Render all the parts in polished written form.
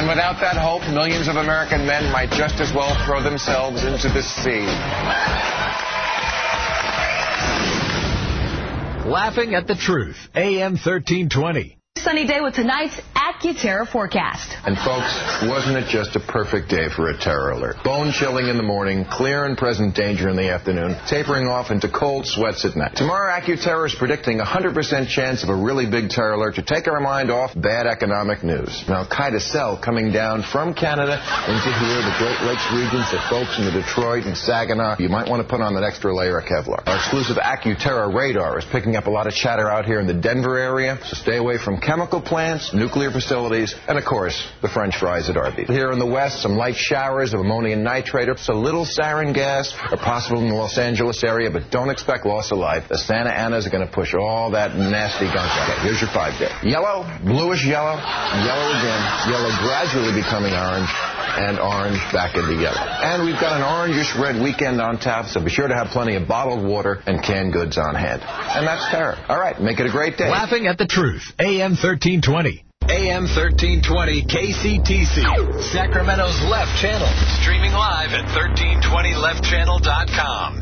And without that hope, millions of American men might just as well throw themselves into the sea. Laughing at the Truth, AM 1320. Sunny day with tonight's AccuTerror forecast. And folks, wasn't it just a perfect day for a terror alert? Bone chilling in the morning, clear and present danger in the afternoon, tapering off into cold sweats at night. Tomorrow, AccuTerror is predicting a 100% chance of a really big terror alert to take our mind off bad economic news. An Al-Qaeda cell coming down from Canada into here, the Great Lakes regions, that folks in the Detroit and Saginaw, you might want to put on that extra layer of Kevlar. Our exclusive AccuTerror radar is picking up a lot of chatter out here in the Denver area, so stay away from chemical plants, nuclear facilities, and, of course, the French fries at Arby's. Here in the west, some light showers of ammonium nitrate, a little sarin gas are possible in the Los Angeles area, but don't expect loss of life. The Santa Anas are going to push all that nasty gunk out. Okay, here's your 5-day. Yellow, bluish yellow, yellow again, yellow gradually becoming orange, and orange back into yellow. And we've got an orangish red weekend on tap, so be sure to have plenty of bottled water and canned goods on hand. And that's terror. All right, make it a great day. Laughing at the Truth, AM 1320. AM 1320 KCTC, Sacramento's Left Channel. Streaming live at 1320leftchannel.com.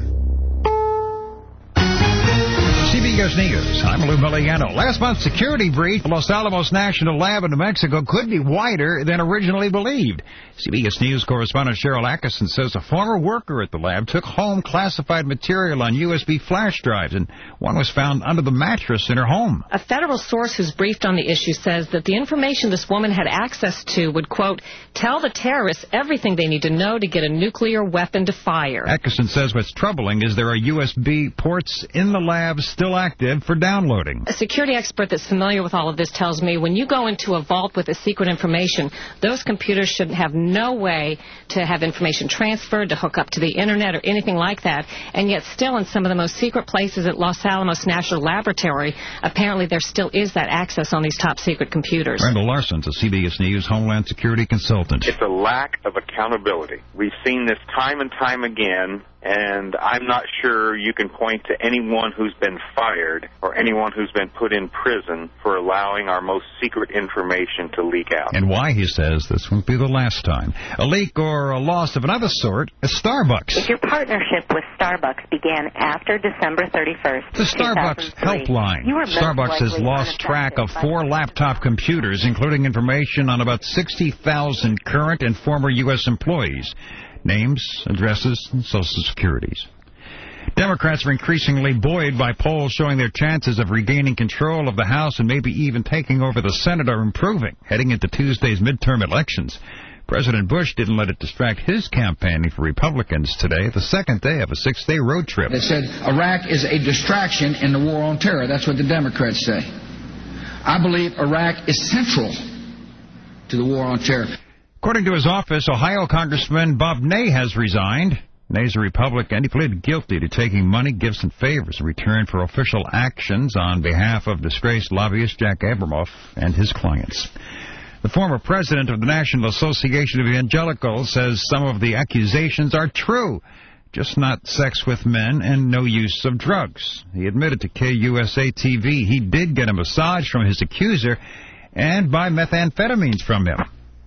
CBS News, I'm Lou Miliano. Last month's security breach at Los Alamos National Lab in New Mexico could be wider than originally believed. CBS News correspondent Cheryl Atkinson says a former worker at the lab took home classified material on USB flash drives, and one was found under the mattress in her home. A federal source who's briefed on the issue says that the information this woman had access to would, quote, tell the terrorists everything they need to know to get a nuclear weapon to fire. Atkinson says what's troubling is there are USB ports in the lab still active for downloading. A security expert that's familiar with all of this tells me when you go into a vault with a secret information, those computers should have no way to have information transferred, to hook up to the internet or anything like that. And yet still in some of the most secret places at Los Alamos National Laboratory, apparently there still is that access on these top secret computers. Randall Larson's a CBS News Homeland Security consultant. It's a lack of accountability. We've seen this time and time again, and I'm not sure you can point to anyone who's been fired or anyone who's been put in prison for allowing our most secret information to leak out. And why, he says, this won't be the last time. A leak or a loss of another sort is Starbucks. If your partnership with Starbucks began after December 31st, the Starbucks helpline. Starbucks has lost track of 4 laptop computers, including information on about 60,000 current and former U.S. employees. Names, addresses, and Social Securities. Democrats are increasingly buoyed by polls showing their chances of regaining control of the House and maybe even taking over the Senate are improving, heading into Tuesday's midterm elections. President Bush didn't let it distract his campaigning for Republicans today, the second day of a 6-day road trip. They said Iraq is a distraction in the war on terror. That's what the Democrats say. I believe Iraq is central to the war on terror. According to his office, Ohio Congressman Bob Ney has resigned. Ney's a Republican. He pleaded guilty to taking money, gifts, and favors in return for official actions on behalf of disgraced lobbyist Jack Abramoff and his clients. The former president of the National Association of Evangelicals says some of the accusations are true, just not sex with men and no use of drugs. He admitted to KUSA-TV he did get a massage from his accuser and buy methamphetamines from him.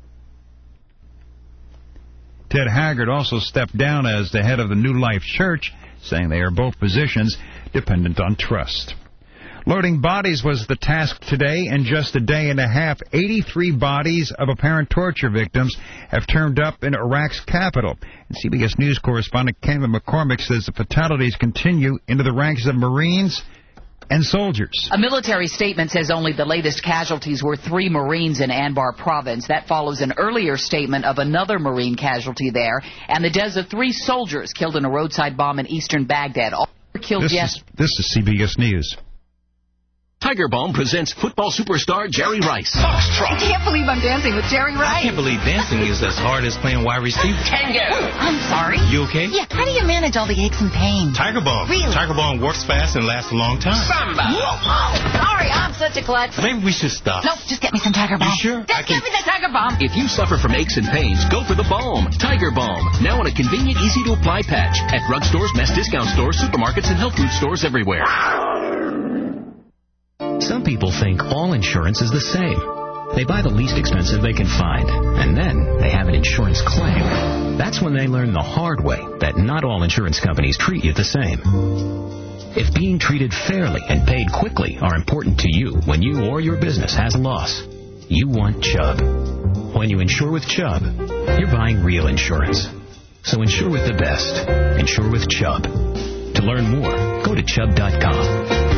Ted Haggard also stepped down as the head of the New Life Church, saying they are both positions dependent on trust. Loading bodies was the task today. In just a day and a half, 83 bodies of apparent torture victims have turned up in Iraq's capital. And CBS News correspondent Kayla McCormick says the fatalities continue into the ranks of Marines and soldiers. A military statement says only the latest casualties were 3 Marines in Anbar province. That follows an earlier statement of another Marine casualty there, and the deaths of 3 soldiers killed in a roadside bomb in eastern Baghdad. All were killed yesterday. This is CBS News. Tiger Balm presents football superstar Jerry Rice. I can't believe I'm dancing with Jerry Rice. I can't believe dancing is as hard as playing wide receiver. Tango. I'm sorry. You okay? Yeah, how do you manage all the aches and pains? Tiger Balm. Really? Tiger Balm works fast and lasts a long time. Samba. Oh, sorry, I'm such a klutz. Maybe we should stop. Nope, just get me some Tiger Balm. You sure? Just give me the Tiger Balm. If you suffer from aches and pains, go for the balm. Tiger Balm. Now in a convenient, easy-to-apply patch at drugstores, mass discount stores, supermarkets, and health food stores everywhere. Some people think all insurance is the same. They buy the least expensive they can find, and then they have an insurance claim. That's when they learn the hard way that not all insurance companies treat you the same. If being treated fairly and paid quickly are important to you when you or your business has a loss, you want Chubb. When you insure with Chubb, you're buying real insurance. So insure with the best. Insure with Chubb. To learn more, go to Chubb.com.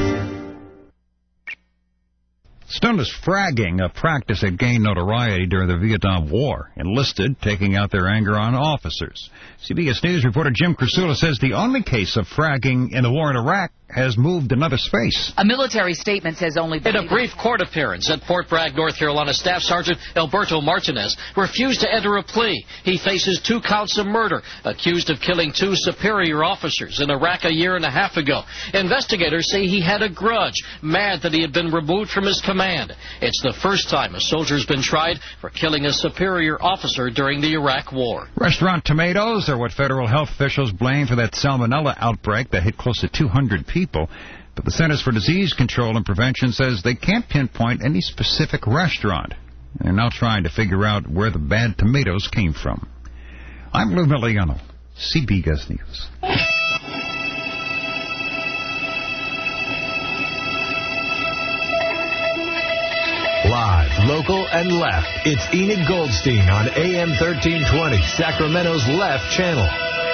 Known as fragging, a practice that gained notoriety during the Vietnam War, enlisted taking out their anger on officers. CBS News reporter Jim Krasula says the only case of fragging in the war in Iraq has moved another space. A military statement says only... In a brief court appearance at Fort Bragg, North Carolina, Staff Sergeant Alberto Martinez refused to enter a plea. He faces 2 counts of murder, accused of killing 2 superior officers in Iraq a year and a half ago. Investigators say he had a grudge, mad that he had been removed from his command. It's the first time a soldier's been tried for killing a superior officer during the Iraq War. Restaurant tomatoes are what federal health officials blame for that salmonella outbreak that hit close to 200 people. But the Centers for Disease Control and Prevention says they can't pinpoint any specific restaurant. They're now trying to figure out where the bad tomatoes came from. I'm Lou Miliano, CBS News. Live, local, and left. It's Enid Goldstein on AM 1320, Sacramento's left channel.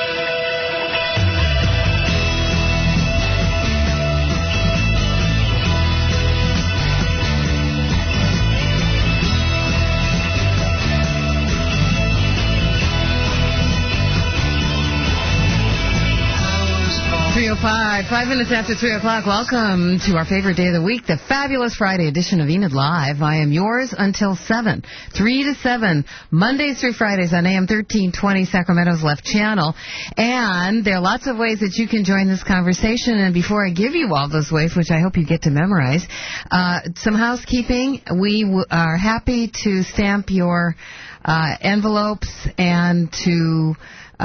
Five minutes after 3 o'clock. Welcome to our favorite day of the week, the fabulous Friday edition of Enid Live. I am yours until 7, 3 to 7, Mondays through Fridays on AM 1320, Sacramento's left channel. And there are lots of ways that you can join this conversation. And before I give you all those ways, which I hope you get to memorize, some housekeeping. We are happy to stamp your envelopes and to...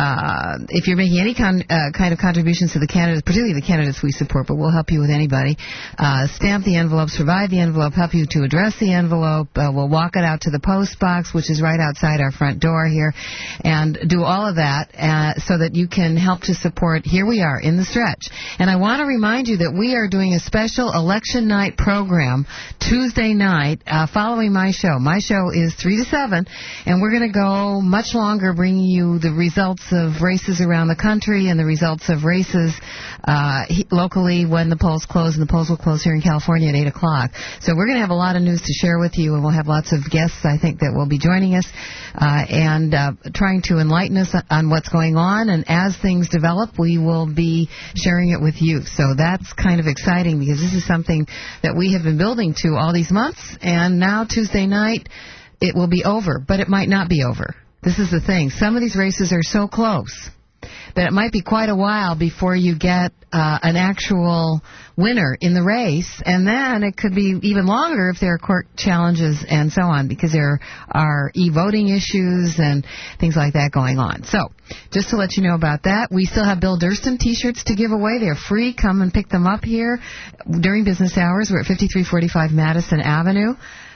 if you're making any kind of contributions to the candidates, particularly the candidates we support, but we'll help you with anybody, stamp the envelopes, provide the envelope, help you to address the envelope. We'll walk it out to the post box, which is right outside our front door here, and do all of that so that you can help to support. Here we are in the stretch. And I want to remind you that we are doing a special election night program Tuesday night following my show. My show is 3 to 7, and we're going to go much longer bringing you the results of races around the country and the results of races locally when the polls close, and the polls will close here in California at 8 o'clock. So we're going to have a lot of news to share with you, and we'll have lots of guests, I think, that will be joining us and trying to enlighten us on what's going on. And as things develop, we will be sharing it with you. So that's kind of exciting because this is something that we have been building to all these months, and now Tuesday night it will be over, but it might not be over. This is the thing. Some of these races are so close that it might be quite a while before you get an actual winner in the race, and then it could be even longer if there are court challenges and so on, because there are e-voting issues and things like that going on. So, just to let you know about that, we still have Bill Durston T-shirts to give away. They're free. Come and pick them up here during business hours. We're at 5345 Madison Avenue.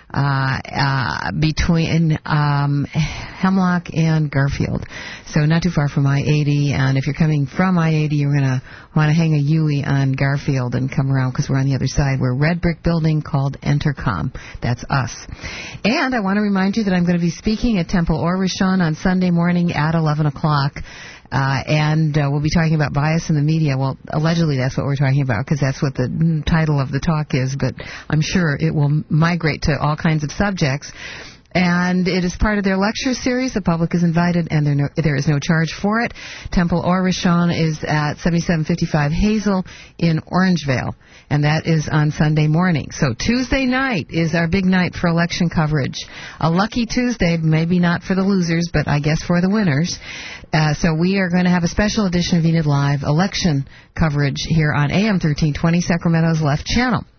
Between Hemlock and Garfield. So not too far from I-80. And if you're coming from I-80, you're going to want to hang a U-ey on Garfield and come around because we're on the other side. We're a red brick building called Entercom. That's us. And I want to remind you that I'm going to be speaking at Temple Or Rishon on Sunday morning at 11 o'clock. And we'll be talking about bias in the media. Well, allegedly that's what we're talking about because that's what the title of the talk is, but I'm sure it will migrate to all kinds of subjects. And it is part of their lecture series. The public is invited, and there is no charge for it. Temple Or Rishon is at 7755 Hazel in Orangevale, and that is on Sunday morning. So Tuesday night is our big night for election coverage. A lucky Tuesday, maybe not for the losers, but I guess for the winners. So we are going to have a special edition of Enid Live election coverage here on AM 1320, Sacramento's left channel.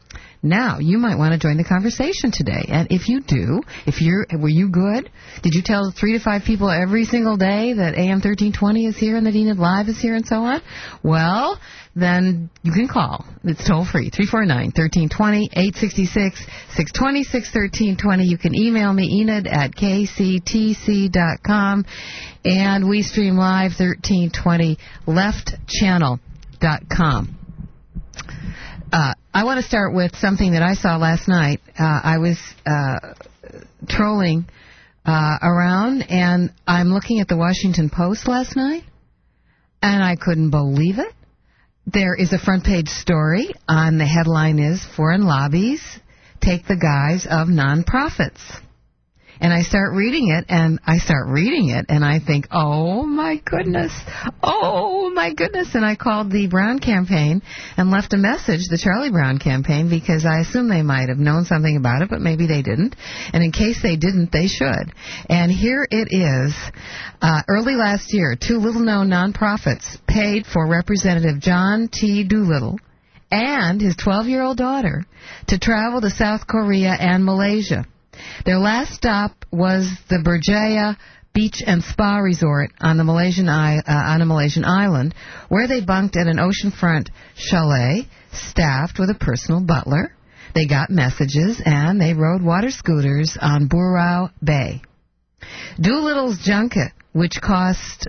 Now, you might want to join the conversation today. And if you do, were you good? Did you tell 3 to 5 people every single day that AM 1320 is here and that Enid Live is here and so on? Well, then you can call. It's toll free, 349-1320, 866-620-1320. You can email me, Enid at kctc.com, and we stream live 1320 leftchannel.com. I want to start with something that I saw last night. I was trolling around, and I'm looking at the Washington Post last night, and I couldn't believe it. There is a front page story on the headline is Foreign Lobbies Take the Guise of Nonprofits. And I start reading it, and I think, oh, my goodness. And I called the Brown campaign and left a message, the Charlie Brown campaign, because I assume they might have known something about it, but maybe they didn't. And in case they didn't, they should. And here it is. Early last year, 2 little-known nonprofits paid for Representative John T. Doolittle and his 12-year-old daughter to travel to South Korea and Malaysia. Their last stop was the Berjaya Beach and Spa Resort on a Malaysian island, where they bunked at an oceanfront chalet staffed with a personal butler. They got messages, and they rode water scooters on Burao Bay. Doolittle's junket, which cost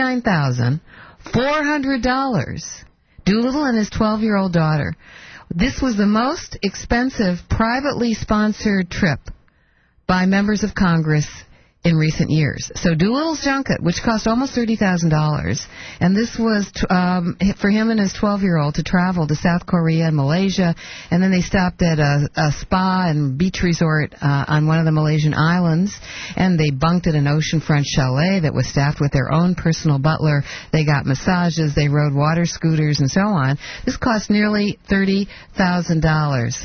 $29,400. Doolittle and his 12-year-old daughter. This was the most expensive privately sponsored trip by members of Congress in recent years. So Doolittle's junket, which cost almost $30,000, and this was for him and his 12-year-old to travel to South Korea and Malaysia, and then they stopped at a spa and beach resort on one of the Malaysian islands, and they bunked at an oceanfront chalet that was staffed with their own personal butler. They got massages, they rode water scooters, and so on. This cost nearly $30,000.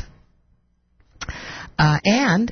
And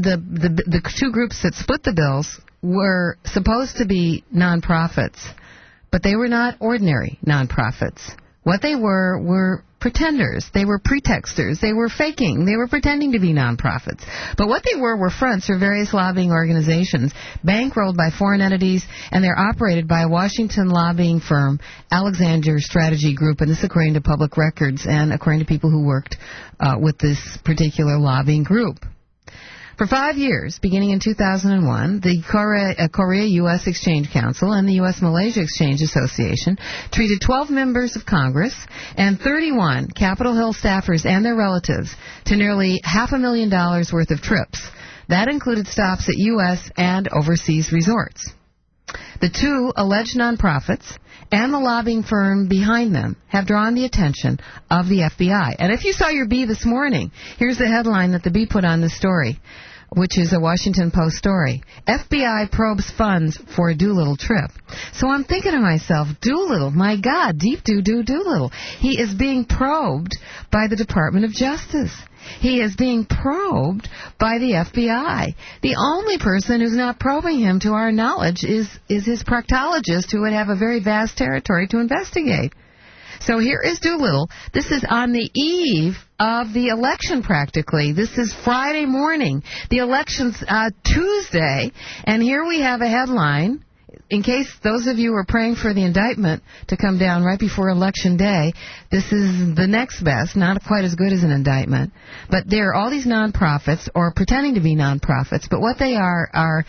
the 2 groups that split the bills were supposed to be nonprofits, but they were not ordinary nonprofits. What they were pretenders. They were pretexters. They were faking. They were pretending to be nonprofits. But what they were fronts for various lobbying organizations, bankrolled by foreign entities, and they're operated by a Washington lobbying firm, Alexander Strategy Group, and this according to public records and according to people who worked with this particular lobbying group. For 5 years, beginning in 2001, the Korea-U.S. Exchange Council and the U.S.-Malaysia Exchange Association treated 12 members of Congress and 31 Capitol Hill staffers and their relatives to nearly $500,000 worth of trips. That included stops at U.S. and overseas resorts. The 2 alleged nonprofits and the lobbying firm behind them have drawn the attention of the FBI. And if you saw your Bee this morning, here's the headline that the Bee put on this story, which is a Washington Post story. FBI probes funds for a Doolittle trip. So I'm thinking to myself, Doolittle, my God, Deep Doolittle. He is being probed by the Department of Justice. He is being probed by the FBI. The only person who's not probing him, to our knowledge, is his proctologist, who would have a very vast territory to investigate. So here is Doolittle. This is on the eve of the election, practically. This is Friday morning. The election's Tuesday, and here we have a headline. In case those of you are praying for the indictment to come down right before Election Day, this is the next best, not quite as good as an indictment. But there are all these nonprofits, or pretending to be nonprofits, but what they are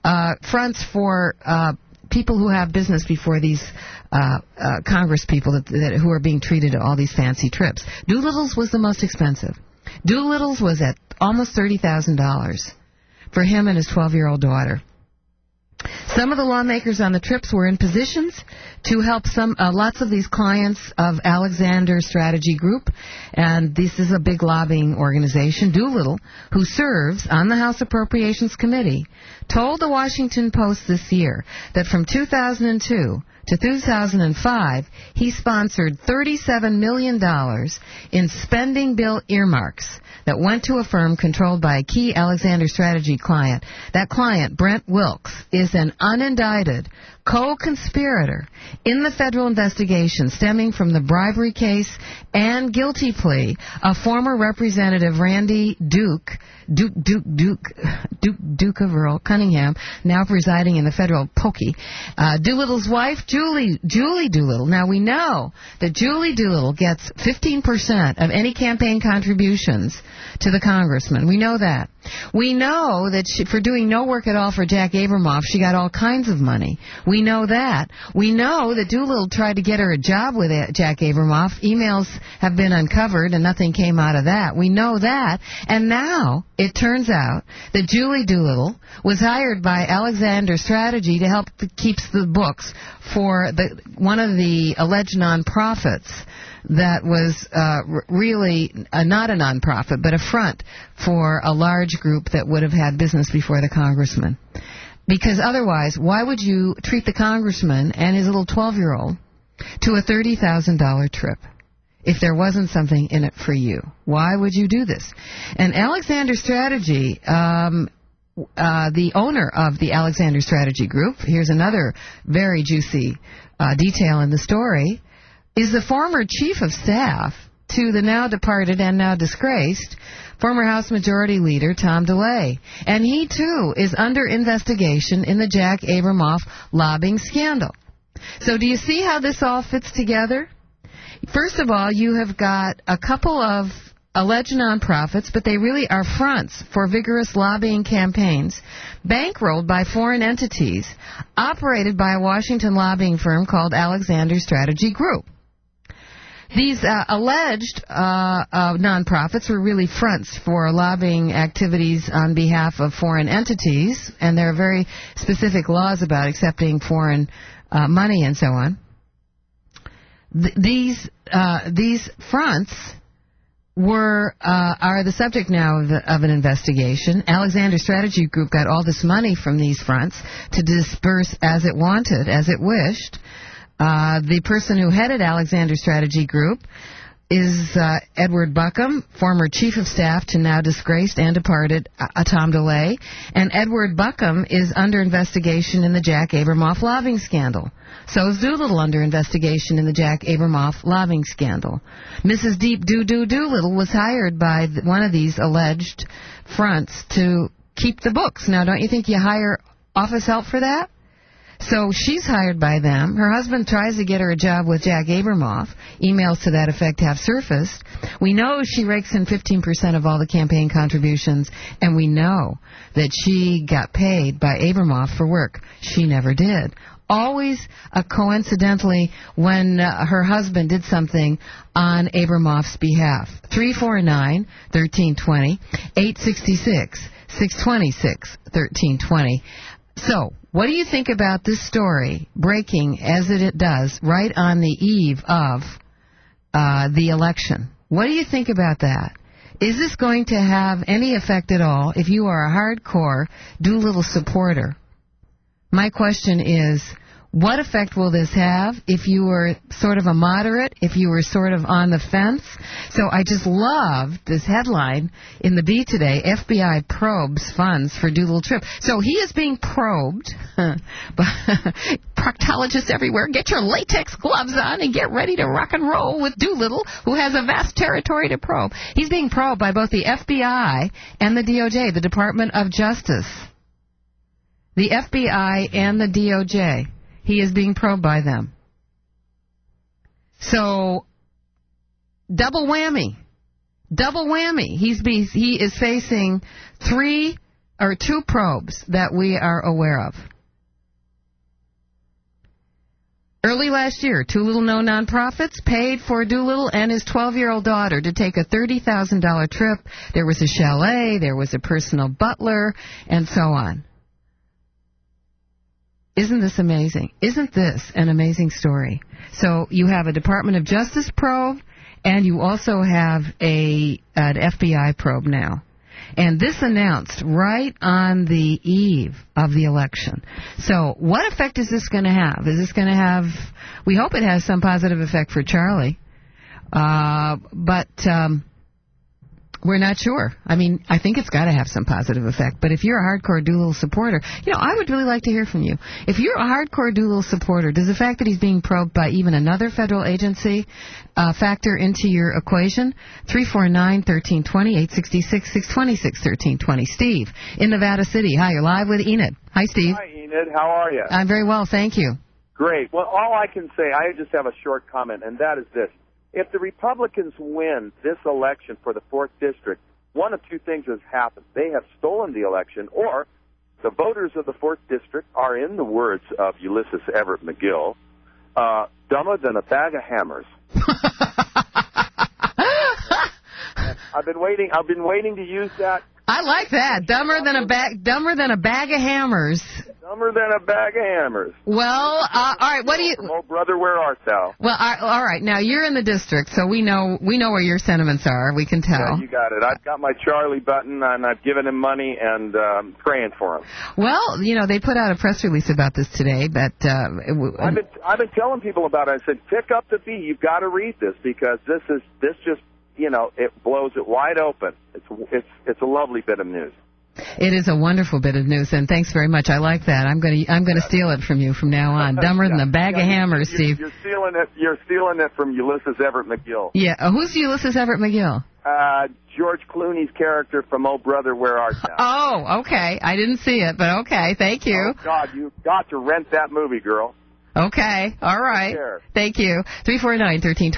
fronts for people who have business before these Congress people who are being treated to all these fancy trips. Doolittle's was the most expensive. Doolittle's was at almost $30,000 for him and his 12-year-old daughter. Some of the lawmakers on the trips were in positions to help lots of these clients of Alexander Strategy Group, and this is a big lobbying organization. Doolittle, who serves on the House Appropriations Committee, told the Washington Post this year that from 2002 to 2005, he sponsored $37 million in spending bill earmarks that went to a firm controlled by a key Alexander Strategy client. That client, Brent Wilkes, is an unindicted co-conspirator in the federal investigation stemming from the bribery case and guilty plea of former Representative Randy Duke of Earl Cunningham, now presiding in the federal pokey. Doolittle's wife, Julie Doolittle. Now, we know that Julie Doolittle gets 15% of any campaign contributions to the congressman. We know that. We know that for doing no work at all for Jack Abramoff, she got all kinds of money. We know that. We know that Doolittle tried to get her a job with Jack Abramoff. Emails have been uncovered, and nothing came out of that. We know that. And now it turns out that Julie Doolittle was hired by Alexander Strategy to help keeps the books for one of the alleged nonprofits that was really not a nonprofit, but a front for a large group that would have had business before the congressman. Because otherwise, why would you treat the congressman and his little 12-year-old to a $30,000 trip if there wasn't something in it for you? Why would you do this? And Alexander Strategy, the owner of the Alexander Strategy Group, here's another very juicy detail in the story, is the former chief of staff to the now departed and now disgraced former House Majority Leader Tom DeLay. And he, too, is under investigation in the Jack Abramoff lobbying scandal. So do you see how this all fits together? First of all, you have got a couple of alleged nonprofits, but they really are fronts for vigorous lobbying campaigns, bankrolled by foreign entities, operated by a Washington lobbying firm called Alexander Strategy Group. These alleged nonprofits were really fronts for lobbying activities on behalf of foreign entities, and there are very specific laws about accepting foreign money and so on. These fronts are the subject now of an investigation. Alexander Strategy Group got all this money from these fronts to disperse as it wanted, as it wished. The person who headed Alexander Strategy Group is Edward Buckham, former chief of staff to now disgraced and departed Tom DeLay. And Edward Buckham is under investigation in the Jack Abramoff lobbying scandal. So is Doolittle under investigation in the Jack Abramoff lobbying scandal. Mrs. Deep Doolittle was hired by one of these alleged fronts to keep the books. Now, don't you think you hire office help for that? So she's hired by them. Her husband tries to get her a job with Jack Abramoff. Emails to that effect have surfaced. We know she rakes in 15% of all the campaign contributions, and we know that she got paid by Abramoff for work she never did. Always coincidentally when her husband did something on Abramoff's behalf. 349-1320, 866-626-1320. So, what do you think about this story breaking as it does right on the eve of the election? What do you think about that? Is this going to have any effect at all if you are a hardcore Doolittle supporter? My question is, what effect will this have if you were sort of a moderate, if you were sort of on the fence? So I just loved this headline in the Bee today, FBI probes funds for Doolittle trip. So he is being probed. Proctologists everywhere, get your latex gloves on and get ready to rock and roll with Doolittle, who has a vast territory to probe. He's being probed by both the FBI and the DOJ, the Department of Justice. The FBI and the DOJ. He is being probed by them. So, double whammy. Double whammy. He is facing two probes that we are aware of. Early last year, two little-known nonprofits paid for Doolittle and his 12-year-old daughter to take a $30,000 trip. There was a chalet, there was a personal butler, and so on. Isn't this amazing? Isn't this an amazing story? So you have a Department of Justice probe, and you also have an FBI probe now. And this announced right on the eve of the election. So what effect is this going to have? Is this going to have, we hope it has some positive effect for Charlie. But We're not sure. I mean, I think it's got to have some positive effect. But if you're a hardcore Doolittle supporter, I would really like to hear from you. If you're a hardcore Doolittle supporter, does the fact that he's being probed by even another federal agency factor into your equation? 349-1320, 866-626-1320. Steve in Nevada City. Hi, you're live with Enid. Hi, Steve. Hi, Enid. How are you? I'm very well, thank you. Great. Well, all I can say, I just have a short comment, and that is this. If the Republicans win this election for the 4th District, one of two things has happened. They have stolen the election, or the voters of the 4th District are, in the words of Ulysses Everett McGill, dumber than a bag of hammers. I've been waiting to use that. I like that. Dumber than a bag of hammers. Dumber than a bag of hammers. Well, all right. What do you? Oh, brother, where art thou? Well, all right. Now you're in the district, so we know where your sentiments are. We can tell. Yeah, you got it. I've got my Charlie button, and I've given him money, and praying for him. Well, they put out a press release about this today, but I've been telling people about it. I said, pick up the bee. You've got to read this because this just it blows it wide open. It's a lovely bit of news. It is a wonderful bit of news, and thanks very much. I like that. I'm going to steal it from you from now on. Dumber than a bag of hammers, Steve. You're stealing it from Ulysses Everett McGill. Yeah. Who's Ulysses Everett McGill? George Clooney's character from Oh Brother, Where Art Thou? Oh, okay. I didn't see it, but okay. Thank you. Oh, God, you've got to rent that movie, girl. Okay. All right. Thank you. 349-1320,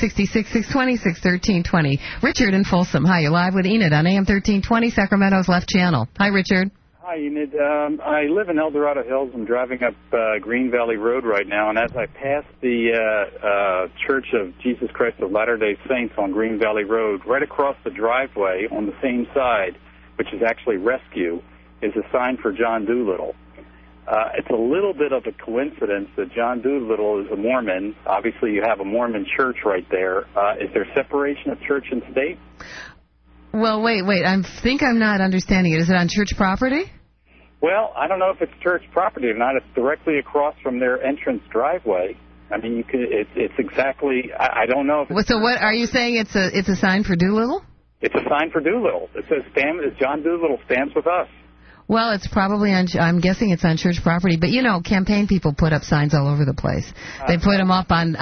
866-626-1320. Richard in Folsom. Hi, you're live with Enid on AM 1320, Sacramento's left channel. Hi, Richard. Hi, Enid. I live in El Dorado Hills. I'm driving up Green Valley Road right now, and as I pass the Church of Jesus Christ of Latter-day Saints on Green Valley Road, right across the driveway on the same side, which is actually Rescue, is a sign for John Doolittle. It's a little bit of a coincidence that John Doolittle is a Mormon. Obviously, you have a Mormon church right there. Is there separation of church and state? Well, wait. I think I'm not understanding it. Is it on church property? Well, I don't know if it's church property or not. It's directly across from their entrance driveway. I mean, you could. It's exactly. I don't know if. So what are you saying? It's a sign for Doolittle? It's a sign for Doolittle. It says John Doolittle stands with us. Well, it's probably I'm guessing it's on church property, but campaign people put up signs all over the place. They put them up on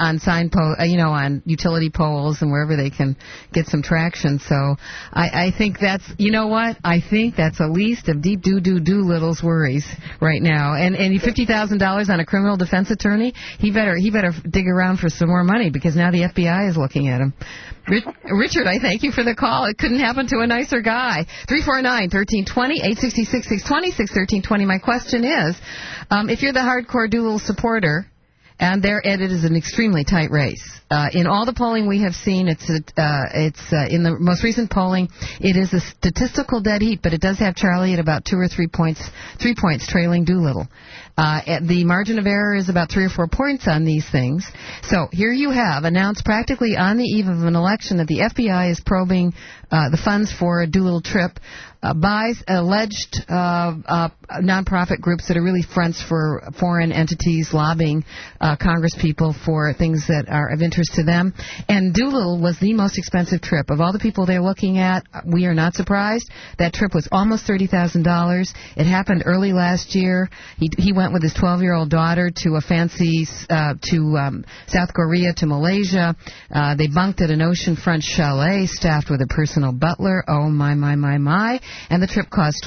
on utility poles and wherever they can get some traction. So I think that's, I think that's the least of Deep Doolittle's worries right now. And $50,000 on a criminal defense attorney, he better dig around for some more money because now the FBI is looking at him. Richard, I thank you for the call. It couldn't happen to a nicer guy. 349-1320, 866-626-1320. My question is, if you're the hardcore Doolittle supporter, and it is an extremely tight race. In all the polling we have seen, it's in the most recent polling, it is a statistical dead heat, but it does have Charlie at about 2 or 3 points trailing Doolittle. The margin of error is about 3 or 4 points on these things. So here you have announced practically on the eve of an election that the FBI is probing the funds for a Doolittle trip by alleged nonprofit groups that are really fronts for foreign entities lobbying Congress people for things that are of interest to them. And Doolittle was the most expensive trip. Of all the people they're looking at, we are not surprised. That trip was almost $30,000. It happened early last year. He went with his 12-year-old daughter to a fancy, South Korea, to Malaysia. They bunked at an oceanfront chalet staffed with a personal butler. Oh, my. And the trip cost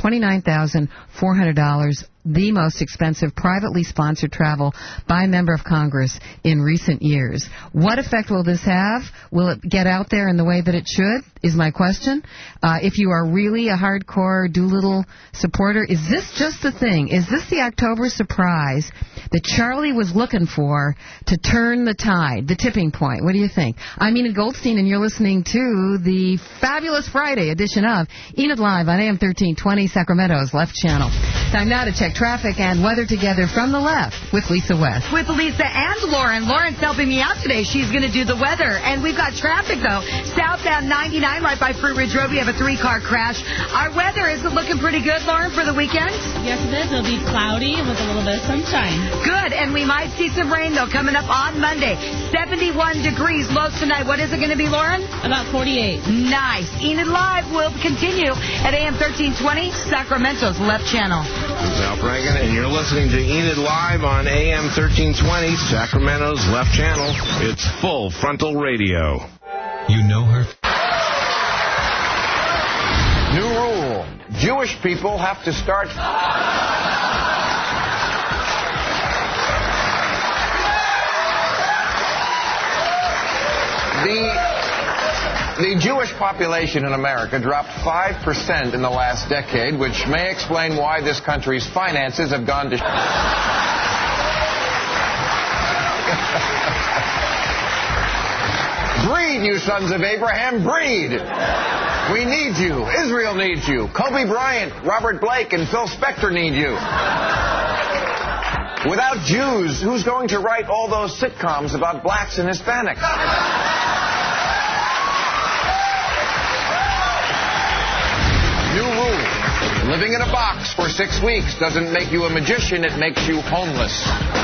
$29,400, the most expensive privately sponsored travel by a member of Congress in recent years. What effect will this have? Will it get out there in the way that it should, is my question. If you are really a hardcore Doolittle supporter, is this just the thing? Is this the October surprise that Charlie was looking for to turn the tide, the tipping point? What do you think? I'm Enid Goldstein, and you're listening to the Fabulous Friday edition of Enid Live on AM 1320, Sacramento's Left Channel. Time now to check traffic and weather together from the left with Lisa West. With Lisa and Lauren. Lauren's helping me out today. She's going to do the weather. And we've got traffic, though. Southbound 99 right by Fruit Ridge Road. We have a 3-car crash. Our weather, is it looking pretty good, Lauren, for the weekend? Yes, it is. It'll be cloudy with a little bit of sunshine. Good. And we might see some rain, though, coming up on Monday. 71 degrees low tonight. What is it going to be, Lauren? About 48. Nice. Enid Live will continue at AM 1320, Sacramento's left channel. This is Al Franken, and you're listening to Enid Live on AM 1320, Sacramento's left channel. It's Full Frontal Radio. You know her? New rule. Jewish people have to start... The Jewish population in America dropped 5% in the last decade, which may explain why this country's finances have gone to... Breed, you sons of Abraham, breed! We need you. Israel needs you. Kobe Bryant, Robert Blake, and Phil Spector need you. Without Jews, who's going to write all those sitcoms about blacks and Hispanics? New rule. Living in a box for 6 weeks doesn't make you a magician, it makes you homeless.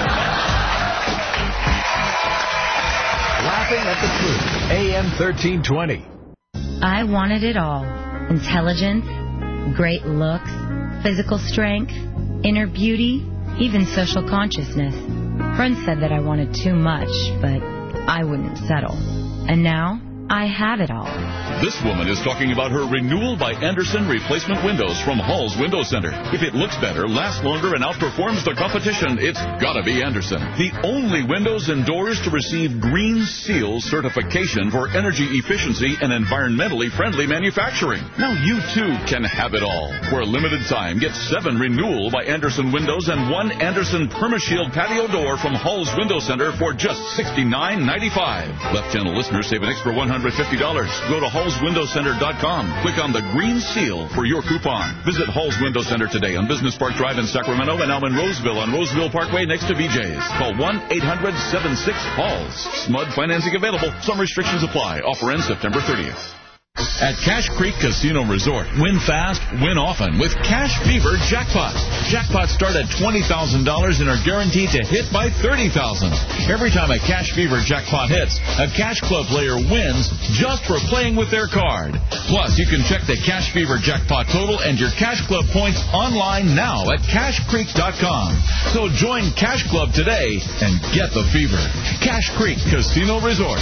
Laughing at the Truth. AM 1320. I wanted it all. Intelligence, great looks, physical strength, inner beauty, even social consciousness. Friends said that I wanted too much, but I wouldn't settle. And now, I have it all. This woman is talking about her renewal by Anderson replacement windows from Hall's Window Center. If it looks better, lasts longer, and outperforms the competition, it's gotta be Anderson. The only windows and doors to receive Green Seal certification for energy efficiency and environmentally friendly manufacturing. Now you too can have it all. For a limited time, get 7 renewal by Anderson windows and 1 Anderson PermaShield patio door from Hall's Window Center for just $69.95. Left channel listeners save an extra $150. Go to hallswindowcenter.com. Click on the Green Seal for your coupon. Visit Hall's Window Center today on Business Park Drive in Sacramento and now in Roseville on Roseville Parkway next to BJ's. Call 1-800-76-HALLS. SMUD financing available. Some restrictions apply. Offer ends September 30th. At Cache Creek Casino Resort, win fast, win often with Cash Fever Jackpots. Jackpots start at $20,000 and are guaranteed to hit by $30,000. Every time a Cash Fever Jackpot hits, a Cash Club player wins just for playing with their card. Plus, you can check the Cash Fever Jackpot total and your Cash Club points online now at CashCreek.com. So join Cash Club today and get the fever. Cache Creek Casino Resort.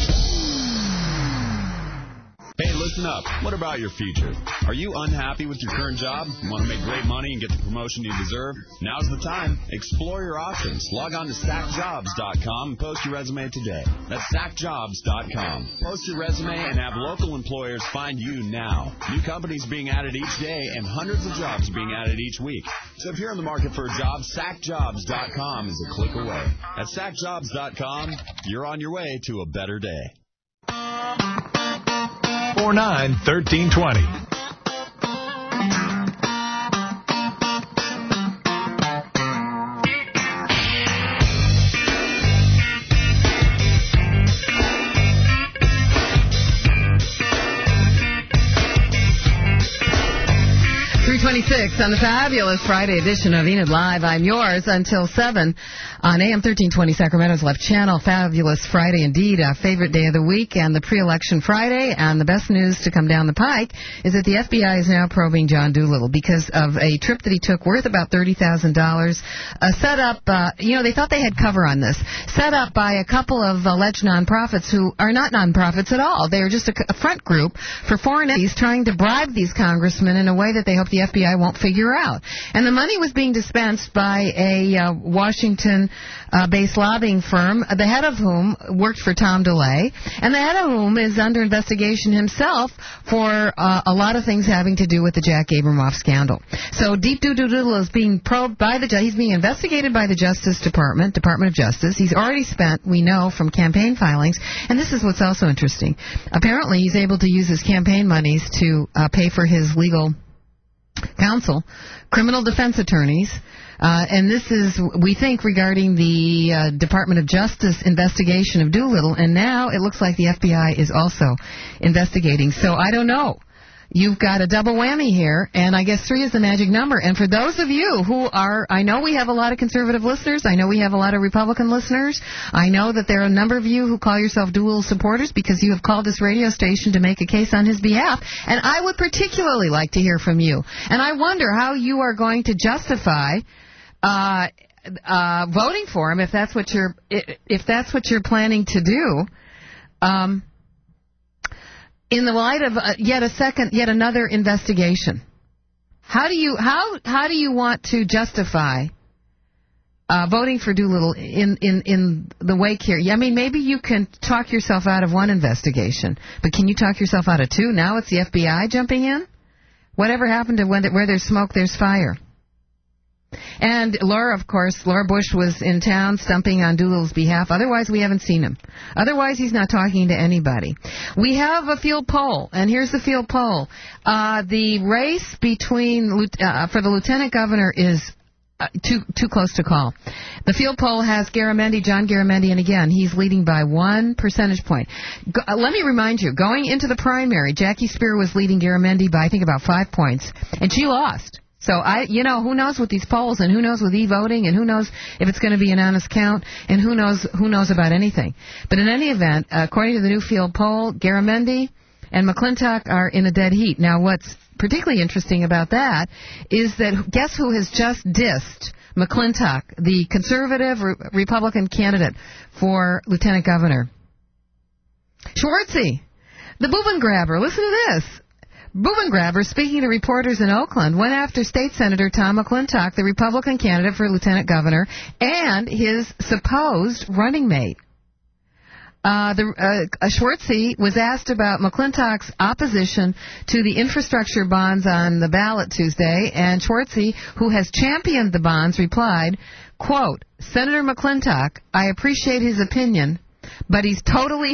Hey, listen up. What about your future? Are you unhappy with your current job? You want to make great money and get the promotion you deserve? Now's the time. Explore your options. Log on to SackJobs.com and post your resume today. That's SackJobs.com. Post your resume and have local employers find you now. New companies being added each day and hundreds of jobs being added each week. So if you're in the market for a job, SackJobs.com is a click away. At SackJobs.com, you're on your way to a better day. 49-1320. On the fabulous Friday edition of Enid Live. I'm yours until 7 on AM 1320 Sacramento's left channel. Fabulous Friday indeed, our favorite day of the week and the pre-election Friday. And the best news to come down the pike is that the FBI is now probing John Doolittle because of a trip that he took worth about $30,000. Set up, they thought they had cover on this. Set up by a couple of alleged nonprofits who are not nonprofits at all. They are just a front group for foreign entities trying to bribe these congressmen in a way that they hope the FBI won't figure out. And the money was being dispensed by a Washington-based lobbying firm, the head of whom worked for Tom DeLay, and the head of whom is under investigation himself for a lot of things having to do with the Jack Abramoff scandal. So Deep Doolittle is being probed by he's being investigated by the Justice Department of Justice. He's already spent, we know from campaign filings, and this is what's also interesting. Apparently he's able to use his campaign monies to pay for his legal counsel, criminal defense attorneys, And this is, we think, regarding the Department of Justice investigation of Doolittle. And now it looks like the FBI is also investigating. So I don't know. You've got a double whammy here, and I guess 3 is the magic number. And for those of you who are, I know we have a lot of conservative listeners. I know we have a lot of Republican listeners. I know that there are a number of you who call yourself Doolittle supporters because you have called this radio station to make a case on his behalf. And I would particularly like to hear from you. And I wonder how you are going to justify voting for him if that's what you're planning to do. In the light of yet another investigation, how do you want to justify voting for Doolittle in the wake here? I mean, maybe you can talk yourself out of one investigation, but can you talk yourself out of 2? Now it's the FBI jumping in. Whatever happened to where there's smoke, there's fire? And Laura Bush was in town stumping on Doolittle's behalf. Otherwise, we haven't seen him. Otherwise, he's not talking to anybody. We have a field poll, and here's the field poll. The race for the lieutenant governor is too close to call. The field poll has John Garamendi, and again, he's leading by 1 percentage point. Let me remind you, going into the primary, Jackie Spear was leading Garamendi by, I think, about 5 points, and she lost. So who knows with these polls, and who knows with e-voting, and who knows if it's going to be an honest count, and who knows about anything. But in any event, according to the new field poll, Garamendi and McClintock are in a dead heat. Now, what's particularly interesting about that is that guess who has just dissed McClintock, the conservative Republican candidate for lieutenant governor? Schwartzy, the boob-and-grabber. Listen to this. Boob-and-grabber, speaking to reporters in Oakland, went after State Senator Tom McClintock, the Republican candidate for lieutenant governor, and his supposed running mate. Schwartzy was asked about McClintock's opposition to the infrastructure bonds on the ballot Tuesday, and Schwartzy, who has championed the bonds, replied, quote, Senator McClintock, I appreciate his opinion, but he's totally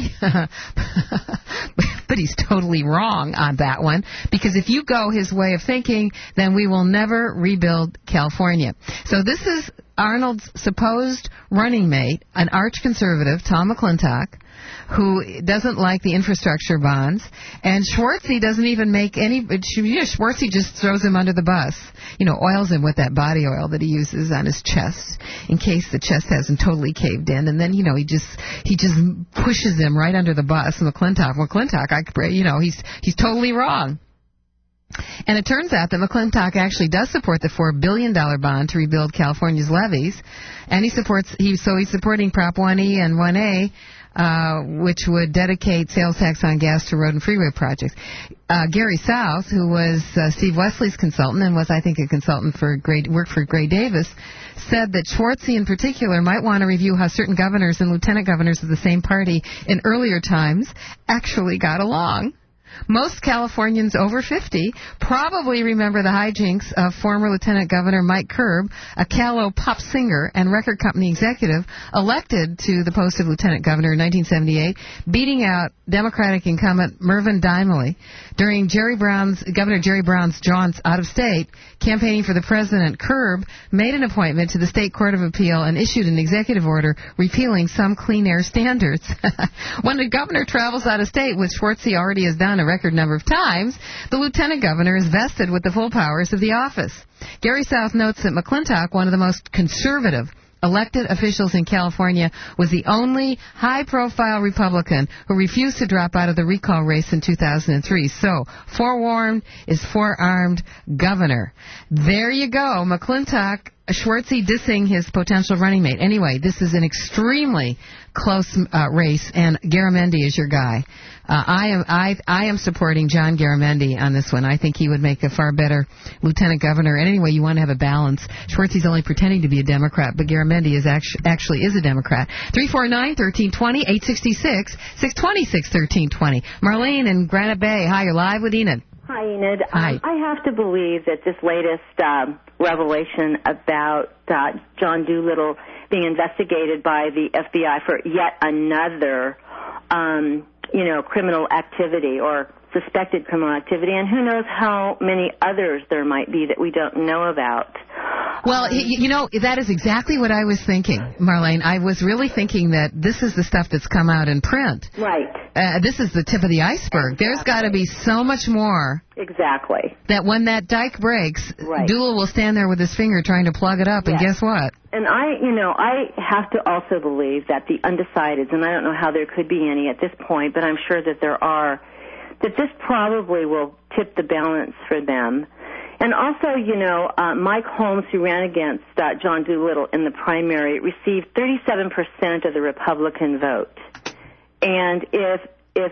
wrong on that one, because if you go his way of thinking, then we will never rebuild California. So this is Arnold's supposed running mate, an arch-conservative, Tom McClintock, who doesn't like the infrastructure bonds, and Schwartzy doesn't even make any. Schwartzy just throws him under the bus, oils him with that body oil that he uses on his chest in case the chest hasn't totally caved in, and then he just pushes him right under the bus. And McClintock, he's totally wrong. And it turns out that McClintock actually does support the $4 billion bond to rebuild California's levees, and he's supporting Prop 1E and 1A, which would dedicate sales tax on gas to road and freeway projects. Gary South, who was Steve Wesley's consultant and was, I think, a consultant worked for Gray Davis, said that Schwartzy in particular might want to review how certain governors and lieutenant governors of the same party in earlier times actually got along. Most Californians over 50 probably remember the hijinks of former Lieutenant Governor Mike Curb, a callow pop singer and record company executive, elected to the post of Lieutenant Governor in 1978, beating out Democratic incumbent Mervyn Dimely. During Governor Jerry Brown's jaunts out of state, campaigning for the president, Curb made an appointment to the State Court of Appeal and issued an executive order repealing some clean air standards. When the governor travels out of state, which Schwartzy already has done a record number of times, the lieutenant governor is vested with the full powers of the office. Gary South notes that McClintock, one of the most conservative elected officials in California, was the only high-profile Republican who refused to drop out of the recall race in 2003. So, forewarned is forearmed governor. There you go. McClintock, Schwartzy dissing his potential running mate. Anyway, this is an extremely close race, and Garamendi is your guy. I am supporting John Garamendi on this one. I think he would make a far better lieutenant governor. And anyway, you want to have a balance. Schwartzy's only pretending to be a Democrat, but Garamendi is actually is a Democrat. 349-1320, 866-620-1320. Marlene in Granite Bay. Hi, you're live with Enid. Hi, Enid. Hi. I have to believe that this latest revelation about John Doolittle being investigated by the FBI for yet another, criminal activity or suspected criminal activity, and who knows how many others there might be that we don't know about. Well, you know, that is exactly what I was thinking, Marlene. I was really thinking that this is the stuff that's come out in print. Right. This is the tip of the iceberg. Exactly. There's got to be so much more. Exactly. That when that dike breaks, Doolittle will stand there with his finger trying to plug it up, and guess what? And I have to also believe that the undecideds, and I don't know how there could be any at this point, but I'm sure that there are, that this probably will tip the balance for them. And also, Mike Holmes, who ran against John Doolittle in the primary, received 37% of the Republican vote. And if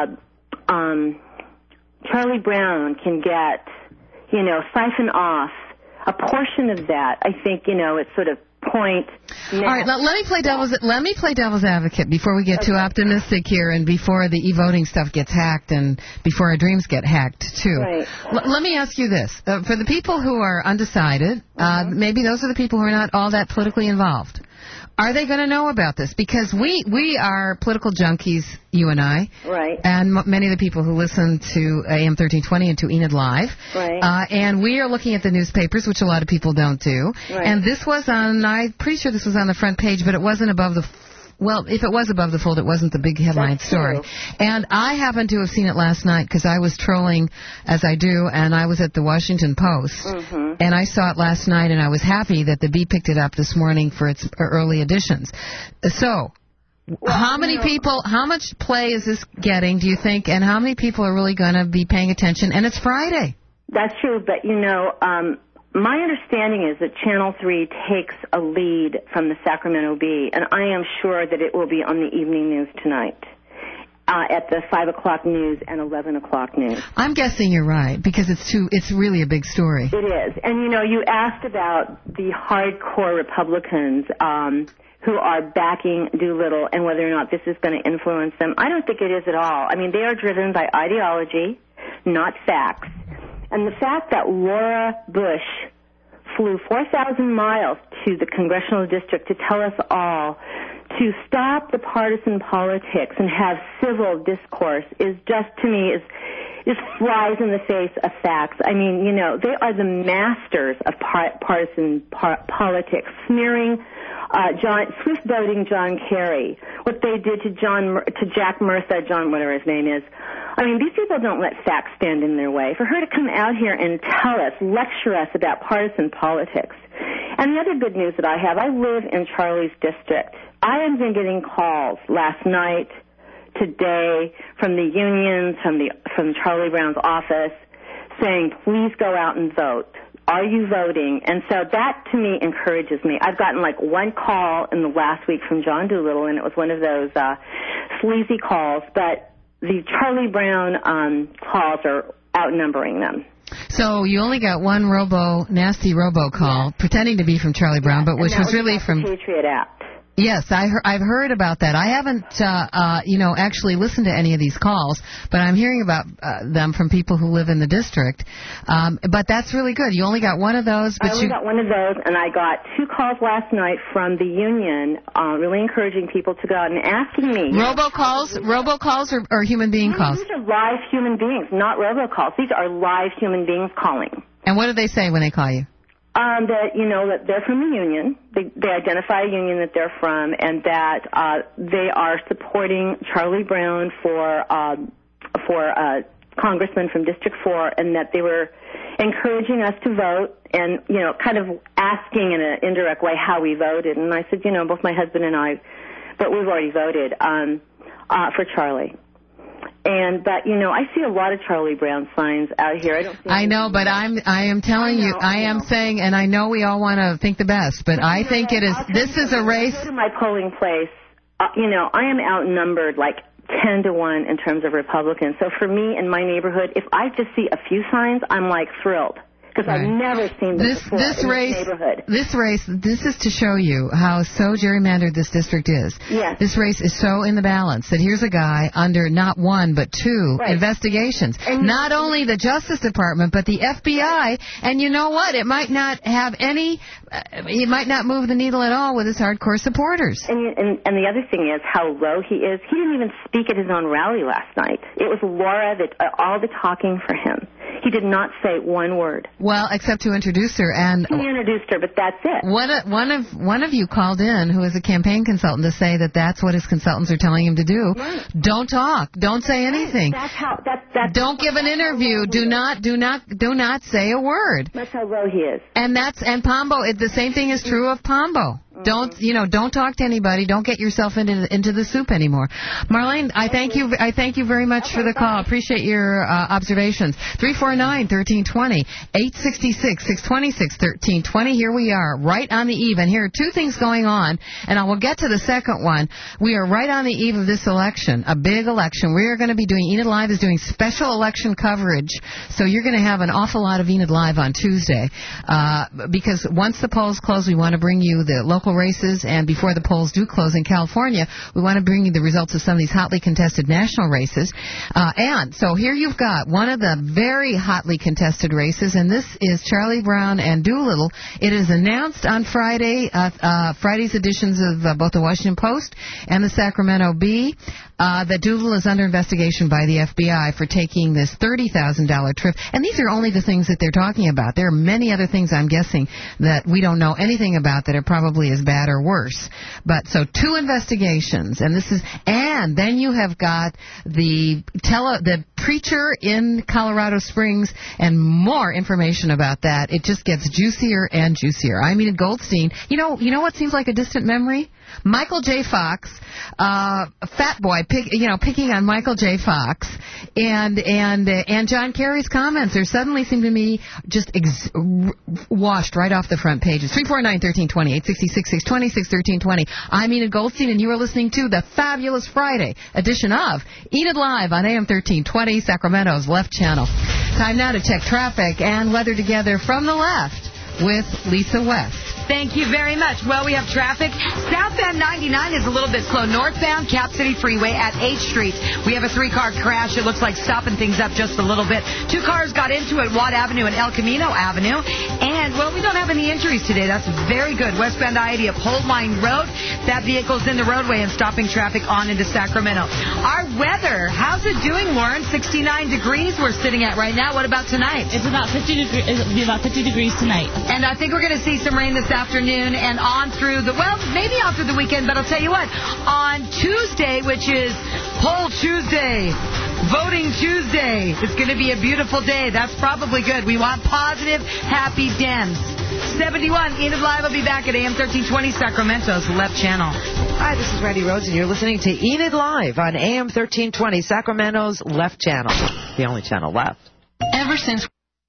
Charlie Brown can get, siphon off a portion of that, I think, it's sort of point. All right, let me play devil's advocate before we get too optimistic here, and before the e-voting stuff gets hacked, and before our dreams get hacked too. Right. Let me ask you this: for the people who are undecided, maybe those are the people who are not all that politically involved. Are they going to know about this? Because we are political junkies, you and I. Right. And many of the people who listen to AM 1320 and to Enid Live. Right. And we are looking at the newspapers, which a lot of people don't do. Right. And this was I'm pretty sure this was on the front page, but it wasn't above the... Well, if it was above the fold, it wasn't the big headline story. And I happened to have seen it last night because I was trolling, as I do, and I was at the Washington Post. Mm-hmm. And I saw it last night, and I was happy that the Bee picked it up this morning for its early editions. So, how much play is this getting, do you think, and how many people are really going to be paying attention? And it's Friday. That's true, but, my understanding is that Channel 3 takes a lead from the Sacramento Bee, and I am sure that it will be on the evening news tonight, at the 5 o'clock news and 11 o'clock news. I'm guessing you're right, because it's really a big story. It is. And, you asked about the hardcore Republicans who are backing Doolittle and whether or not this is going to influence them. I don't think it is at all. I mean, they are driven by ideology, not facts. And the fact that Laura Bush flew 4,000 miles to the congressional district to tell us all to stop the partisan politics and have civil discourse is just, to me, is flies in the face of facts. I mean, they are the masters of partisan politics, smearing swift-boating John Kerry, what they did to Jack Murtha, whatever his name is. I mean, these people don't let facts stand in their way. For her to come out here and lecture us about partisan politics. And the other good news that I have, I live in Charlie's district. I have been getting calls last night, today, from the unions, from Charlie Brown's office, saying, please go out and vote. Are you voting? And so that, to me, encourages me. I've gotten one call in the last week from John Doolittle, and it was one of those sleazy calls, but the Charlie Brown calls are outnumbering them. So you only got one nasty robo call, pretending to be from Charlie Brown, but which was really from the Patriot Act. Yes, I've heard about that. I haven't, actually listened to any of these calls, but I'm hearing about them from people who live in the district. But that's really good. You only got one of those. But I only got one of those, and I got 2 calls last night from the union, really encouraging people to go out and asking me. Robocalls or human being calls? These are live human beings, not robocalls. These are live human beings calling. And what do they say when they call you? That they're from the union. They identify a union that they're from, and that they are supporting Charlie Brown for congressman from District 4, and that they were encouraging us to vote, and kind of asking in an indirect way how we voted. And I said, both my husband and I, but we've already voted for Charlie. But I see a lot of Charlie Brown signs out here. I know, but I am telling you, I am saying, and I know we all want to think the best, but I think it is. This is a race. When I go to my polling place, I am outnumbered 10-1 in terms of Republicans. So for me in my neighborhood, if I just see a few signs, I'm thrilled. Because I've never seen this before in this neighborhood. This race, this is to show you how so gerrymandered this district is. Yes. This race is so in the balance that here's a guy under not 1 but 2 investigations. And not only the Justice Department but the FBI. And you know what? It might not have any. He might not move the needle at all with his hardcore supporters. And the other thing is how low he is. He didn't even speak at his own rally last night. It was Laura that all the talking for him. He did not say one word. Well, except to introduce her, and he introduced her, but that's it. One of you called in, who is a campaign consultant, to say that that's what his consultants are telling him to do. Right. Don't talk. Don't say anything. That's how. That's don't give an interview. Do not say a word. That's how low he is. And Pombo. The same thing is true of Pombo. Don't talk to anybody. Don't get yourself into the soup anymore. Marlene, I thank you very much for the call. Appreciate your observations. 349-1320, 866-626-1320. Here we are, right on the eve. And here are two things going on, and I will get to the second one. We are right on the eve of this election, a big election. We are going to be doing, Enid Live is doing special election coverage, so you're going to have an awful lot of Enid Live on Tuesday, because once the polls close, we want to bring you the local races, and before the polls do close in California, we want to bring you the results of some of these hotly contested national races. And so here you've got one of the very hotly contested races, and this is Charlie Brown and Doolittle. It is announced on Friday's editions of both the Washington Post and the Sacramento Bee that Doolittle is under investigation by the FBI for taking this $30,000 trip. And these are only the things that they're talking about. There are many other things, I'm guessing, that we don't know anything about that are probably as bad or worse. But so 2 investigations, and then you have got the preacher in Colorado Springs, and more information about that. It just gets juicier and juicier. I mean, Goldstein, you know what seems like a distant memory? Michael J. Fox, Fat Boy, picking on Michael J. Fox, and John Kerry's comments are suddenly seem to me just washed right off the front pages. 349-1320, 866-626-1320. I'm Enid Goldstein, and you are listening to the fabulous Friday edition of Enid Live on AM 1320, Sacramento's Left Channel. Time now to check traffic and weather together from the left with Lisa West. Thank you very much. Well, we have traffic. Southbound 99 is a little bit slow. Northbound Cap City Freeway at 8th Street. We have a 3-car crash. It looks like stopping things up just a little bit. 2 cars got into it, Watt Avenue and El Camino Avenue. And, well, we don't have any injuries today. That's very good. Westbound I-80 up Hold Line Road. That vehicle's in the roadway and stopping traffic on into Sacramento. Our weather, how's it doing, Lauren? 69 degrees we're sitting at right now. What about tonight? It's about 50 degrees. It'll be about 50 degrees tonight. And I think we're going to see some rain this afternoon and on through maybe on through the weekend, but I'll tell you what, on Tuesday, which is Poll Tuesday, Voting Tuesday, it's going to be a beautiful day. That's probably good. We want positive, happy Dems. 71, Enid Live will be back at AM 1320, Sacramento's Left Channel. Hi, this is Randy Rhodes, and you're listening to Enid Live on AM 1320, Sacramento's Left Channel, the only channel left. Ever since...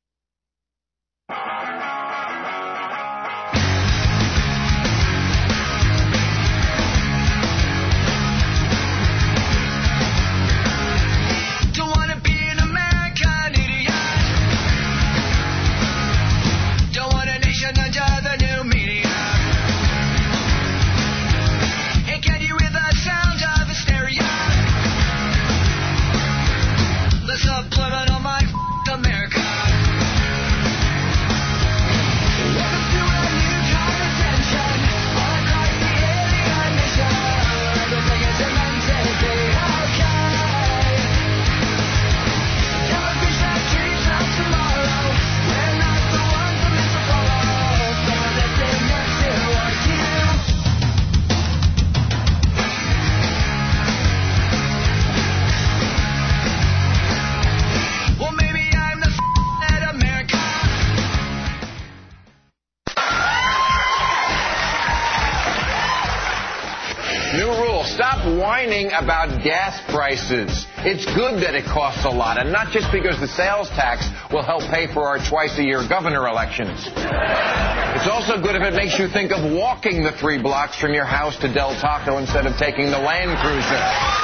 Whining about gas prices. It's good that it costs a lot, and not just because the sales tax will help pay for our twice-a-year governor elections. It's also good if it makes you think of walking the 3 blocks from your house to Del Taco instead of taking the Land Cruiser.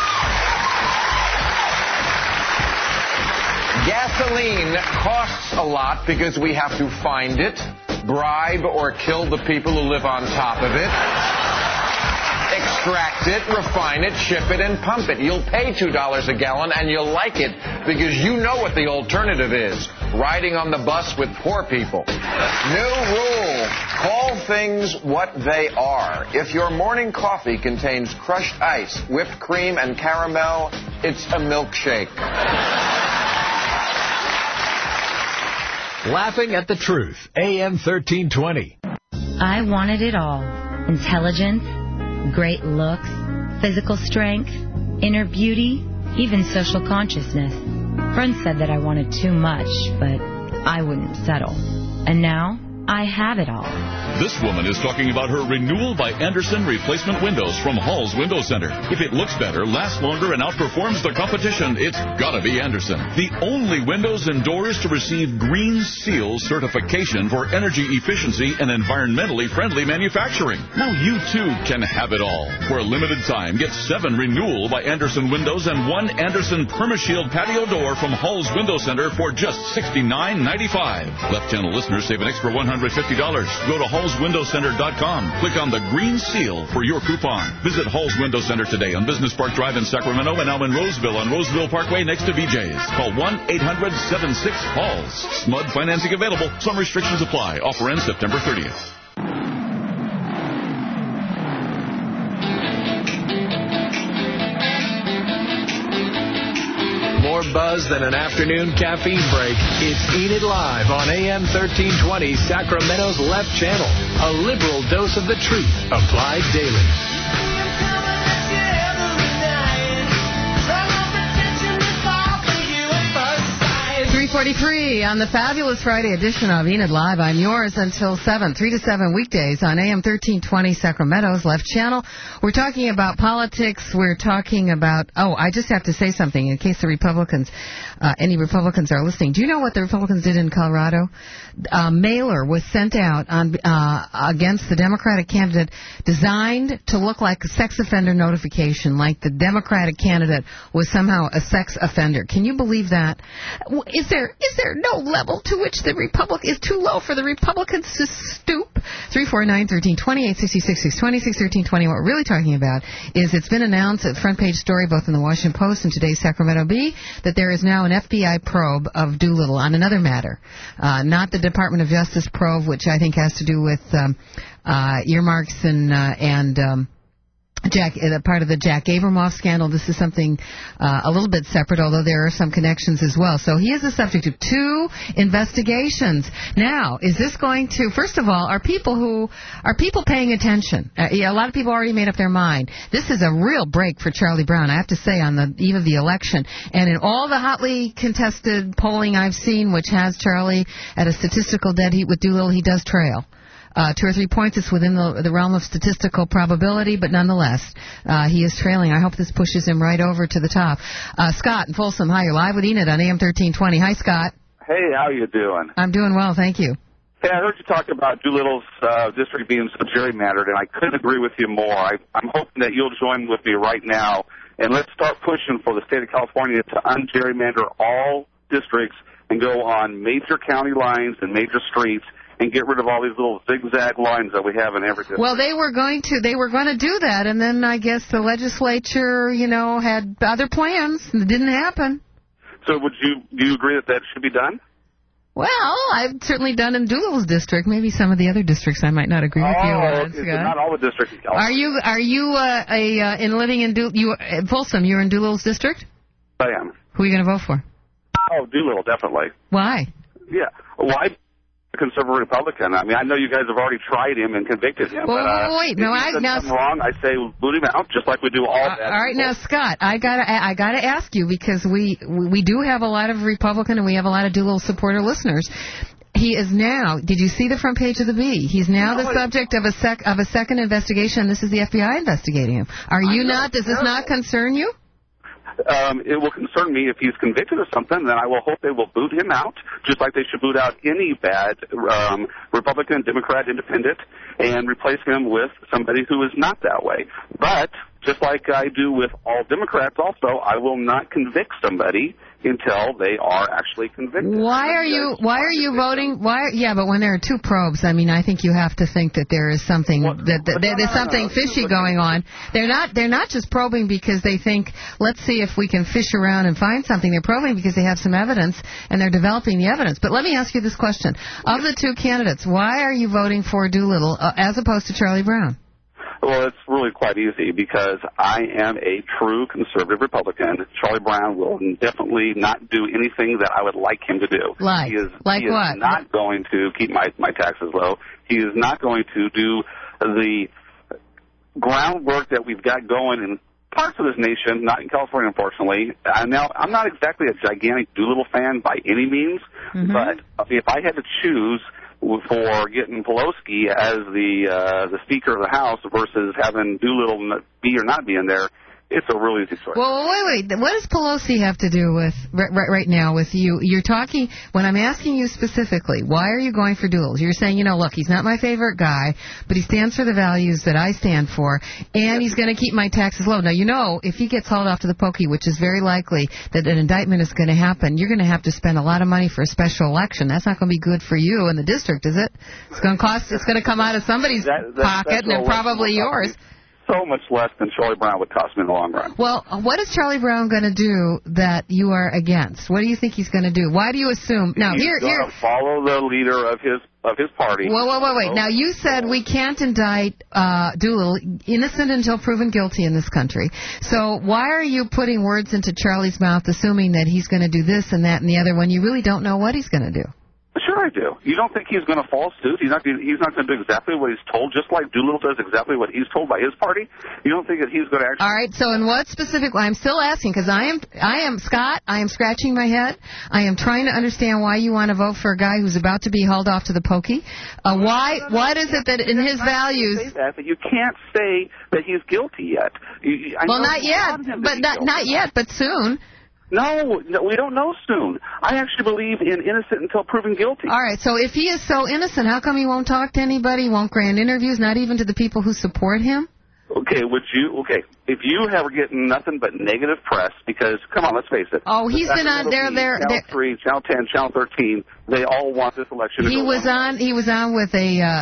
Gasoline costs a lot because we have to find it, bribe or kill the people who live on top of it, extract it, refine it, ship it, and pump it. You'll pay $2 a gallon, and you'll like it because you know what the alternative is. Riding on the bus with poor people. New rule. Call things what they are. If your morning coffee contains crushed ice, whipped cream, and caramel, it's a milkshake. Laughing at the Truth, AM 1320. I wanted it all. Intelligence, great looks, physical strength, inner beauty, even social consciousness. Friends said that I wanted too much, but I wouldn't settle. And now, I have it all. This woman is talking about her renewal by Anderson replacement windows from Hall's Window Center. If it looks better, lasts longer, and outperforms the competition, it's gotta be Anderson. The only windows and doors to receive Green Seal certification for energy efficiency and environmentally friendly manufacturing. Now you too can have it all. For a limited time, get 7 renewal by Anderson windows and 1 Anderson PermaShield patio door from Hall's Window Center for just $69.95. Left Channel listeners save an extra $150. Go to hallswindowcenter.com. Click on the Green Seal for your coupon. Visit Hall's Window Center today on Business Park Drive in Sacramento and now in Roseville on Roseville Parkway next to BJ's. Call 1-800-76-HALLS. SMUD financing available. Some restrictions apply. Offer ends September 30th. More buzz than an afternoon caffeine break. It's Enid Live on AM 1320, Sacramento's Left Channel. A liberal dose of the truth applied daily. 3:43 on the fabulous Friday edition of Enid Live. I'm yours until 7, 3 to 7 weekdays on AM 1320 Sacramento's Left Channel. We're talking about politics. We're talking about, I just have to say something in case the Republicans, any Republicans are listening. Do you know what the Republicans did in Colorado? A mailer was sent out on against the Democratic candidate designed to look like a sex offender notification, like the Democratic candidate was somehow a sex offender. Can you believe that? Is there no level to which the Republic is too low for the Republicans to stoop? 349-1320, 866-620, What we're really talking about is it's been announced at front page story both in the Washington Post and today's Sacramento Bee that there is now an FBI probe of Doolittle on another matter, not the Department of Justice probe, which I think has to do with earmarks and part of the Jack Abramoff scandal. This is something a little bit separate, although there are some connections as well. So he is the subject of 2 investigations. Now, is this going to, first of all, are people paying attention? A lot of people already made up their mind. This is a real break for Charlie Brown, I have to say, on the eve of the election. And in all the hotly contested polling I've seen, which has Charlie at a statistical dead heat with Doolittle, he does trail. 2 or 3 points. It's within the realm of statistical probability, but nonetheless, he is trailing. I hope this pushes him right over to the top. Scott in Folsom, hi, you're live with Enid on AM 1320. Hi, Scott. Hey, how you doing? I'm doing well, thank you. Hey, I heard you talk about Doolittle's district being so gerrymandered, and I couldn't agree with you more. I'm hoping that you'll join with me right now, and let's start pushing for the state of California to ungerrymander all districts and go on major county lines and major streets and get rid of all these little zigzag lines that we have in every district. Well, they were going to do that, and then I guess the legislature, had other plans, and it didn't happen. So do you agree that should be done? Well, I've certainly done in Doolittle's district. Maybe some of the other districts I might not agree with you on. Okay, so not all the districts in California. Are you living in Folsom? You're in Doolittle's district? I am. Who are you going to vote for? Oh, Doolittle, definitely. Why? Yeah. Why? Conservative Republican. I mean, I know you guys have already tried him and convicted him. Well, wait. No, if something wrong, I say boot him out, just like we do all that. All right, now, Scott, I gotta ask you, because we do have a lot of Republican and we have a lot of Doolittle supporter listeners. He is now. Did you see the front page of the Bee? He's now the subject of a second investigation. This is the FBI investigating him. Are you not? Does this not concern you? It will concern me if he's convicted of something. Then I will hope they will boot him out, just like they should boot out any bad Republican, Democrat, Independent, and replace him with somebody who is not that way. But just like I do with all Democrats, also I will not convict somebody until they are actually convicted. Why are you voting? Yeah, but when there are 2 probes, I mean, I think you have to think that there is something there's something fishy going on. They're not just probing because they think, let's see if we can fish around and find something. They're probing because they have some evidence and they're developing the evidence. But let me ask you this question: of the 2 candidates, why are you voting for Doolittle as opposed to Charlie Brown? Well, it's really quite easy because I am a true conservative Republican. Charlie Brown will definitely not do anything that I would like him to do. Like he is what? Not going to keep my taxes low. He is not going to do the groundwork that we've got going in parts of this nation, not in California, unfortunately. Now, I'm not exactly a gigantic Doolittle fan by any means, but if I had to choose for getting Pelosi as the Speaker of the House versus having Doolittle be or not be in there, it's a really easy choice. Well, wait. What does Pelosi have to do with right now with you? You're talking, when I'm asking you specifically, why are you going for Doolittle? You're saying, look, he's not my favorite guy, but he stands for the values that I stand for, and he's going to keep my taxes low. Now, if he gets hauled off to the pokey, which is very likely that an indictment is going to happen, you're going to have to spend a lot of money for a special election. That's not going to be good for you in the district, is it? It's going to come out of somebody's pocket, and probably yours. So much less than Charlie Brown would cost me in the long run. Well, what is Charlie Brown going to do that you are against? What do you think he's going to do? Why do you assume? Now, he's going to follow the leader of his party. Wait. Now, you said we can't indict Doolittle innocent until proven guilty in this country. So why are you putting words into Charlie's mouth, assuming that he's going to do this and that and the other when you really don't know what he's going to do? Sure I do. You don't think he's going to follow suit? He's not going to do exactly what he's told, just like Doolittle does exactly what he's told by his party? You don't think that he's going to actually... All right, so in what specific... I'm still asking, because I am Scott, I am scratching my head. I am trying to understand why you want to vote for a guy who's about to be hauled off to the pokey. What is it that in his values... But you can't say that he's guilty yet. Not yet, but soon. No, we don't know soon. I actually believe in innocent until proven guilty. All right, so if he is so innocent, how come he won't talk to anybody, won't grant interviews, not even to the people who support him? Okay, if you are getting nothing but negative press, because, come on, let's face it. Oh, he's been on Channel 3, Channel 10, Channel 13, they all want this election to go on. He was on with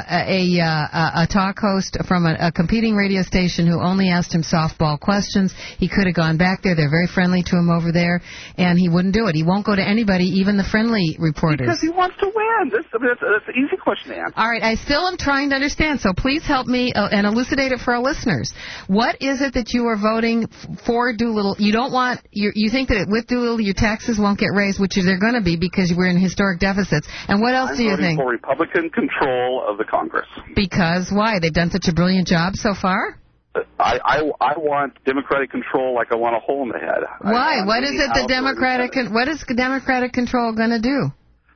a talk host from a competing radio station who only asked him softball questions. He could have gone back there. They're very friendly to him over there, and he wouldn't do it. He won't go to anybody, even the friendly reporters. Because he wants to win. That's an easy question to answer. All right, I still am trying to understand, so please help me and elucidate it for our listeners. What is it that you are voting for Doolittle? You don't want, you think that with Doolittle your taxes won't get raised, which they're going to be because we're in historic deficits. And what else do you think? I'm voting for Republican control of the Congress. Because why? They've done such a brilliant job so far? I want Democratic control like I want a hole in the head. Why? What is it the what is Democratic control going to do?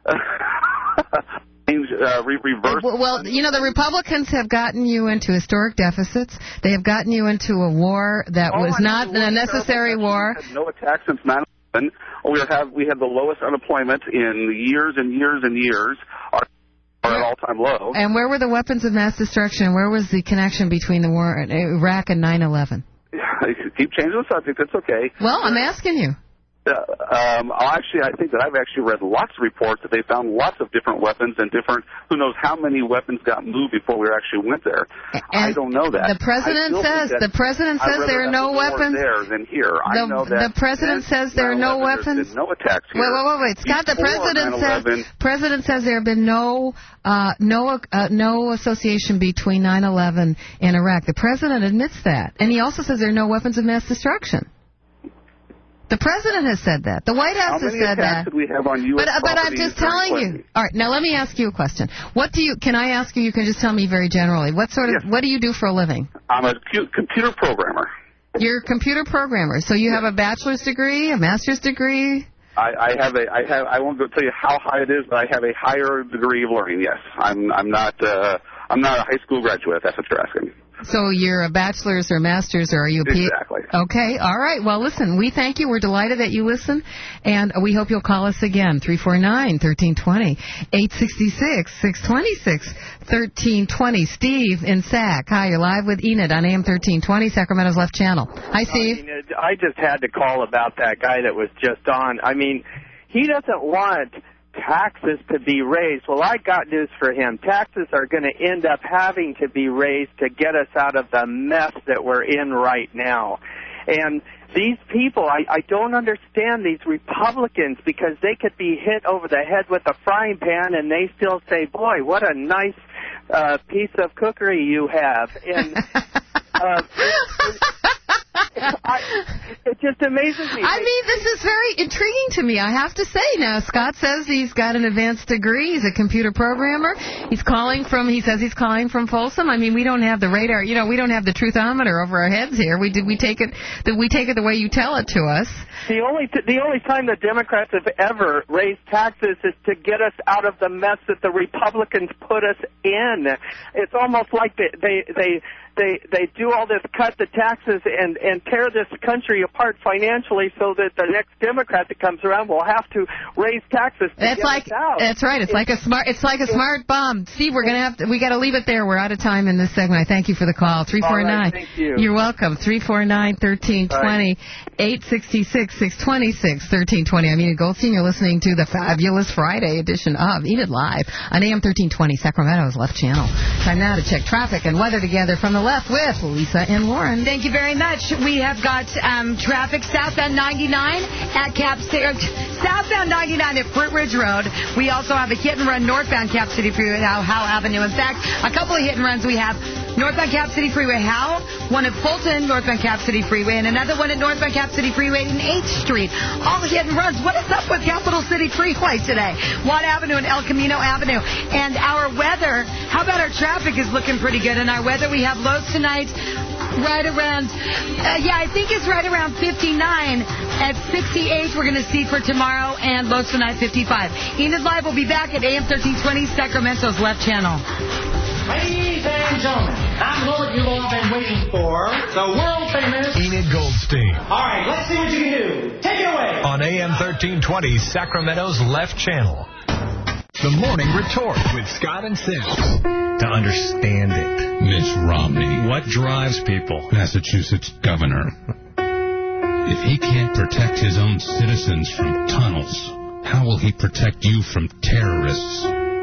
Reverse. Well, the Republicans have gotten you into historic deficits. They have gotten you into a war that was not a necessary war. We had no attacks since 9/11. We had the lowest unemployment in years and years and years. Are at all-time low. And where were the weapons of mass destruction? Where was the connection between the war in Iraq and 9/11? Keep changing the subject. That's okay. Well, I'm asking you. I think that I've actually read lots of reports that they found lots of different weapons and who knows how many weapons got moved before we actually went there. And I don't know that. The president says there are no weapons. There than here. I know that. The president says there are no weapons. There's been no attacks here. Wait, Scott. The president says there have been no association between 9/11 and Iraq. The president admits that, and he also says there are no weapons of mass destruction. The president has said that. The White House has said that. How many attacks did we have on U.S. But I'm just telling you. All right, now let me ask you a question. Can I ask you? You can just tell me very generally. What do you do for a living? I'm a computer programmer. You're a computer programmer. So you have a bachelor's degree, a master's degree? I won't tell you how high it is, but I have a higher degree of learning. Yes, I'm not a high school graduate. If that's what you're asking. So you're a bachelor's or master's, or are you a PhD? Exactly. Okay, all right. Well, listen, we thank you. We're delighted that you listen, and we hope you'll call us again, 349-1320, 866-626-1320. Steve in Sac. Hi, you're live with Enid on AM 1320, Sacramento's Left Channel. Hi, Steve. I just had to call about that guy that was just on. I mean, he doesn't want taxes to be raised. Well, I got news for him. Taxes are going to end up having to be raised to get us out of the mess that we're in right now. And these people, I don't understand these Republicans, because they could be hit over the head with a frying pan and they still say, boy, what a nice piece of cookery you have. And It just amazes me. I mean, this is very intriguing to me, I have to say. Now, Scott says he's got an advanced degree. He's a computer programmer. He says he's calling from Folsom. I mean, we don't have the radar. You know, we don't have the truthometer over our heads here. We take it the way you tell it to us. The only time the Democrats have ever raised taxes is to get us out of the mess that the Republicans put us in. It's almost like they do all this, cut the taxes and tear this country apart financially, so that the next Democrat that comes around will have to raise taxes to get us out. That's right. It's like a smart bomb. Steve, we got to leave it there. We're out of time in this segment. I thank you for the call. 349. Right, thank you. You're welcome. 349-1320, 866-626-1320. I'm Enid Goldstein. You're listening to the fabulous Friday edition of Enid Live on AM 1320, Sacramento's Left Channel. Time now to check traffic and weather together from the left with Lisa and Lauren. Thank you very much. We have got traffic southbound 99 at southbound 99 at Fruit Ridge Road. We also have a hit and run northbound Cap City Freeway at Howe Avenue. In fact, a couple of hit and runs we have. Northbound Cap City Freeway, Howe, one at Fulton, northbound Cap City Freeway, and another one at northbound Cap City Freeway and 8th Street. All the hit and runs. What is up with Capital City Freeway today? Watt Avenue and El Camino Avenue. And our weather, how about our traffic is looking pretty good. And our weather, we have lows tonight right around, I think it's right around 59. At 68, we're going to see for tomorrow, and lows tonight 55. Enid Live will be back at AM 1320, Sacramento's Left Channel. Ladies and gentlemen, I'm the Lord you've all been waiting for, the world-famous Enid Goldstein. All right, let's see what you can do. Take it away. On AM 1320, Sacramento's Left Channel. The Morning Retort with Scott and Sim. To understand it. Mitt Romney. What drives people? Massachusetts governor. If he can't protect his own citizens from tunnels, how will he protect you from terrorists?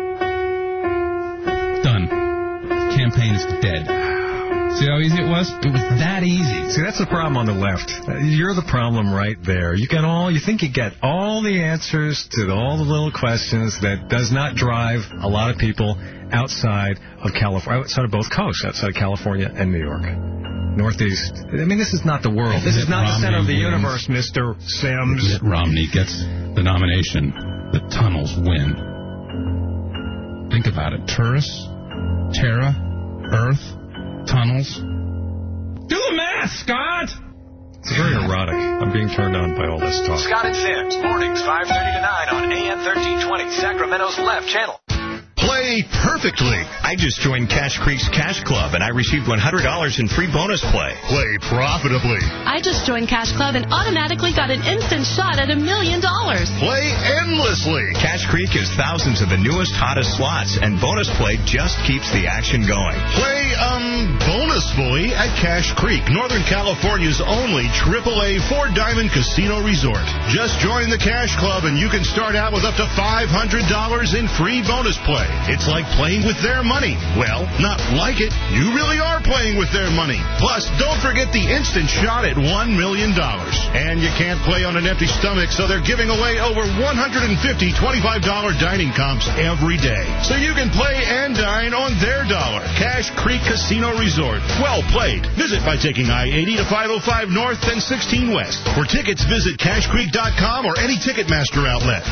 Done. Campaign is dead. See how easy it was? It was that easy. See, that's the problem on the left. You're the problem right there. You think you get all the answers to all the little questions. That does not drive a lot of people outside of California, outside of both coasts, outside of California and New York. Northeast. I mean, this is not the world. This is not the center of the universe, Mr. Sims. Mitt Romney gets the nomination. The tunnels win. Think about it. Tourists, Terra, Earth, tunnels. Do the math, Scott! It's very erotic. I'm being turned on by all this talk. Scott and Sims, mornings 5:30 to 9 on AM 1320, Sacramento's Left Channel. Play perfectly. I just joined Cash Creek's Cash Club, and I received $100 in free bonus play. Play profitably. I just joined Cash Club and automatically got an instant shot at $1 million. Play endlessly. Cash Creek has thousands of the newest, hottest slots, and bonus play just keeps the action going. Play, bonusfully at Cash Creek, Northern California's only AAA 4-diamond casino resort. Just join the Cash Club, and you can start out with up to $500 in free bonus play. It's like playing with their money. Well, not like it. You really are playing with their money. Plus, don't forget the instant shot at $1 million. And you can't play on an empty stomach, so they're giving away over 150 $25 dining comps every day. So you can play and dine on their dollar. Cash Creek Casino Resort. Well played. Visit by taking I-80 to 505 North and 16 West. For tickets, visit cashcreek.com or any Ticketmaster outlet.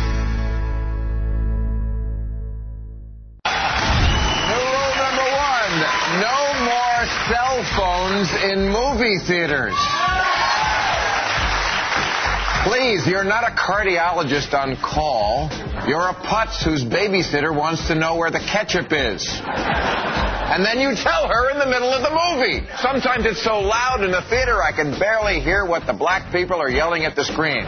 No more cell phones in movie theaters. Please, you're not a cardiologist on call. You're a putz whose babysitter wants to know where the ketchup is. And then you tell her in the middle of the movie. Sometimes it's so loud in the theater I can barely hear what the black people are yelling at the screen.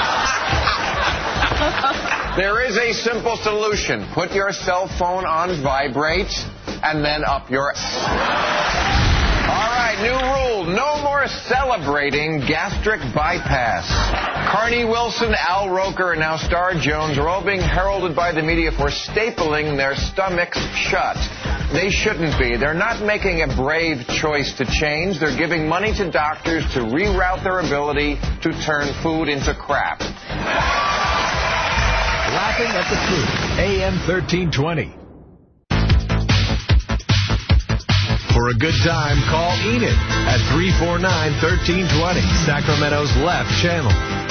There is a simple solution. Put your cell phone on vibrate and then up your... All right, new rule. No more celebrating gastric bypass. Carney Wilson, Al Roker, and now Star Jones are all being heralded by the media for stapling their stomachs shut. They shouldn't be. They're not making a brave choice to change. They're giving money to doctors to reroute their ability to turn food into crap. Laughing at the Truth, AM 1320. For For a good time, call Enid at 349-1320, Sacramento's Left Channel.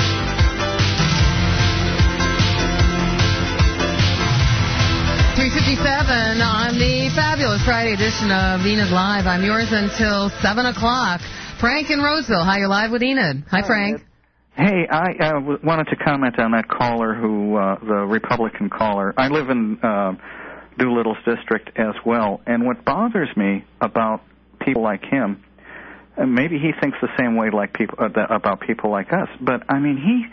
3:57 on the fabulous Friday edition of Enid Live. I'm yours until 7 o'clock. Frank in Roseville. Hi, you're live with Enid. Hi, Frank. Hey, I wanted to comment on that caller who, the Republican caller. I live in Doolittle's district as well, and what bothers me about people like him, and maybe he thinks the same way like people about people like us, but I mean he.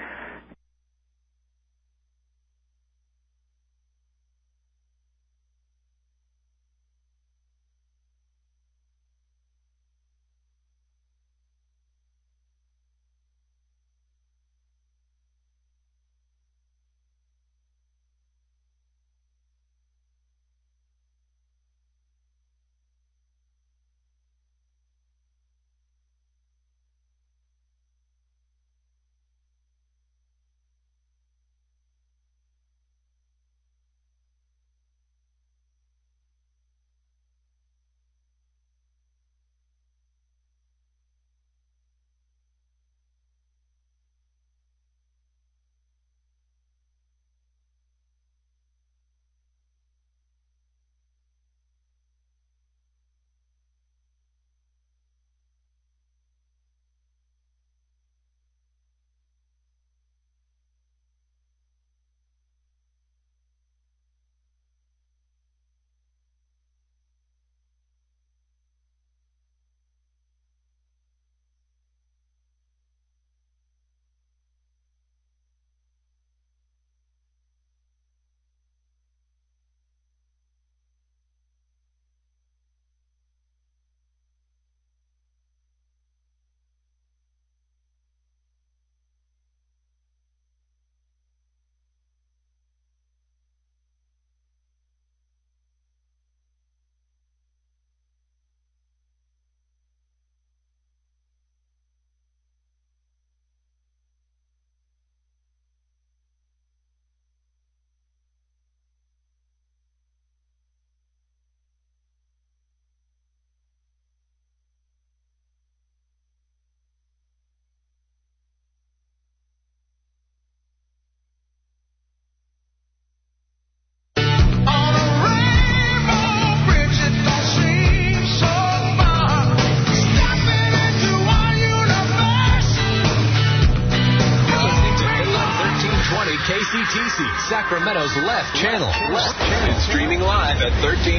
KCTC, Sacramento's Left Channel. And streaming live at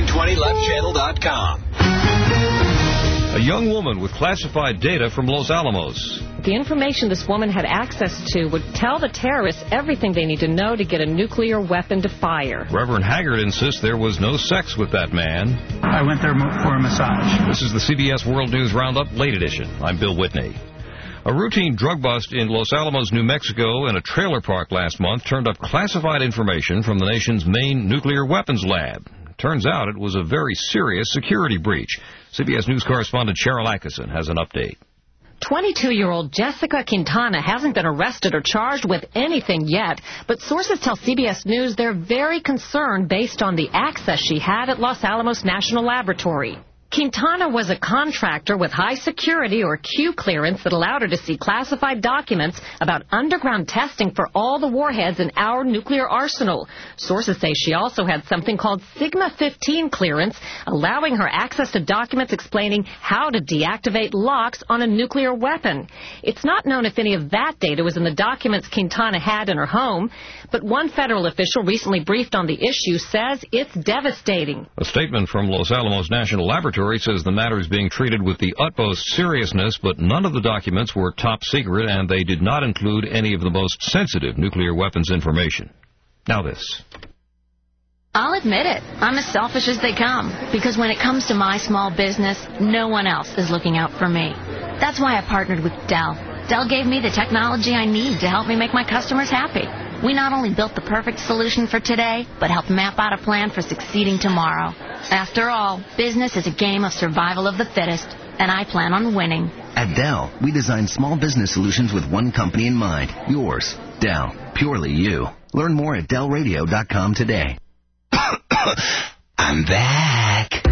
1320leftchannel.com. A young woman with classified data from Los Alamos. The information this woman had access to would tell the terrorists everything they need to know to get a nuclear weapon to fire. Reverend Haggard insists there was no sex with that man. I went there for a massage. This is the CBS World News Roundup Late Edition. I'm Bill Whitney. A routine drug bust in Los Alamos, New Mexico, in a trailer park last month turned up classified information from the nation's main nuclear weapons lab. Turns out it was a very serious security breach. CBS News correspondent Cheryl Atkinson has an update. 22-year-old Jessica Quintana hasn't been arrested or charged with anything yet, but sources tell CBS News they're very concerned based on the access she had at Los Alamos National Laboratory. Quintana was a contractor with high security or Q clearance that allowed her to see classified documents about underground testing for all the warheads in our nuclear arsenal. Sources say she also had something called Sigma 15 clearance, allowing her access to documents explaining how to deactivate locks on a nuclear weapon. It's not known if any of that data was in the documents Quintana had in her home, but one federal official recently briefed on the issue says it's devastating. A statement from Los Alamos National Laboratory says the matter is being treated with the utmost seriousness, but none of the documents were top secret, and they did not include any of the most sensitive nuclear weapons information. Now this. I'll admit it. I'm as selfish as they come, because when it comes to my small business, no one else is looking out for me. That's why I partnered with Dell. Dell gave me the technology I need to help me make my customers happy. We not only built the perfect solution for today, but helped map out a plan for succeeding tomorrow. After all, business is a game of survival of the fittest, and I plan on winning. At Dell, we design small business solutions with one company in mind. Yours. Dell. Purely you. Learn more at DellRadio.com today. I'm back.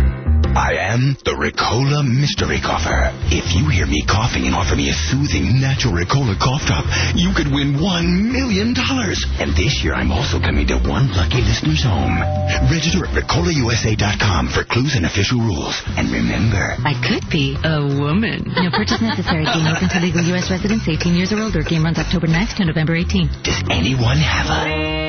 I am the Ricola Mystery Cougher. If you hear me coughing and offer me a soothing, natural Ricola cough drop, you could win $1 million. And this year, I'm also coming to one lucky listener's home. Register at RicolaUSA.com for clues and official rules. And remember, I could be a woman. No purchase necessary. Game open to legal U.S. residents 18 years or older. Game runs October 9th to November 18th. Does anyone have a...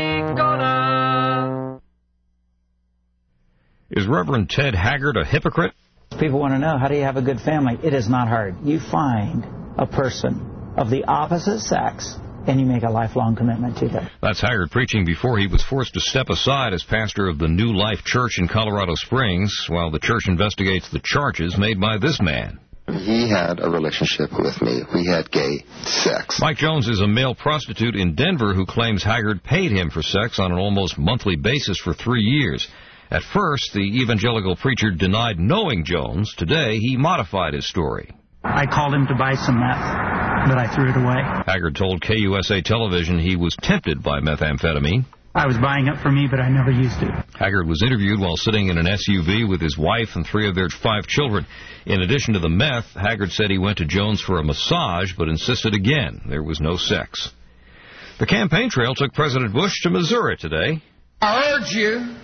Is Reverend Ted Haggard a hypocrite? People want to know, how do you have a good family? It is not hard. You find a person of the opposite sex, and you make a lifelong commitment to them. That's Haggard preaching before he was forced to step aside as pastor of the New Life Church in Colorado Springs, while the church investigates the charges made by this man. He had a relationship with me. We had gay sex. Mike Jones is a male prostitute in Denver who claims Haggard paid him for sex on an almost monthly basis for 3 years. At first, the evangelical preacher denied knowing Jones. Today, he modified his story. I called him to buy some meth, but I threw it away. Haggard told KUSA Television he was tempted by methamphetamine. I was buying it for me, but I never used it. Haggard was interviewed while sitting in an SUV with his wife and 3 of their 5 children. In addition to the meth, Haggard said he went to Jones for a massage, but insisted again there was no sex. The campaign trail took President Bush to Missouri today. I urge you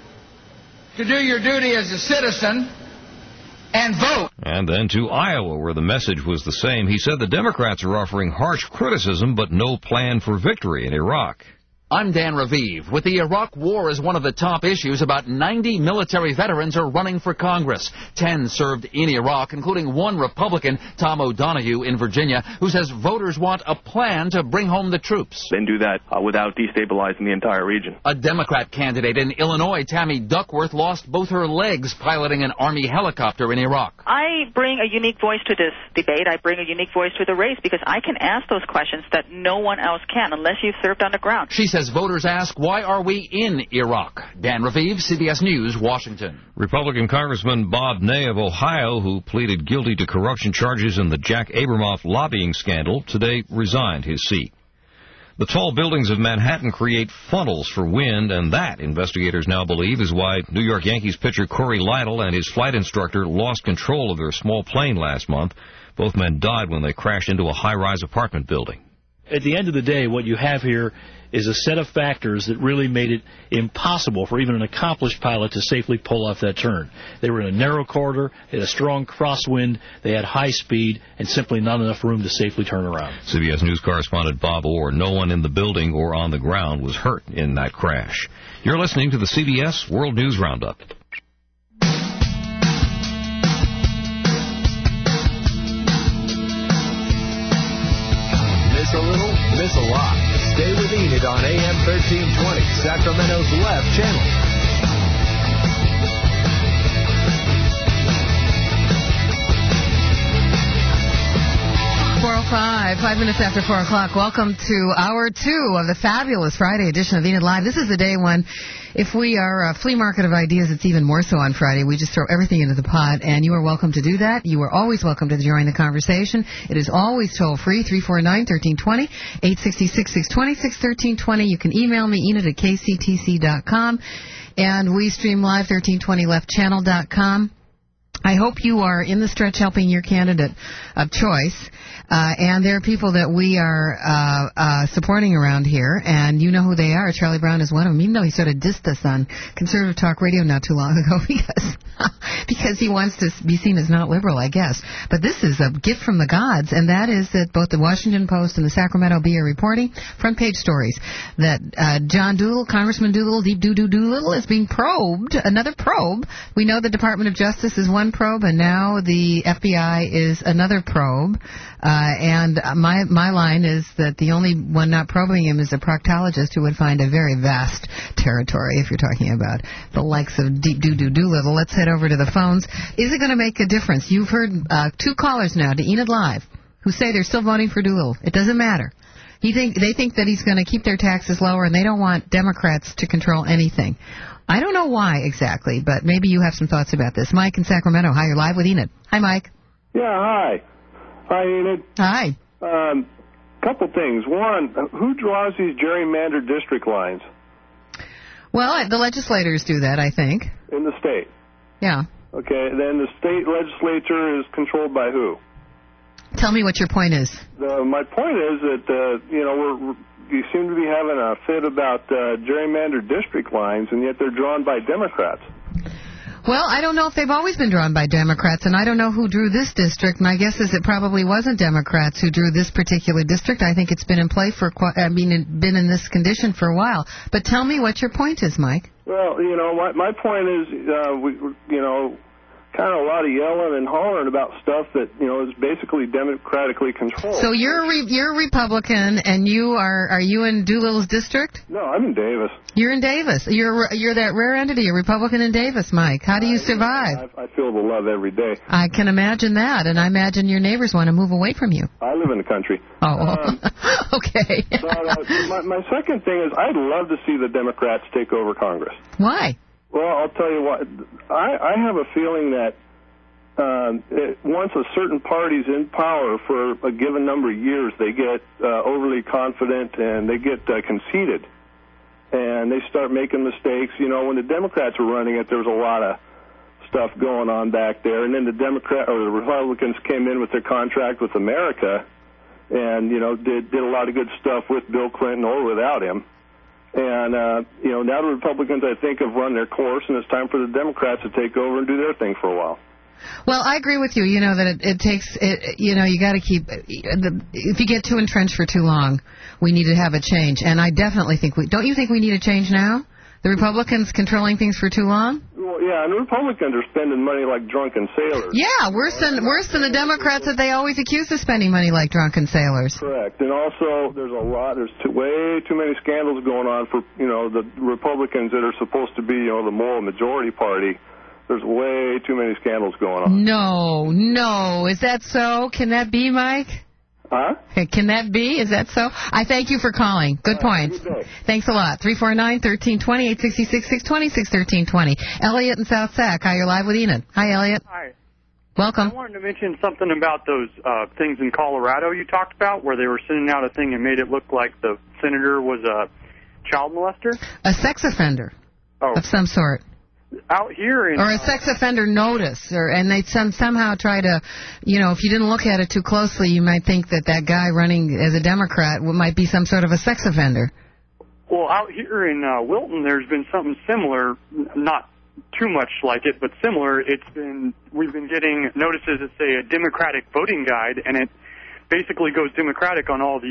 to do your duty as a citizen and vote. And then to Iowa, where the message was the same. He said the Democrats are offering harsh criticism, but no plan for victory in Iraq. I'm Dan Raviv. With the Iraq War as one of the top issues, about 90 military veterans are running for Congress. 10 served in Iraq, including one Republican, Tom O'Donohue, in Virginia, who says voters want a plan to bring home the troops. And do that without destabilizing the entire region. A Democrat candidate in Illinois, Tammy Duckworth, lost both her legs piloting an Army helicopter in Iraq. I bring a unique voice to this debate. I bring a unique voice to the race because I can ask those questions that no one else can unless you've served on the ground. She says voters ask, why are we in Iraq? Dan Raviv, CBS News, Washington. Republican Congressman Bob Ney of Ohio, who pleaded guilty to corruption charges in the Jack Abramoff lobbying scandal, today resigned his seat. The tall buildings of Manhattan create funnels for wind, and that, investigators now believe, is why New York Yankees pitcher Corey Lytle and his flight instructor lost control of their small plane last month. Both men died when they crashed into a high-rise apartment building. At the end of the day, what you have here is a set of factors that really made it impossible for even an accomplished pilot to safely pull off that turn. They were in a narrow corridor, they had a strong crosswind, they had high speed, and simply not enough room to safely turn around. CBS News correspondent Bob Orr. No one in the building or on the ground was hurt in that crash. You're listening to the CBS World News Roundup. Miss a little, miss a lot. Stay with Enid on AM 1320, Sacramento's left channel. 4:05, 5 minutes after 4 o'clock. Welcome to hour 2 of the fabulous Friday edition of Enid Live. This is the day when, if we are a flea market of ideas, it's even more so on Friday. We just throw everything into the pot, and you are welcome to do that. You are always welcome to join the conversation. It is always toll-free, 349-1320, 866-620-1320. You can email me, Enid at kctc.com, and we stream live, 1320leftchannel.com. I hope you are in the stretch helping your candidate of choice. And there are people that we are supporting around here, and you know who they are. Charlie Brown is one of them, even though he sort of dissed us on Conservative Talk Radio not too long ago because he wants to be seen as not liberal, I guess. But this is a gift from the gods, and that is that both the Washington Post and the Sacramento Bee are reporting front-page stories that John Doolittle, Congressman Doolittle, Deep Doolittle, is being probed, another probe. We know the Department of Justice is one probe, and now the FBI is another probe. And my line is that the only one not probing him is a proctologist who would find a very vast territory if you're talking about the likes of Deep Doolittle. Let's head over to the phones. Is it going to make a difference? You've heard 2 callers now to Enid Live who say they're still voting for Doolittle. It doesn't matter. They think that he's going to keep their taxes lower, and they don't want Democrats to control anything. I don't know why exactly, but maybe you have some thoughts about this. Mike in Sacramento. Hi, you're live with Enid. Hi, Mike. Yeah, hi. Hi, Enid. Hi. Couple things. One, who draws these gerrymandered district lines? Well, the legislators do that, I think. In the state? Yeah. Okay, then the state legislature is controlled by who? Tell me what your point is. My point is that, you seem to be having a fit about gerrymandered district lines, and yet they're drawn by Democrats. Well, I don't know if they've always been drawn by Democrats, and I don't know who drew this district. My guess is it probably wasn't Democrats who drew this particular district. I think it's been in play been in this condition for a while. But tell me what your point is, Mike. Well, my point is, kind of a lot of yelling and hollering about stuff that, is basically democratically controlled. So you're a Republican, and are you in Doolittle's district? No, I'm in Davis. You're in Davis. You're that rare entity, a Republican in Davis, Mike. How do you survive? I feel the love every day. I can imagine that, and I imagine your neighbors want to move away from you. I live in the country. Oh, okay. My second thing is I'd love to see the Democrats take over Congress. Why? Well, I'll tell you what. I have a feeling that once a certain party's in power for a given number of years, they get overly confident and they get conceited, and they start making mistakes. When the Democrats were running it, there was a lot of stuff going on back there, and then the Republicans came in with their contract with America, and did a lot of good stuff with Bill Clinton or without him. And, now the Republicans, I think, have run their course, and it's time for the Democrats to take over and do their thing for a while. Well, I agree with you, that it takes, you got to keep, if you get too entrenched for too long, we need to have a change. And I definitely think don't you think we need a change now? The Republicans controlling things for too long? Well, yeah, and the Republicans are spending money like drunken sailors. Yeah, worse than the Democrats that they always accuse of spending money like drunken sailors. Correct. And also, there's way too many scandals going on for, the Republicans that are supposed to be, the moral majority party. There's way too many scandals going on. No. Is that so? Can that be, Mike? Huh? Can that be? Is that so? I thank you for calling. Good point. Thanks a lot. 349-1320, 866-620-1320. Elliot in South Sac. Hi, you're live with Enid. Hi, Elliot. Hi. Welcome. I wanted to mention something about those things in Colorado you talked about, where they were sending out a thing and made it look like the senator was a child molester. A sex offender of some sort. Out here in... Or a sex offender notice, and they somehow try to, if you didn't look at it too closely, you might think that guy running as a Democrat might be some sort of a sex offender. Well, out here in Wilton, there's been something similar, not too much like it, but similar. We've been getting notices that say a Democratic voting guide, and it basically goes Democratic on all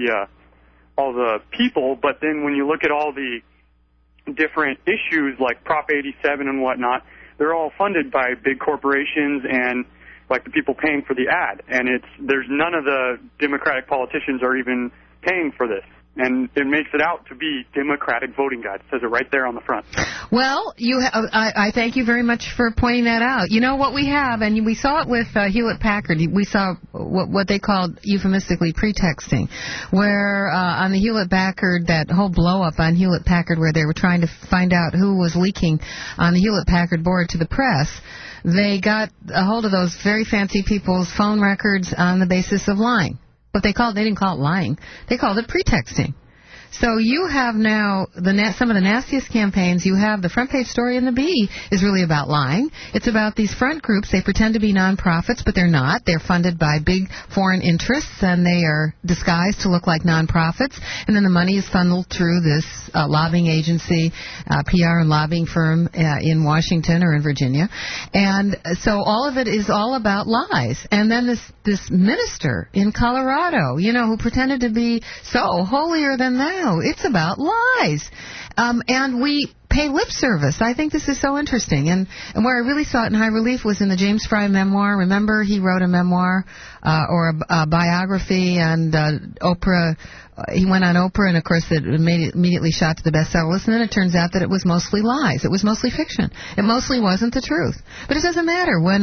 the people, but then when you look at all the different issues like Prop 87 and whatnot, they're all funded by big corporations and like the people paying for the ad. And there's none of the Democratic politicians are even paying for this. And it makes it out to be Democratic voting guide. It says it right there on the front. Well, I thank you very much for pointing that out. You know what we have, and we saw it with Hewlett-Packard. We saw what they called euphemistically pretexting, where on the Hewlett-Packard, that whole blow-up on Hewlett-Packard where they were trying to find out who was leaking on the Hewlett-Packard board to the press, they got a hold of those very fancy people's phone records on the basis of lying. What they didn't call it lying. They called it pretexting. So you have now some of the nastiest campaigns. You have the front page story in the Bee is really about lying. It's about these front groups. They pretend to be nonprofits, but they're not. They're funded by big foreign interests, and they are disguised to look like nonprofits. And then the money is funneled through this lobbying agency, PR and lobbying firm in Washington or in Virginia. And so all of it is all about lies. And then this minister in Colorado, who pretended to be so holier than thou. It's about lies. And we pay lip service. I think this is so interesting. And where I really saw it in high relief was in the James Frey memoir. Remember, he wrote a memoir or a biography, and Oprah. He went on Oprah, and of course it immediately shot to the bestseller list. And then it turns out that it was mostly lies. It was mostly fiction. It mostly wasn't the truth. But it doesn't matter when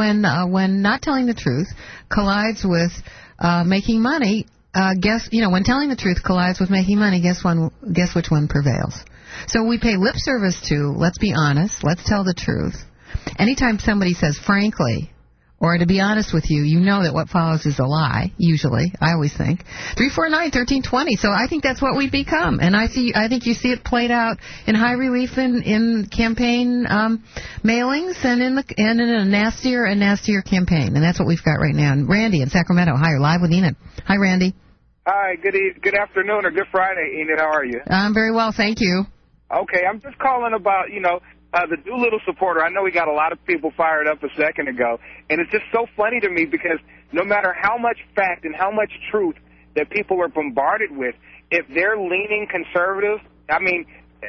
not telling the truth collides with making money. When telling the truth collides with making money, guess which one prevails? So we pay lip service to, let's be honest, let's tell the truth. Anytime somebody says frankly Or to be honest with you, you know that what follows is a lie, usually, I always think. 349-1320. So I think that's what we've become. And I think you see it played out in high relief in campaign mailings and in a nastier and nastier campaign. And that's what we've got right now. And Randy in Sacramento. Hi, you're live with Enid. Hi, Randy. Hi, good afternoon or good Friday, Enid. How are you? I'm very well, thank you. Okay, I'm just calling about, the Doolittle supporter. I know we got a lot of people fired up a second ago, and it's just so funny to me because no matter how much fact and how much truth that people are bombarded with, if they're leaning conservative, I mean,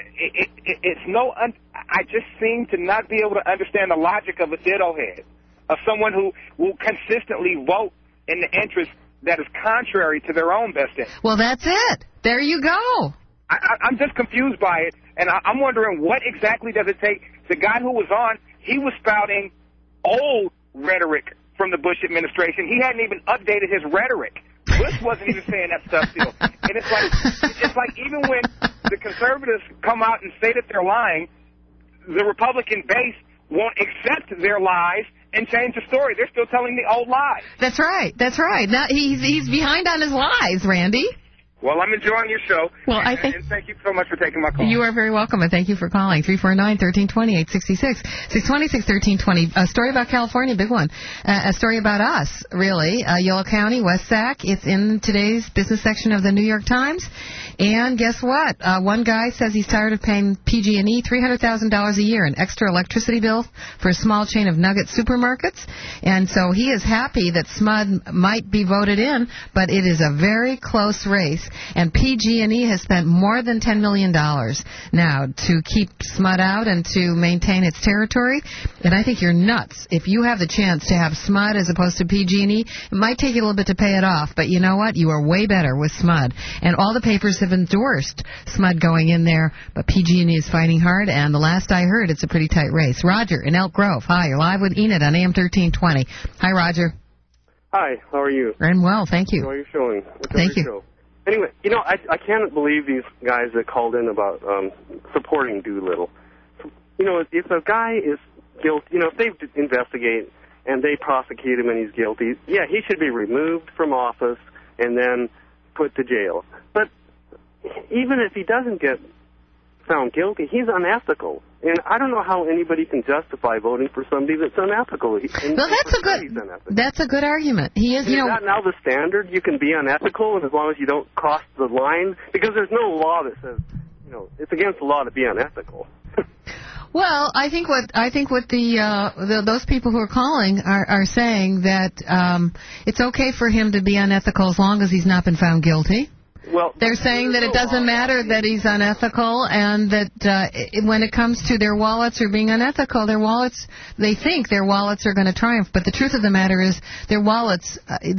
I just seem to not be able to understand the logic of a ditto head, of someone who will consistently vote in the interest that is contrary to their own best interest. Well, that's it. There you go. I'm just confused by it, and I'm wondering what exactly does it take. The guy who was on, he was spouting old rhetoric from the Bush administration. He hadn't even updated his rhetoric. Bush wasn't even saying that stuff still. And it's like even when the conservatives come out and say that they're lying, the Republican base won't accept their lies and change the story. They're still telling the old lies. That's right. That's right. Now he's behind on his lies, Randy. Well, I'm enjoying your show. Well, and thank you so much for taking my call. You are very welcome, and thank you for calling. 349-1320-866. 626-1320. A story about California, big one. A story about us, really. Yolo County, West Sac. It's in today's business section of the New York Times. And guess what? One guy says he's tired of paying PG&E $300,000 a year in extra electricity bills for a small chain of nugget supermarkets. And so he is happy that SMUD might be voted in, but it is a very close race. And PG&E has spent more than $10 million now to keep SMUD out and to maintain its territory. And I think you're nuts. If you have the chance to have SMUD as opposed to PG&E, it might take you a little bit to pay it off. But you know what? You are way better with SMUD. And all the papers have endorsed SMUD going in there, but PG&E is fighting hard. And the last I heard, it's a pretty tight race. Roger in Elk Grove. Hi, you're live with Enid on AM 1320. Hi, Roger. Hi, how are you? I'm well, thank you. How are you showing? Thank you. Show. Anyway, I can't believe these guys that called in about supporting Doolittle. If a guy is guilty, if they investigate and they prosecute him and he's guilty, yeah, he should be removed from office and then put to jail. But even if he doesn't get found guilty, he's unethical. And I don't know how anybody can justify voting for somebody that's unethical. Well, that's a good argument. He is, Is that now the standard? You can be unethical as long as you don't cross the line? Because there's no law that says, it's against the law to be unethical. Well, I think what those people who are calling are saying that it's okay for him to be unethical as long as he's not been found guilty. Well, they're saying that it doesn't matter that he's unethical, and that when it comes to their wallets or being unethical, they think their wallets are going to triumph. But the truth of the matter is their wallets,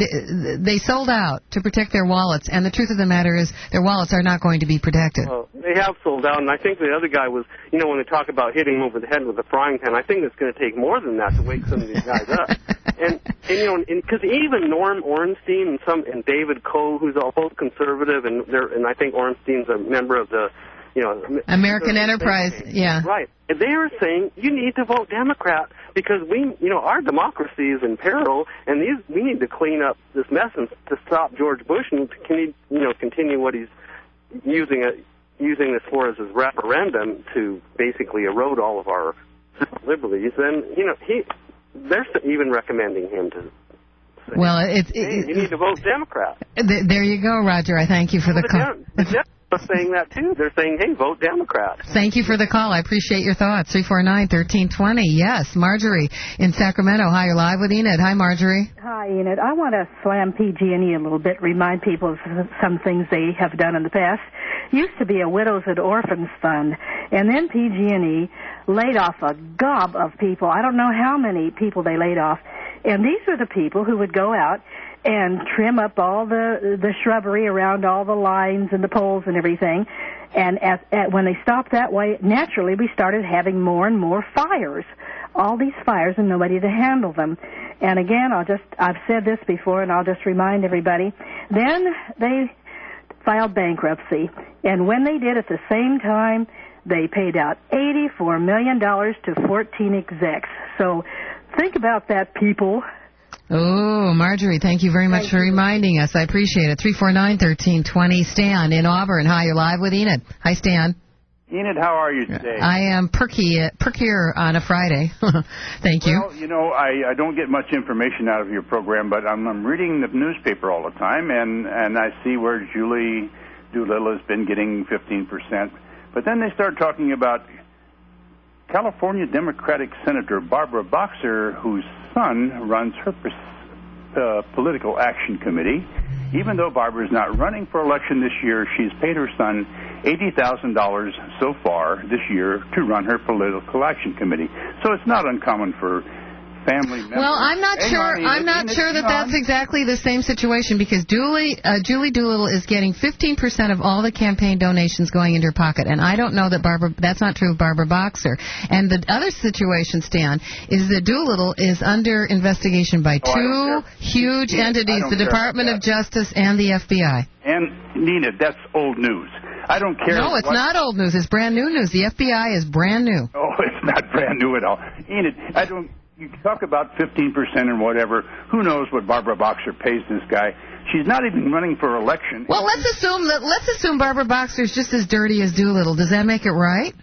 they sold out to protect their wallets, and the truth of the matter is their wallets are not going to be protected. Well, they have sold out, and I think the other guy was, when they talk about hitting him over the head with a frying pan, I think it's going to take more than that to wake some of these guys up. And because even Norm Ornstein and David Coe, who's all both conservative, and I think Ornstein's a member of the, American Enterprise, yeah. Right. And they are saying you need to vote Democrat because our democracy is in peril, and we need to clean up this mess and to stop George Bush and continue what he's using this for as his referendum to basically erode all of our liberties. And they're even recommending him to. Well, you need to vote Democrat. There you go, Roger. I thank you for the call. The Democrats are saying that, too. They're saying, hey, vote Democrat. Thank you for the call. I appreciate your thoughts. 349-1320. Yes, Marjorie in Sacramento. Hi, you're live with Enid. Hi, Marjorie. Hi, Enid. I want to slam PG&E a little bit, remind people of some things they have done in the past. Used to be a widows and orphans fund, and then PG&E laid off a gob of people. I don't know how many people they laid off. And these are the people who would go out and trim up all the shrubbery around all the lines and the poles and everything. And when they stopped that way, naturally we started having more and more fires. All these fires and nobody to handle them. And again, I've said this before and I'll just remind everybody. Then they filed bankruptcy. And when they did at the same time, they paid out $84 million to 14 execs. So think about that, people. Oh, Marjorie, thank you very much for reminding us. I appreciate it. 349-1320. Stan in Auburn. Hi, you're live with Enid. Hi, Stan. Enid, how are you today? I am perkier on a Friday. Thank you. Well, you know, I don't get much information out of your program, but I'm reading the newspaper all the time, and I see where Julie Doolittle has been getting 15%. But then they start talking about California Democratic Senator Barbara Boxer, whose son runs her political action committee. Even though Barbara is not running for election this year, she's paid her son $80,000 so far this year to run her political action committee. So it's not uncommon for family members. Well, I'm not sure that that's exactly the same situation, because Julie Doolittle is getting 15% of all the campaign donations going into her pocket, and I don't know that that's not true of Barbara Boxer. And the other situation, Stan, is that Doolittle is under investigation by two huge entities, the Department of Justice and the FBI. And Nina, that's old news. I don't care. No, it's not old news. It's brand new news. The FBI is brand new. Oh, it's not brand new at all. Enid, you talk about 15% and whatever. Who knows what Barbara Boxer pays this guy? She's not even running for election. Well, let's assume Barbara Boxer is just as dirty as Doolittle. Does that make it right?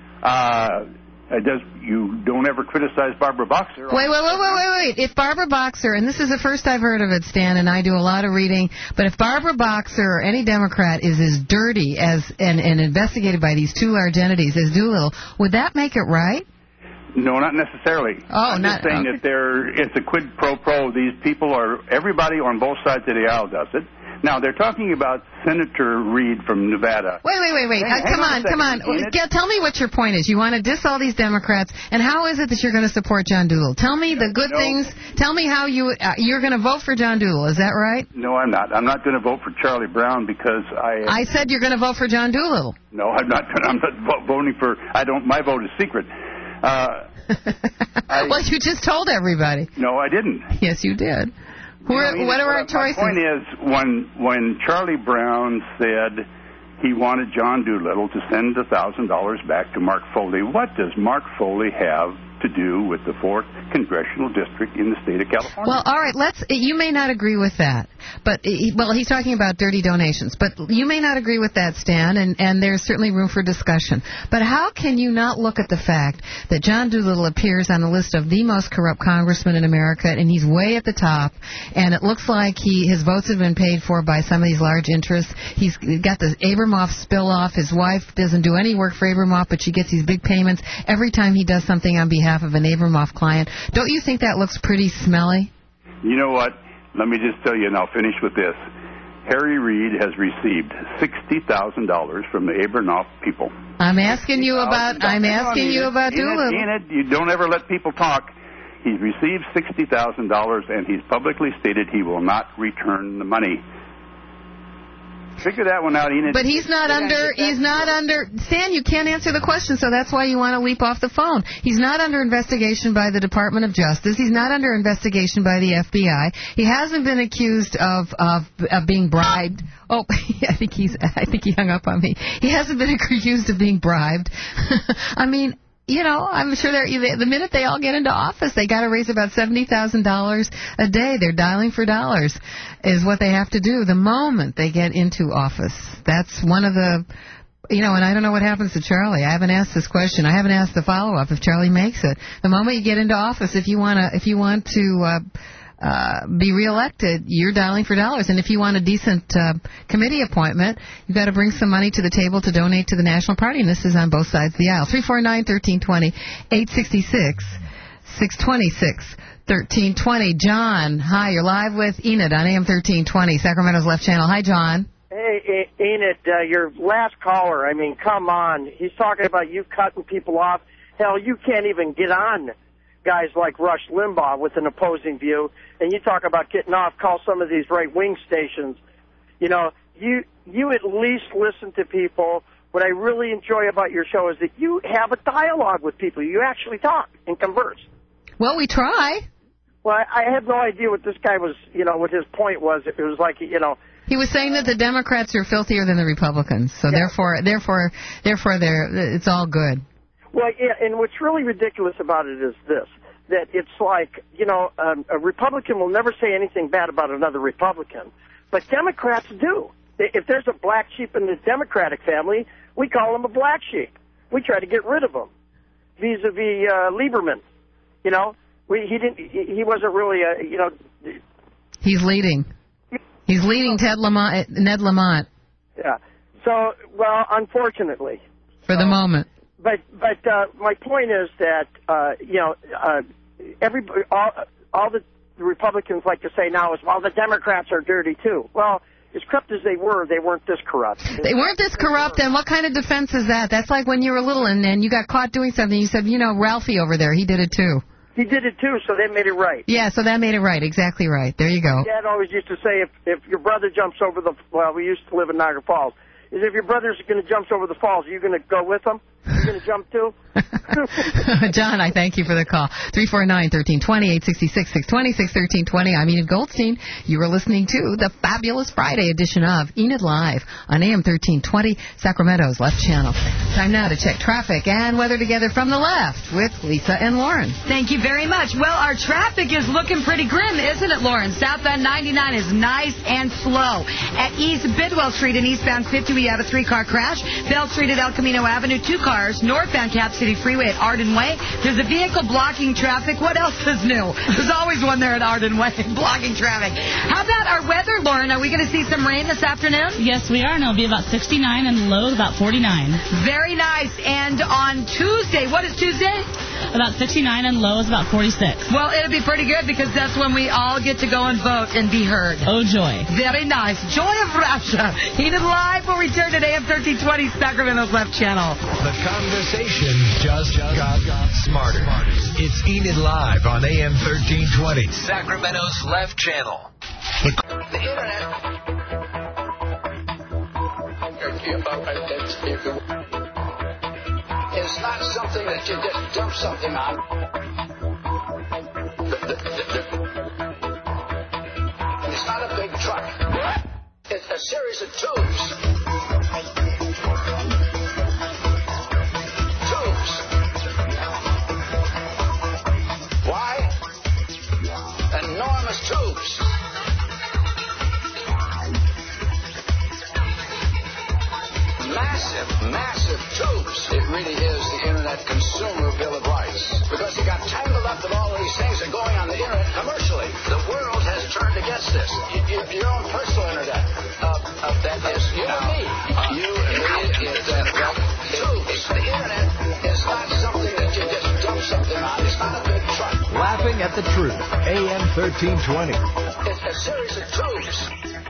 You don't ever criticize Barbara Boxer. Wait. If Barbara Boxer, and this is the first I've heard of it, Stan, and I do a lot of reading, but if Barbara Boxer or any Democrat is as dirty as and investigated by these two large entities as Doolittle, would that make it right? No, not necessarily. I'm just saying that it's a quid pro quo. These people everybody on both sides of the aisle does it. Now, they're talking about Senator Reid from Nevada. Wait. Come on. Tell me what your point is. You want to diss all these Democrats, and how is it that you're going to support John Doolittle? Tell me the good things. Tell me how you're going to vote for John Doolittle. Is that right? No, I'm not. I'm not going to vote for Charlie Brown because I said you're going to vote for John Doolittle. No, I'm not. I'm not voting for... My vote is secret. Well, you just told everybody. No, I didn't. Yes, you did. What are our choices? My point is, when Charlie Brown said he wanted John Doolittle to send $1,000 back to Mark Foley, what does Mark Foley have to do with the 4th Congressional District in the state of California? Well, all right, you may not agree with that, but, he's talking about dirty donations, but you may not agree with that, Stan, and there's certainly room for discussion. But how can you not look at the fact that John Doolittle appears on the list of the most corrupt congressmen in America, and he's way at the top, and it looks like his votes have been paid for by some of these large interests. He's got the Abramoff spill-off. His wife doesn't do any work for Abramoff, but she gets these big payments every time he does something on behalf of an Abramoff client. Don't you think that looks pretty smelly? You know what? Let me just tell you, and I'll finish with this. Harry Reid has received $60,000 from the Abramoff people. I'm asking you about Doolittle. Enid, you don't ever let people talk. He's received $60,000, and he's publicly stated he will not return the money. Figure that one out, Enid. But he's not under, Stan, you can't answer the question, so that's why you want to leap off the phone. He's not under investigation by the Department of Justice. He's not under investigation by the FBI. He hasn't been accused of being bribed. Oh, I think he hung up on me. He hasn't been accused of being bribed. I mean, I'm sure the minute they all get into office, they got to raise about $70,000 a day. They're dialing for dollars is what they have to do the moment they get into office. That's one of the, and I don't know what happens to Charlie. I haven't asked this question. I haven't asked the follow-up if Charlie makes it. The moment you get into office, if you want to be reelected, you're dialing for dollars. And if you want a decent committee appointment, you've got to bring some money to the table to donate to the National Party. And this is on both sides of the aisle. 349-1320, 866-626-1320. John, hi, you're live with Enid on AM 1320, Sacramento's Left Channel. Hi, John. Hey, Enid, your last caller, I mean, come on. He's talking about you cutting people off. Hell, you can't even get on guys like Rush Limbaugh with an opposing view, and you talk about getting off, call some of these right-wing stations. You at least listen to people. What I really enjoy about your show is that you have a dialogue with people. You actually talk and converse. Well, we try. Well, I had no idea what this guy was, what his point was. It was like, He was saying that the Democrats are filthier than the Republicans, so therefore, it's all good. Well, yeah, and what's really ridiculous about it is this. that it's like, a Republican will never say anything bad about another Republican, but Democrats do. If there's a black sheep in the Democratic family, we call him a black sheep. We try to get rid of him. Vis-a-vis Lieberman, he wasn't really He's leading. He's leading Ned Lamont. Yeah. So, well, unfortunately. For the moment. But my point is that everybody, all the Republicans like to say now is, well, the Democrats are dirty too. Well, as corrupt as they weren't this corrupt. They weren't this corrupt, and what kind of defense is that? That's like when you were little and you got caught doing something. You said, Ralphie over there, he did it too. He did it too, so that made it right. Yeah, so that made it right. Exactly right. There you go. Dad always used to say, if your brother jumps over we used to live in Niagara Falls, is if your brother's going to jump over the falls, are you going to go with him? You're going to jump too? John, I thank you for the call. 349-1320, 866-620-61320. I'm Enid Goldstein. You are listening to the Fabulous Friday edition of Enid Live on AM 1320, Sacramento's Left Channel. Time now to check traffic and weather together from the left with Lisa and Lauren. Thank you very much. Well, our traffic is looking pretty grim, isn't it, Lauren? Southbound 99 is nice and slow. At East Bidwell Street and eastbound 50, we have a 3-car crash. Bell Street at El Camino Avenue, 2 cars. Northbound Cap City Freeway at Arden Way. There's a vehicle blocking traffic. What else is new? There's always one there at Arden Way blocking traffic. How about our weather, Lauren? Are we going to see some rain this afternoon? Yes, we are, and it'll be about 69 and low about 49. Very nice. And on Tuesday, what is Tuesday? About 69 and low is about 46. Well, it'll be pretty good because that's when we all get to go and vote and be heard. Oh, joy. Very nice. Joy of Russia. Enid Live will return at AM 1320, Sacramento's Left Channel. The conversation just got smarter. It's Enid Live on AM 1320, Sacramento's Left Channel. The Internet is not something that you just dump something on. It's not a big truck. It's a series of tubes. Why? Enormous tubes. Massive tubes. It really is the Internet Consumer Bill of Rights. Because you got tangled up with all of these things that are going on the Internet commercially. The world has turned against this. Your own personal Internet. That is you and me. You and me is tubes. The Internet is not something that you just dump something on. It's not a big truck. Laughing at the Truth, AM 1320. It's a series of tubes.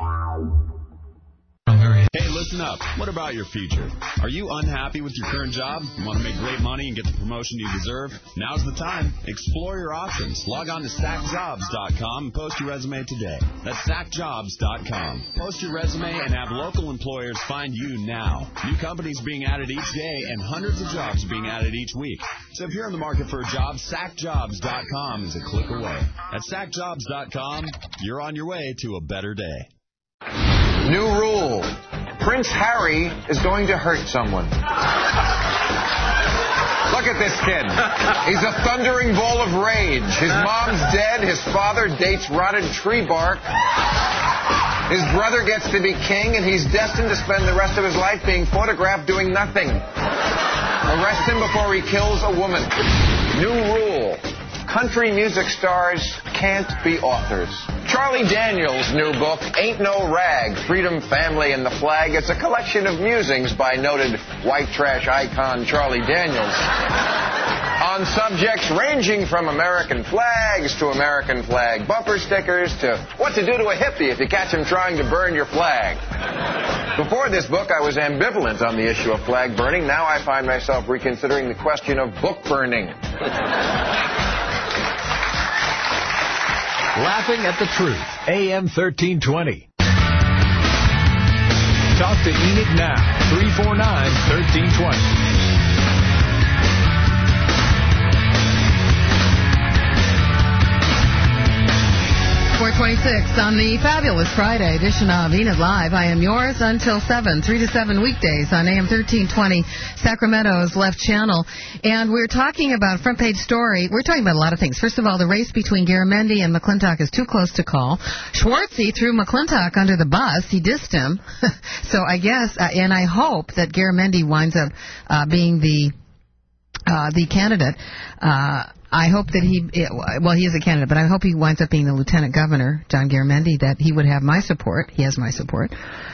Hey, listen up. What about your future? Are you unhappy with your current job? You want to make great money and get the promotion you deserve? Now's the time. Explore your options. Log on to SackJobs.com and post your resume today. That's SackJobs.com. Post your resume and have local employers find you now. New companies being added each day and hundreds of jobs being added each week. So if you're in the market for a job, SackJobs.com is a click away. At SackJobs.com, you're on your way to a better day. New rule. Prince Harry is going to hurt someone. Look at this kid. He's a thundering ball of rage. His mom's dead. His father dates rotted tree bark. His brother gets to be king, and he's destined to spend the rest of his life being photographed doing nothing. Arrest him before he kills a woman. New rule. Country music stars can't be authors. Charlie Daniels' new book, Ain't No Rag, Freedom, Family, and the Flag. It's a collection of musings by noted white trash icon Charlie Daniels on subjects ranging from American flags to American flag bumper stickers to what to do to a hippie if you catch him trying to burn your flag. Before this book, I was ambivalent on the issue of flag burning. Now I find myself reconsidering the question of book burning. Laughing at the Truth, AM 1320. Talk to Enid now, 349-1320. 426 on the fabulous Friday edition of Enid Live. I am yours until 7, 3 to 7 weekdays on AM 1320, Sacramento's left channel. And we're talking about front page story. We're talking about a lot of things. First of all, the race between Garamendi and McClintock is too close to call. Schwartzy threw McClintock under the bus. He dissed him. So I guess, and I hope that Garamendi winds up being the candidate. I hope that he is a candidate, but I hope he winds up being the lieutenant governor, John Garamendi, that he would have my support. He has my support.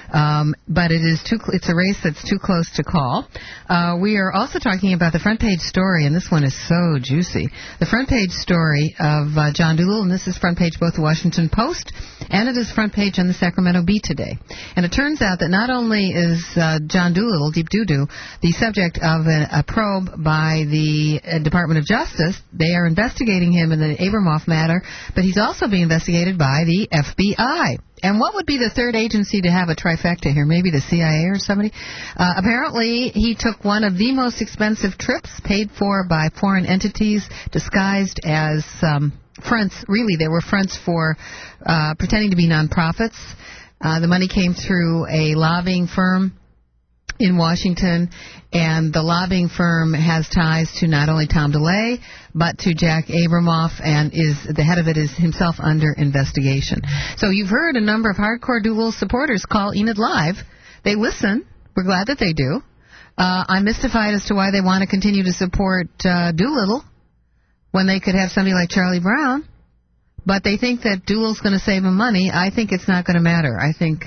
But it's a race that's too close to call. We are also talking about the front page story, and this one is so juicy. The front page story of John Doolittle, and this is front page both the Washington Post and it is front page on the Sacramento Bee today. And it turns out that not only is John Doolittle, Deep Doo-Doo, the subject of a probe by the Department of Justice. They are investigating him in the Abramoff matter, but he's also being investigated by the FBI. And what would be the third agency to have a trifecta here? Maybe the CIA or somebody? Apparently, he took one of the most expensive trips paid for by foreign entities disguised as fronts. Really, they were fronts for pretending to be nonprofits. The money came through a lobbying firm in Washington, and the lobbying firm has ties to not only Tom DeLay, but to Jack Abramoff, and the head of it is himself under investigation. So you've heard a number of hardcore Doolittle supporters call Enid Live. They listen. We're glad that they do. I'm mystified as to why they want to continue to support Doolittle when they could have somebody like Charlie Brown. But they think that Doolittle's going to save them money. I think it's not going to matter. I think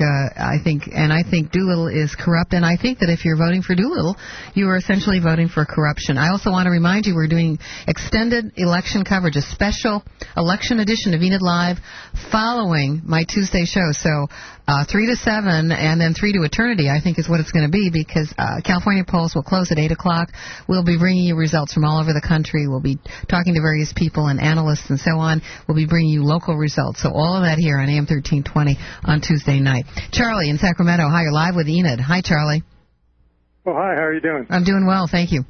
Doolittle is corrupt, and I think that if you're voting for Doolittle, you are essentially voting for corruption. I also want to remind you we're doing extended election coverage, a special election edition of Enid Live following my Tuesday show. So 3 to 7 and then 3 to eternity, I think, is what it's going to be, because California polls will close at 8 o'clock. We'll be bringing you results from all over the country. We'll be talking to various people and analysts and so on. We'll be bringing you local results. So all of that here on AM 1320 on Tuesday night. Charlie in Sacramento. Hi, you're live with Enid. Hi, Charlie. Oh, hi. How are you doing? I'm doing well, thank you.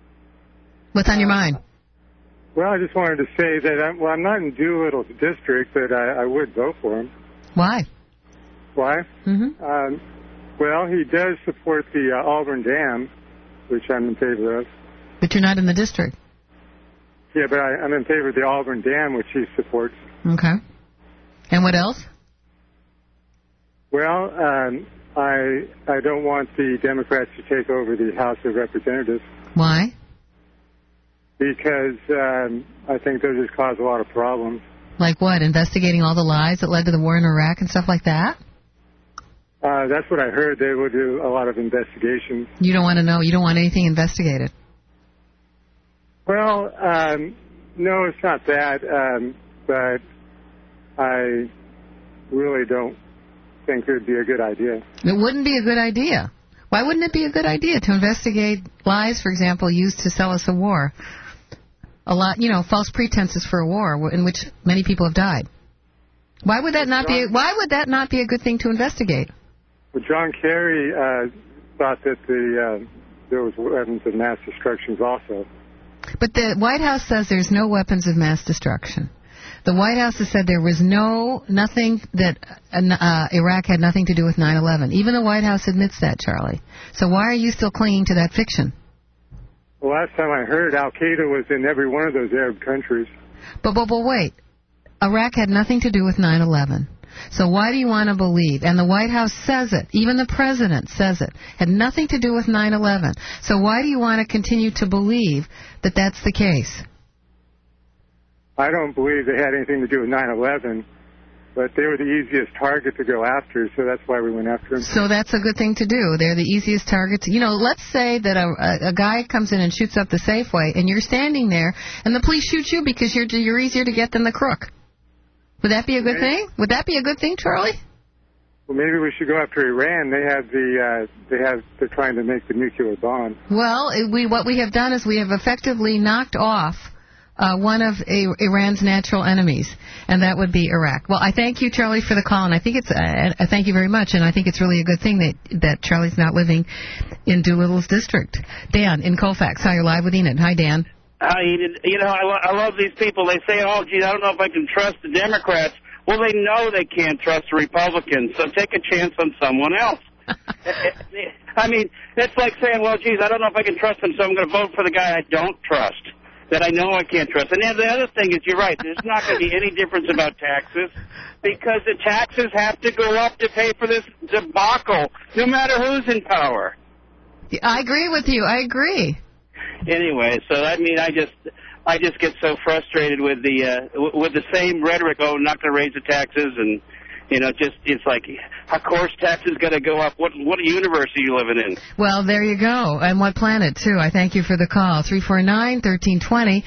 What's on your mind? Well, I just wanted to say that I'm not in Doolittle's district, but I would vote for him. Why? Why? Mm-hmm. Well, he does support the Auburn Dam, which I'm in favor of. But you're not in the district. Yeah, but I'm in favor of the Auburn Dam, which he supports. Okay. And what else? Well, I don't want the Democrats to take over the House of Representatives. Why? Because I think they'll just cause a lot of problems. Like what? Investigating all the lies that led to the war in Iraq and stuff like that? That's what I heard. They will do a lot of investigations. You don't want to know? You don't want anything investigated? Well, no, it's not that. But I really don't think it would be a good idea. It wouldn't be a good idea. Why wouldn't it be a good idea to investigate lies, for example, used to sell us a war? A lot, false pretenses for a war in which many people have died. Why would that not be? Why would that not be a good thing to investigate? Well, John Kerry thought that there was weapons of mass destruction also. But the White House says there's no weapons of mass destruction. The White House has said there was nothing that Iraq had nothing to do with 9/11. Even the White House admits that, Charlie. So why are you still clinging to that fiction? Well, last time I heard, Al-Qaeda was in every one of those Arab countries. But wait. Iraq had nothing to do with 9/11. So why do you want to believe? And the White House says it. Even the President says it. Had nothing to do with 9/11. So why do you want to continue to believe that that's the case? I don't believe they had anything to do with 9/11, but they were the easiest target to go after, so that's why we went after them. So that's a good thing to do. They're the easiest target. Let's say that a guy comes in and shoots up the Safeway, and you're standing there, and the police shoot you because you're easier to get than the crook. Would that be a good thing? Would that be a good thing, Charlie? Well, maybe we should go after Iran. They're trying to make the nuclear bomb. Well, what we have done is we have effectively knocked off one of Iran's natural enemies, and that would be Iraq. Well, I thank you, Charlie, for the call, and I think I thank you very much, and I think it's really a good thing that Charlie's not living in Doolittle's district. Dan in Colfax. Hi, you're live with Enid. Hi, Dan. Hi, Enid. I love these people. They say, "Oh, gee, I don't know if I can trust the Democrats." Well, they know they can't trust the Republicans, so take a chance on someone else. I mean, it's like saying, well, geez, I don't know if I can trust him, so I'm going to vote for the guy I don't trust, that I know I can't trust. And then the other thing is, you're right, there's not going to be any difference about taxes, because the taxes have to go up to pay for this debacle, no matter who's in power. I agree with you. I agree. Anyway, so I mean, I just get so frustrated with the same rhetoric. Oh, I'm not going to raise the taxes, and it's like, of course, taxes got to go up. What universe are you living in? Well, there you go, and what planet too. I thank you for the call. 349-1320,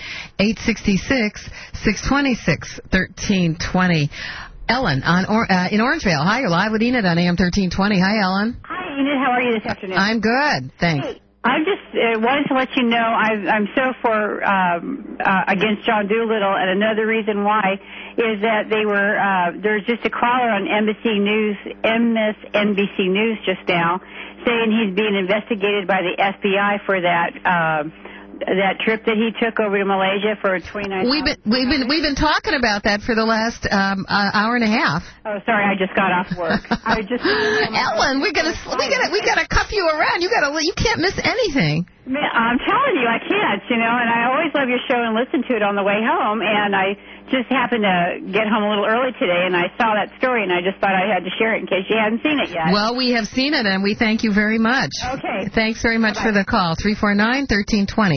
866-626-1320. Ellen in Orangevale. Hi, you're live with Enid on AM 1320. Hi, Ellen. Hi, Enid. How are you this afternoon? I'm good, thanks. Hey, I just wanted to let you know I'm so for against John Doolittle, and another reason why is that there's just a caller on MSNBC News just now saying he's being investigated by the FBI for that trip that he took over to Malaysia for 29. We've been talking about that for the last hour and a half. Oh, sorry, I just got off work. Ellen, we gotta cuff you around. You can't miss anything. I'm telling you, I can't. And I always love your show and listen to it on the way home. And I just happened to get home a little early today, and I saw that story, and I just thought I had to share it in case you hadn't seen it yet. Well, we have seen it, and we thank you very much. Okay. Thanks very much for the call. 349-1320,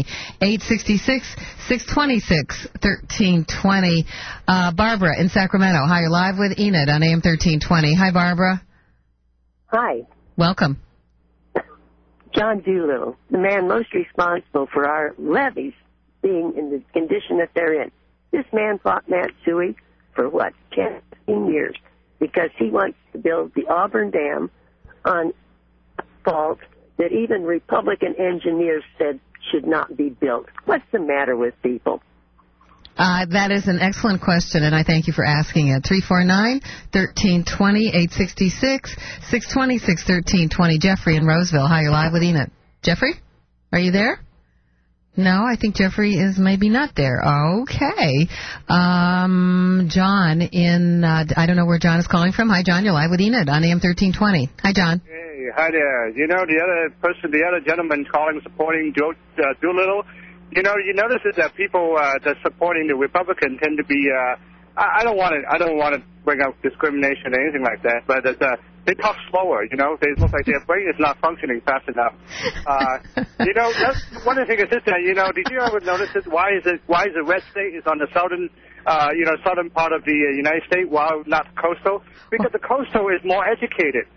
866-626-1320. Barbara in Sacramento. Hi, you're live with Enid on AM 1320. Hi, Barbara. Hi. Welcome. John Doolittle, the man most responsible for our levees being in the condition that they're in. This man fought Matsui for, 10, 15 years because he wants to build the Auburn Dam on fault that even Republican engineers said should not be built. What's the matter with people? That is an excellent question, and I thank you for asking it. 349-1320, 866-626-1320. Jeffrey in Roseville. Hi, you're live with Enid. Jeffrey, are you there? No, I think Jeffrey is maybe not there. Okay. John in, I don't know where John is calling from. Hi, John, you're live with Enid on AM 1320. Hi, John. Hey, hi there. The other gentleman calling, supporting Doolittle, you notice that people that supporting the Republican tend to be, I don't want to bring up discrimination or anything like that, but they talk slower, They look like their brain is not functioning fast enough. That's one of the things is that, did you ever notice this? Why is the red state is on the southern part of the United States while not coastal? Because the coastal is more educated,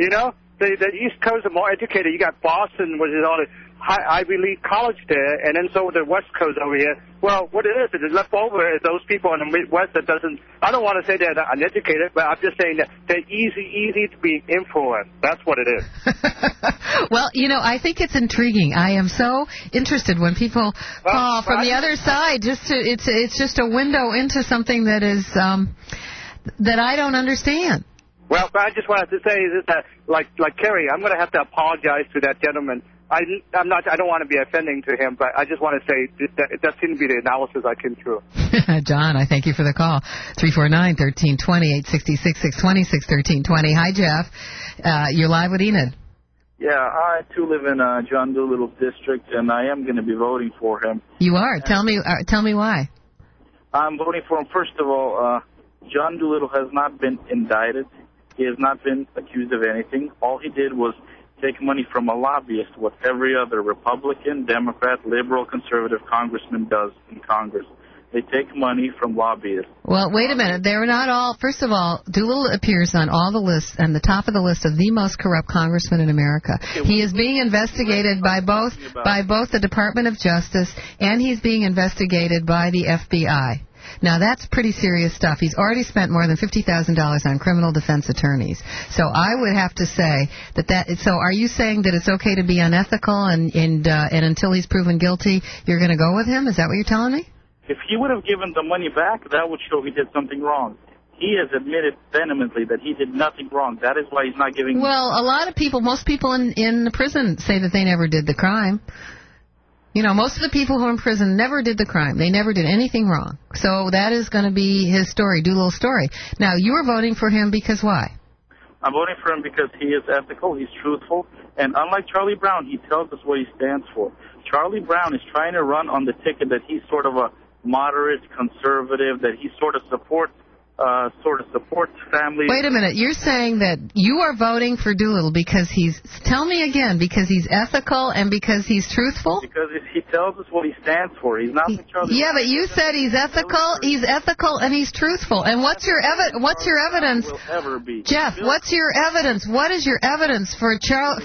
The East Coast are more educated. You got Boston, which is all the Ivy League college there, and then so the West Coast over here. Well, what it is left over is those people in the Midwest that doesn't, I don't want to say they're uneducated, but I'm just saying that they're easy to be influenced. That's what it is. Well, I think it's intriguing. I am so interested when people call from the other side. It's just a window into something that is that I don't understand. Well, but I just wanted to say is that, like Kerry, I'm going to have to apologize to that gentleman. I don't want to be offending to him, but I just want to say that it does seem to be the analysis I came through. John, I thank you for the call. 349-1320, 866-626-1320. Hi, Jeff. You're live with Enid. Yeah, I, too, live in John Doolittle's district, and I am going to be voting for him. You are? Tell me why. I'm voting for him. First of all, John Doolittle has not been indicted. He has not been accused of anything. All he did was take money from a lobbyist, what every other Republican, Democrat, liberal, conservative congressman does in Congress. They take money from lobbyists. Well, wait a minute. They're not all. First of all, Doolittle appears on all the lists, and the top of the list of the most corrupt congressmen in America. He is being investigated by both the Department of Justice, and he's being investigated by the FBI. Now, that's pretty serious stuff. He's already spent more than $50,000 on criminal defense attorneys. So I would have to say so are you saying that it's okay to be unethical and until he's proven guilty, you're going to go with him? Is that what you're telling me? If he would have given the money back, that would show he did something wrong. He has admitted vehemently that he did nothing wrong. That is why he's not giving... Well, a lot of people, most people in the prison say that they never did the crime. You know, most of the people who are in prison never did the crime. They never did anything wrong. So that is going to be his story, Doolittle's story. Now, you are voting for him because why? I'm voting for him because he is ethical, he's truthful, and unlike Charlie Brown, he tells us what he stands for. Charlie Brown is trying to run on the ticket that he's sort of a moderate conservative, that he sort of supports families. Wait a minute. You're saying that you are voting for Doolittle because tell me again, because he's ethical and because he's truthful? Because he tells us what he stands for. He's not like Charlie Yeah, Brown. but you said he's ethical and he's truthful. And what's your evidence? Jeff, what's your evidence? What is your evidence for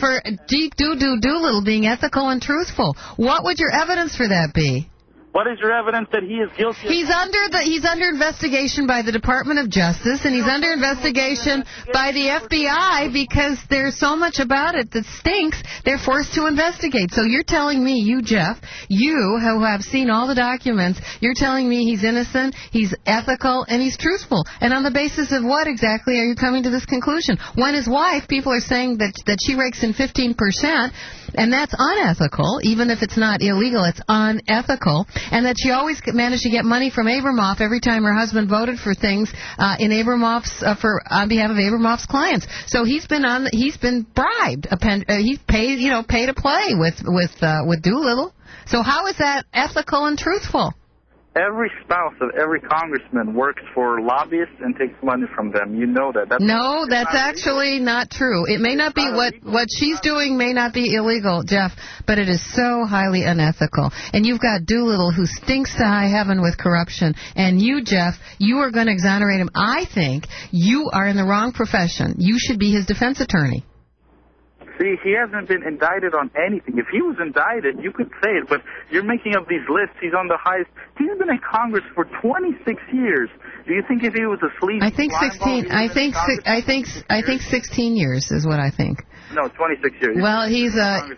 Doolittle being ethical and truthful? What would your evidence for that be? What is your evidence that he is guilty? He's under investigation by the Department of Justice, and he's under investigation by the FBI because there's so much about it that stinks, they're forced to investigate. So you're telling me, you, Jeff, you who have seen all the documents, you're telling me he's innocent, he's ethical, and he's truthful. And on the basis of what exactly are you coming to this conclusion? When his wife, people are saying that she rakes in 15%, and that's unethical, even if it's not illegal, it's unethical, and that she always managed to get money from Abramoff every time her husband voted for things in Abramoff's on behalf of Abramoff's clients. So he's been bribed. He's paid to play with Doolittle. So how is that ethical and truthful? Every spouse of every congressman works for lobbyists and takes money from them. You know that. That's actually not true. It may not be what she's doing may not be illegal, Jeff, but it is so highly unethical. And you've got Doolittle who stinks to high heaven with corruption. And you, Jeff, you are going to exonerate him. I think you are in the wrong profession. You should be his defense attorney. See, he hasn't been indicted on anything. If he was indicted, you could say it, but you're making up these lists. He's on the highest. He's been in Congress for 26 years. Do you think if he was asleep? I think 16. I think 16 years is what I think. No, 26 years. Well, he's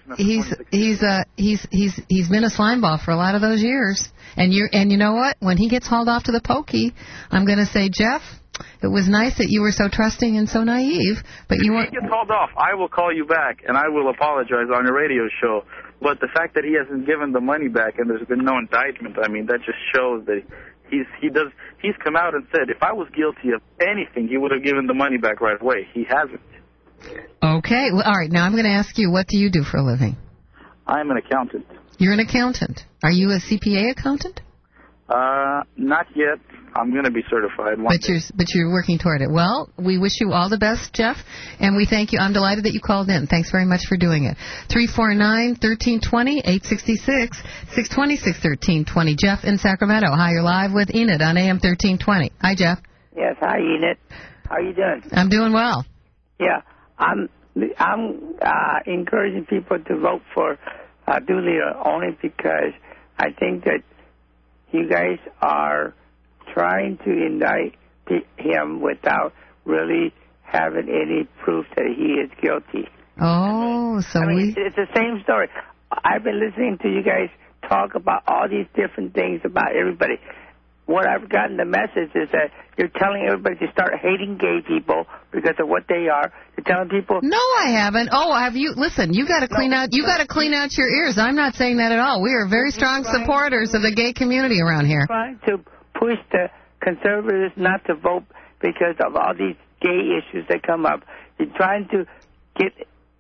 been a slime ball for a lot of those years. And you know what? When he gets hauled off to the pokey, I'm going to say, Jeff, it was nice that you were so trusting and so naive, but you weren't. If he gets hauled off, I will call you back, and I will apologize on your radio show. But the fact that he hasn't given the money back and there's been no indictment, I mean, that just shows that he's come out and said, if I was guilty of anything, he would have given the money back right away. He hasn't. Okay. Well, all right. Now I'm going to ask you, what do you do for a living? I'm an accountant. You're an accountant. Are you a CPA accountant? Not yet. I'm going to be certified one day. But you're working toward it. Well, we wish you all the best, Jeff, and we thank you. I'm delighted that you called in. Thanks very much for doing it. 349-1320, 866-620-1320. Jeff in Sacramento. Hi, you're live with Enid on AM 1320. Hi, Jeff. Yes, hi, Enid. How are you doing? I'm doing well. Yeah, I'm encouraging people to vote for Doolittle only because I think that you guys are trying to indict him without really having any proof that he is guilty. Oh, so it's the same story. I've been listening to you guys talk about all these different things about everybody. What I've gotten the message is that you're telling everybody to start hating gay people because of what they are. You're telling people. No, I haven't. Oh, have you? Listen, you got to clean out. You got to clean out your ears. I'm not saying that at all. We are very strong supporters of the gay community around here. Trying to push the conservatives not to vote because of all these gay issues that come up. You're trying to get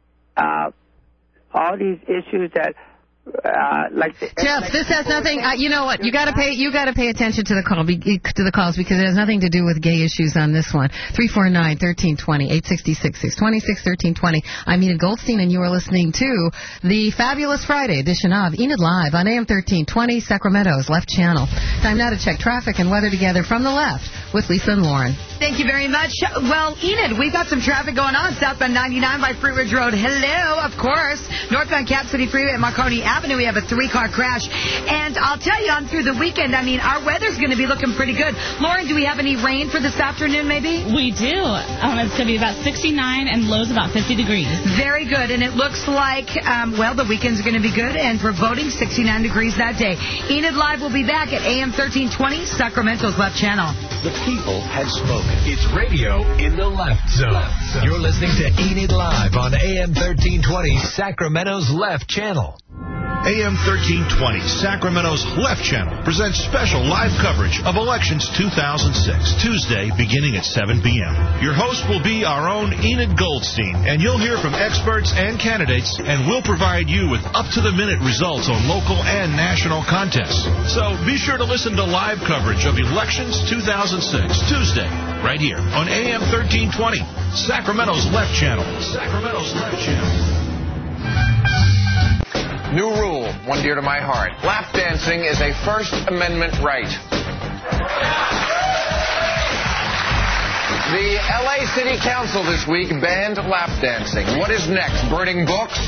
all these issues that. Jeff, this has nothing. You know what? You got to pay attention to the calls because it has nothing to do with gay issues on this one. 349-1320, 866-626-1320. I'm Enid Goldstein, and you are listening to the Fabulous Friday edition of Enid Live on AM 1320, Sacramento's Left Channel. Time now to check traffic and weather together from the left with Lisa and Lauren. Thank you very much. Well, Enid, we've got some traffic going on southbound 99 by Fruit Ridge Road. Hello, of course. Northbound Cap City Freeway at Marconi Avenue, we have a 3-car crash. And I'll tell you, on through the weekend, I mean, our weather's going to be looking pretty good. Lauren, do we have any rain for this afternoon, maybe? We do. It's going to be about 69 and lows about 50 degrees. Very good. And it looks like, the weekend's going to be good. And for voting, 69 degrees that day. Enid Live will be back at AM 1320, Sacramento's Left Channel. The people have spoken. It's radio in the left zone. You're listening to Enid Live on AM 1320, Sacramento's Left Channel. AM 1320, Sacramento's Left Channel, presents special live coverage of Elections 2006, Tuesday beginning at 7 p.m. Your host will be our own Enid Goldstein, and you'll hear from experts and candidates, and we'll provide you with up-to-the-minute results on local and national contests. So be sure to listen to live coverage of Elections 2006, Tuesday, right here on AM 1320, Sacramento's Left Channel. Sacramento's Left Channel. New rule, one dear to my heart. Lap dancing is a First Amendment right. The L.A. City Council this week banned lap dancing. What is next? Burning books?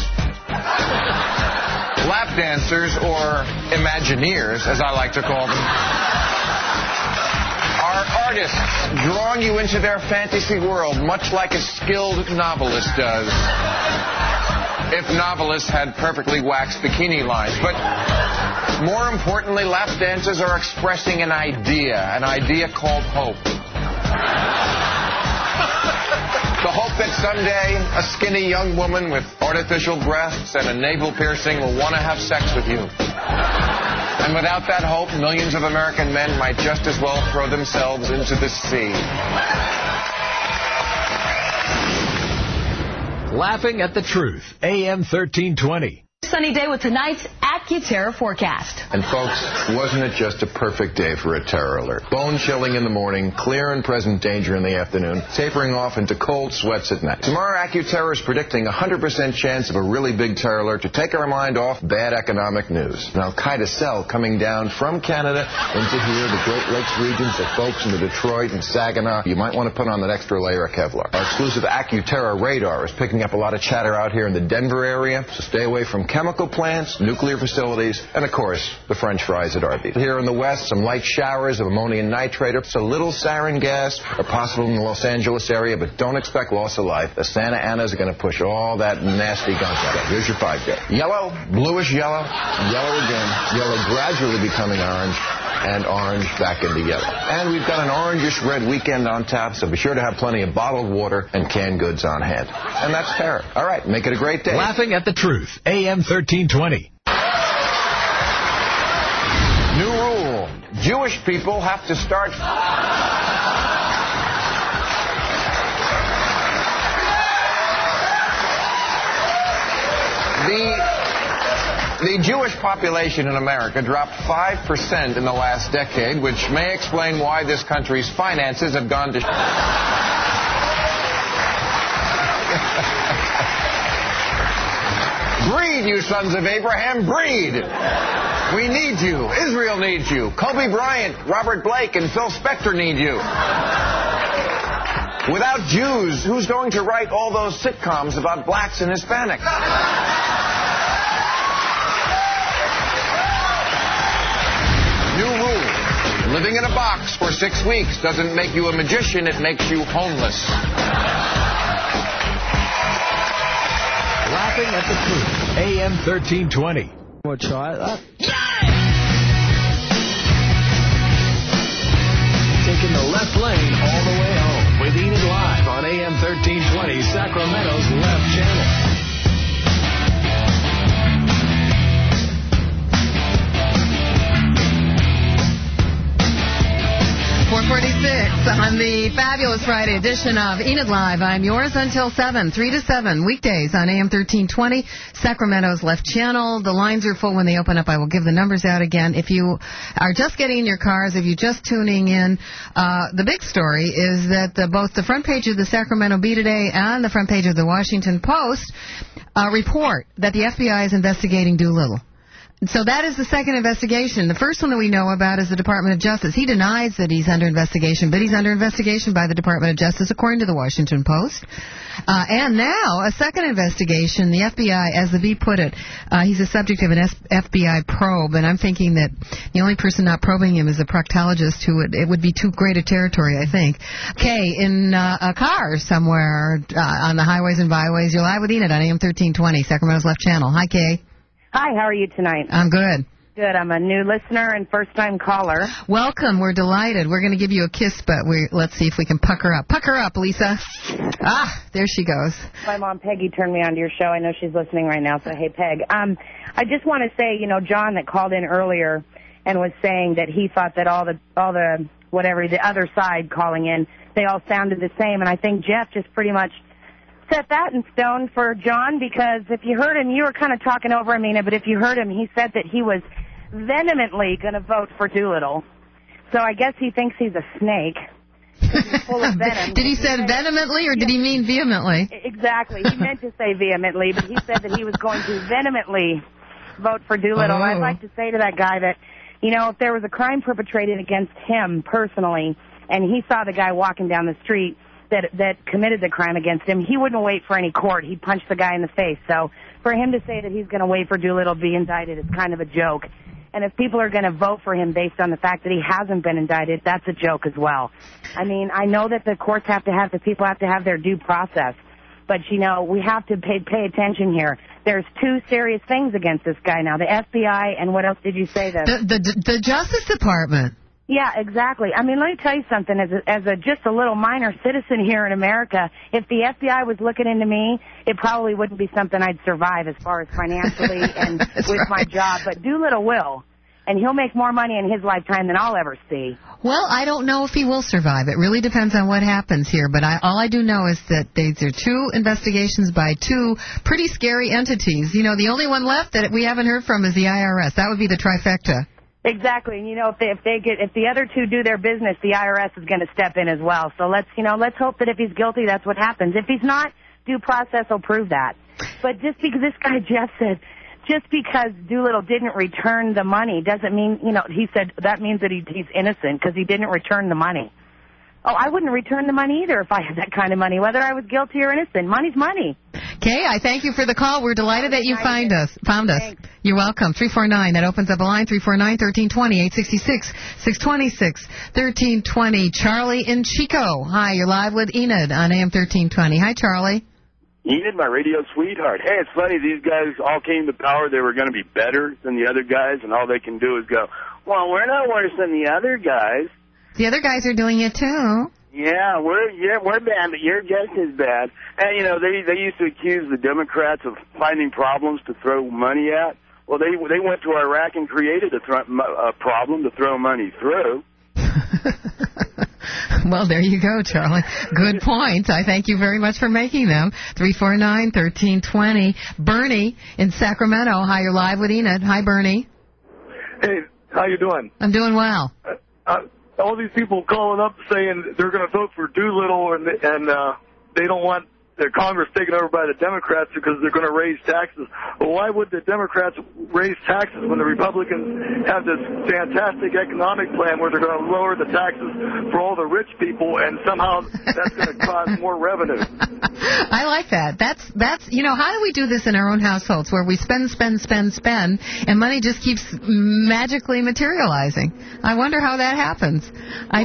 Lap dancers, or Imagineers, as I like to call them, are artists drawing you into their fantasy world, much like a skilled novelist does. If novelists had perfectly waxed bikini lines. But more importantly, lap dancers are expressing an idea called hope. The hope that someday a skinny young woman with artificial breasts and a navel piercing will want to have sex with you. And without that hope, millions of American men might just as well throw themselves into the sea. Laughing at the Truth, AM 1320. Sunny day with tonight's AccuTerror forecast. And folks, wasn't it just a perfect day for a terror alert? Bone chilling in the morning, clear and present danger in the afternoon, tapering off into cold sweats at night. Tomorrow, AccuTerror is predicting a 100% chance of a really big terror alert to take our mind off bad economic news. An Al-Qaeda cell coming down from Canada into here, the Great Lakes regions, the folks in the Detroit and Saginaw. You might want to put on that extra layer of Kevlar. Our exclusive AccuTerror radar is picking up a lot of chatter out here in the Denver area, so stay away from chemical plants, nuclear facilities, and, of course, the French fries at Arby's. Here in the west, some light showers of ammonium nitrate, a little sarin gas are possible in the Los Angeles area, but don't expect loss of life. The Santa Anas are going to push all that nasty gunk out. Here's your 5-day. Yellow, bluish yellow, yellow again, yellow gradually becoming orange, and orange back into yellow. And we've got an orangish red weekend on tap, so be sure to have plenty of bottled water and canned goods on hand. And that's terror. All right, make it a great day. Laughing at the Truth, AM 1320. New rule. Jewish people have to start... The Jewish population in America dropped 5% in the last decade, which may explain why this country's finances have gone to... Breed, you sons of Abraham, breed! We need you. Israel needs you. Kobe Bryant, Robert Blake, and Phil Spector need you. Without Jews, who's going to write all those sitcoms about blacks and Hispanics? New rule. Living in a box for 6 weeks doesn't make you a magician, it makes you homeless. Laughing at the Truth, AM 1320. We'll try that. Taking the left lane all the way home with Enid Live on AM 1320, Sacramento's Left Channel. 446 on the fabulous Friday edition of Enid Live. I'm yours until 7, 3 to 7, weekdays on AM 1320, Sacramento's Left Channel. The lines are full when they open up. I will give the numbers out again. If you are just getting in your cars, if you're just tuning in, the big story is that both the front page of the Sacramento Bee today and the front page of the Washington Post report that the FBI is investigating Doolittle. So that is the second investigation. The first one that we know about is the Department of Justice. He denies that he's under investigation, but he's under investigation by the Department of Justice, according to the Washington Post. And now, a second investigation, the FBI, as the Bee put it, he's a subject of an FBI probe, and I'm thinking that the only person not probing him is a proctologist who it would be too great a territory, I think. Kay, in a car somewhere on the highways and byways, you're live with Enid on AM 1320, Sacramento's Left Channel. Hi, Kay. Hi, how are you tonight? I'm good. Good. I'm a new listener and first-time caller. Welcome. We're delighted. We're going to give you a kiss, but let's see if we can pucker up. Pucker up, Lisa. Ah, there she goes. My mom, Peggy, turned me on to your show. I know she's listening right now, so hey, Peg. I I just want to say, John that called in earlier and was saying that he thought that all the the other side calling in, they all sounded the same. And I think Jeff just pretty much set that in stone for John, because if you heard him, you were kind of talking over him, but if you heard him, he said that he was vehemently going to vote for Doolittle. So I guess he thinks he's a snake. He's full of venom. Did he say vehemently, or did he mean vehemently? Exactly. He meant to say vehemently, but he said that he was going to vehemently vote for Doolittle. Oh. I'd like to say to that guy that, if there was a crime perpetrated against him personally, and he saw the guy walking down the street that committed the crime against him, he wouldn't wait for any court. He'd punch the guy in the face. So for him to say that he's going to wait for Doolittle to be indicted is kind of a joke. And if people are going to vote for him based on the fact that he hasn't been indicted, that's a joke as well. I mean, I know that the courts the people have to have their due process. But, we have to pay attention here. There's two serious things against this guy now. The FBI and what else did you say? The Justice Department. Yeah, exactly. I mean, let me tell you something. As just a little minor citizen here in America, if the FBI was looking into me, it probably wouldn't be something I'd survive as far as financially and with my job. But Doolittle will, and he'll make more money in his lifetime than I'll ever see. Well, I don't know if he will survive. It really depends on what happens here. But all I do know is that these are two investigations by two pretty scary entities. The only one left that we haven't heard from is the IRS. That would be the trifecta. Exactly, and if the other two do their business, the IRS is going to step in as well. So let's hope that if he's guilty, that's what happens. If he's not, due process will prove that. But just because this guy Jeff said, just because Doolittle didn't return the money doesn't mean, he said that means that he's innocent because he didn't return the money. Oh, I wouldn't return the money either if I had that kind of money, whether I was guilty or innocent. Money's money. Okay, I thank you for the call. We're delighted that you found us. Thanks. You're welcome. 349, that opens up a line, 349-1320, 866-626-1320. Charlie in Chico. Hi, you're live with Enid on AM 1320. Hi, Charlie. Enid, my radio sweetheart. Hey, it's funny, these guys all came to power. They were going to be better than the other guys, and all they can do is go, well, we're not worse than the other guys. The other guys are doing it, too. Yeah, we're bad, but you're just as bad. And, they used to accuse the Democrats of finding problems to throw money at. Well, they went to Iraq and created a problem to throw money through. Well, there you go, Charlie. Good points. I thank you very much for making them. 349-1320. Bernie in Sacramento. Hi, you're live with Enid. Hi, Bernie. Hey, how you doing? I'm doing well. All these people calling up saying they're going to vote for Doolittle and they don't want the Congress taken over by the Democrats because they're going to raise taxes. Well, why would the Democrats raise taxes when the Republicans have this fantastic economic plan where they're going to lower the taxes for all the rich people and somehow that's going to cause more revenue? I like that. That's how do we do this in our own households where we spend, and money just keeps magically materializing? I wonder how that happens. I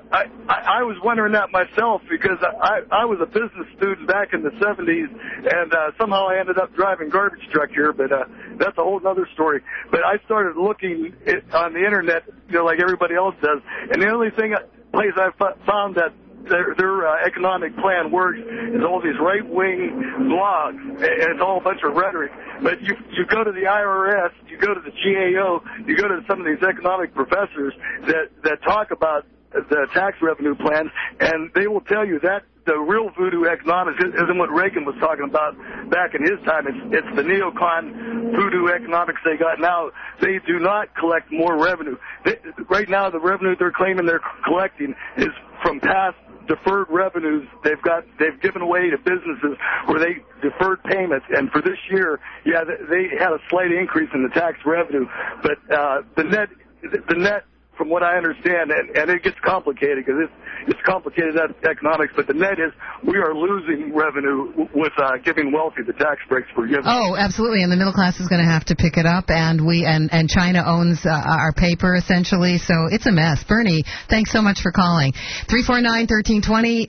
was wondering that myself because I was a business student back in the 70s, and somehow I ended up driving garbage truck here, but that's a whole other story. But I started looking on the Internet, like everybody else does, and the only place I found that their economic plan works is all these right-wing blogs, and it's all a bunch of rhetoric. But you go to the IRS, you go to the GAO, you go to some of these economic professors that talk about the tax revenue plans, and they will tell you that the real voodoo economics isn't what Reagan was talking about back in his time. It's the neocon voodoo economics they got now. They do not collect more revenue. Right now, the revenue they're claiming they're collecting is from past deferred revenues they've given away to businesses where they deferred payments. And for this year, yeah, they had a slight increase in the tax revenue, but the net, from what I understand, and it gets complicated because it's complicated economics, but the net is we are losing revenue with giving wealthy the tax breaks we're giving. Oh, absolutely, and the middle class is going to have to pick it up, and China owns our paper essentially, so it's a mess. Bernie, thanks so much for calling. 349-1320,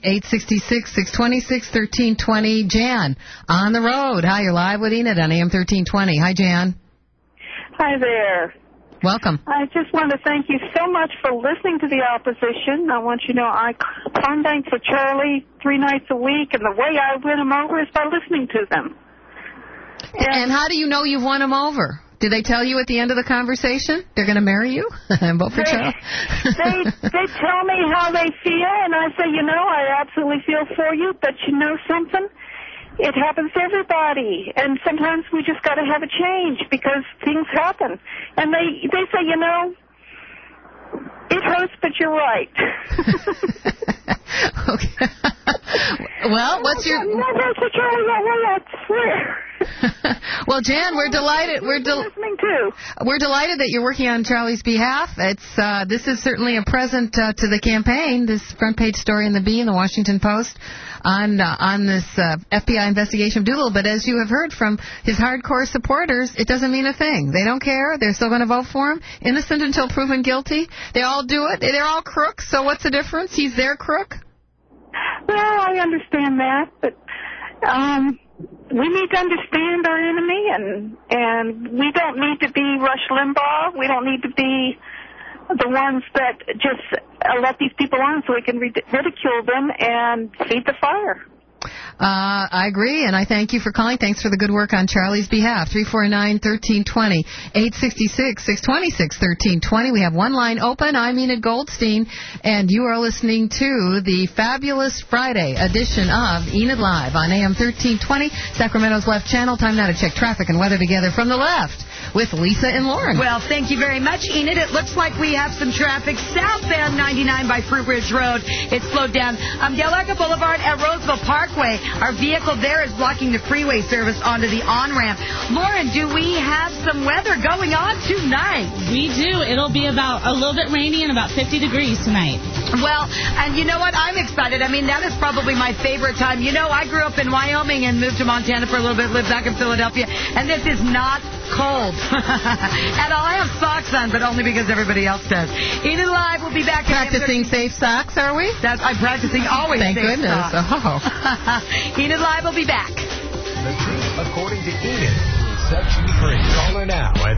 866-626-1320. Jan, on the road. Hi, you're live with Enid on AM 1320. Hi, Jan. Hi there. Welcome. I just want to thank you so much for listening to the opposition. I want you to know I contact for Charlie 3 nights a week, and the way I win them over is by listening to them. And how do you know you've won them over? Did they tell you at the end of the conversation they're going to marry you and vote for Charlie? They tell me how they feel, and I say, I absolutely feel for you, but you know something? It happens to everybody, and sometimes we just got to have a change because things happen. And they say, it hurts, but you're right. Okay. Well, what's your... No, Charlie, I swear. Well, Jan, we're delighted. We're listening too. We're delighted that you're working on Charlie's behalf. It's this is certainly a present to the campaign. This front page story in the Bee and the Washington Post on this FBI investigation of Doolittle. But as you have heard from his hardcore supporters, it doesn't mean a thing. They don't care. They're still going to vote for him. Innocent until proven guilty. They all do it. They're all crooks. So what's the difference? He's their crook. Well, I understand that, but we need to understand our enemy, and we don't need to be Rush Limbaugh. We don't need to be the ones that just let these people on so we can ridicule them and feed the fire. I agree, and I thank you for calling. Thanks for the good work on Charlie's behalf. 349-1320, 866-626-1320. We have one line open. I'm Enid Goldstein, and you are listening to the fabulous Friday edition of Enid Live on AM 1320, Sacramento's Left Channel. Time now to check traffic and weather together from the left with Lisa and Lauren. Well, thank you very much, Enid. It looks like we have some traffic southbound 99 by Fruit Ridge Road. It's slowed down. Del Arco Boulevard at Roseville Parkway. Our vehicle there is blocking the freeway service onto the on-ramp. Lauren, do we have some weather going on tonight? We do. It'll be about a little bit rainy and about 50 degrees tonight. Well, and you know what? I'm excited. I mean, that is probably my favorite time. I grew up in Wyoming and moved to Montana for a little bit, lived back in Philadelphia, and this is not cold at all. I have socks on, but only because everybody else does. Enid Live will be back. Practicing safe socks, are we? I'm practicing always Thank safe goodness. socks. Oh. Enid Live will be back. The truth according to Enid will set you free. Call her now at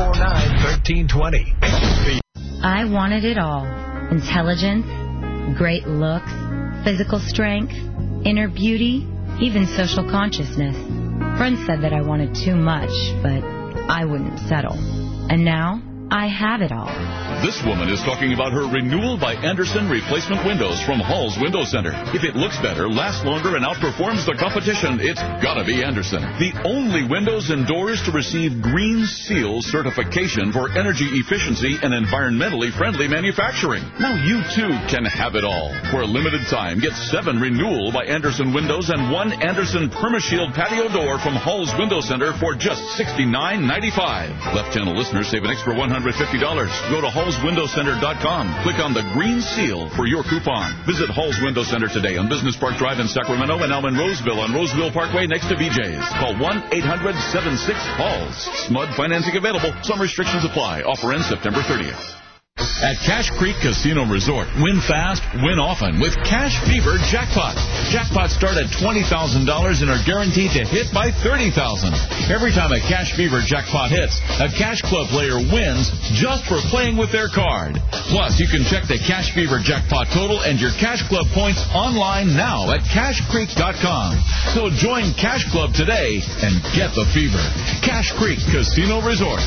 349-1320. I wanted it all. Intelligence, great looks, physical strength, inner beauty, even social consciousness. Friends said that I wanted too much, but I wouldn't settle. And now, I have it all. This woman is talking about her renewal by Anderson replacement windows from Hall's Window Center. If it looks better, lasts longer, and outperforms the competition, it's gotta be Anderson. The only windows and doors to receive Green Seal certification for energy efficiency and environmentally friendly manufacturing. Now you too can have it all. For a limited time, get 7 renewal by Anderson windows and 1 Anderson PermaShield patio door from Hall's Window Center for just $69.95. Left Channel listeners save an extra $150. Go to hallswindowcenter.com. Click on the Green Seal for your coupon. Visit Hall's Window Center today on Business Park Drive in Sacramento and now in Roseville on Roseville Parkway next to BJ's. Call 1-800-76-HALLS. SMUD financing available. Some restrictions apply. Offer ends September 30th. At Cache Creek Casino Resort, win fast, win often with Cash Fever Jackpots. Jackpots start at $20,000 and are guaranteed to hit by $30,000. Every time a Cash Fever Jackpot hits, a Cash Club player wins just for playing with their card. Plus, you can check the Cash Fever Jackpot total and your Cash Club points online now at CashCreek.com. So join Cash Club today and get the fever. Cache Creek Casino Resort.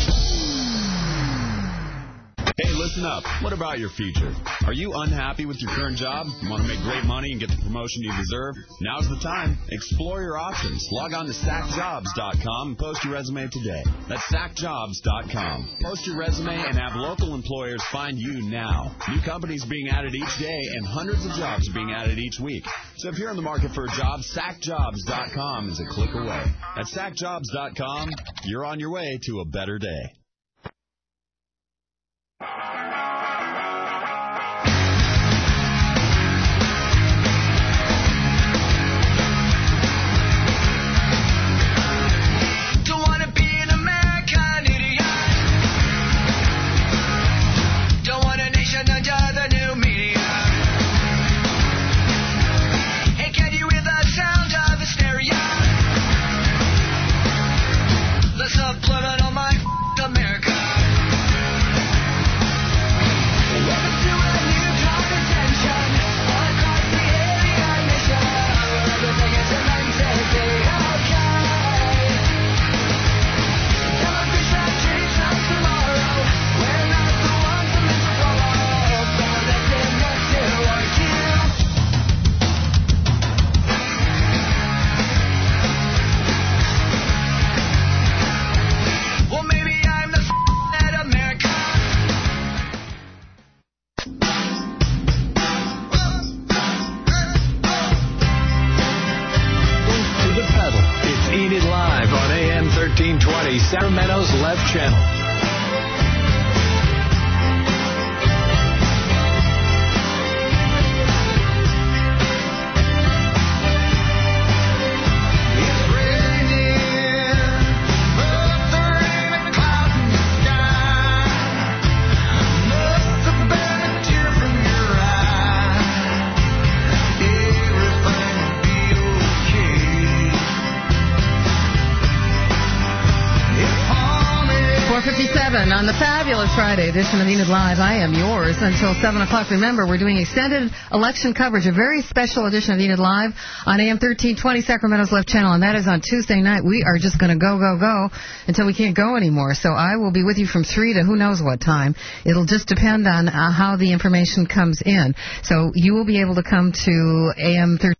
Hey, listen up. What about your future? Are you unhappy with your current job? You want to make great money and get the promotion you deserve? Now's the time. Explore your options. Log on to SackJobs.com and post your resume today. That's SackJobs.com. Post your resume and have local employers find you now. New companies being added each day and hundreds of jobs being added each week. So if you're in the market for a job, SackJobs.com is a click away. At SackJobs.com, you're on your way to a better day. Subliminal mind, 1320, Sacramento's left channel. On the fabulous Friday edition of Enid Live, I am yours until 7 o'clock. Remember, we're doing extended election coverage, a very special edition of Enid Live on AM 1320, Sacramento's left channel, and that is on Tuesday night. We are just going to go until we can't go anymore. So I will be with you from 3 to who knows what time. It'll just depend on how the information comes in. So you will be able to come to AM 1320.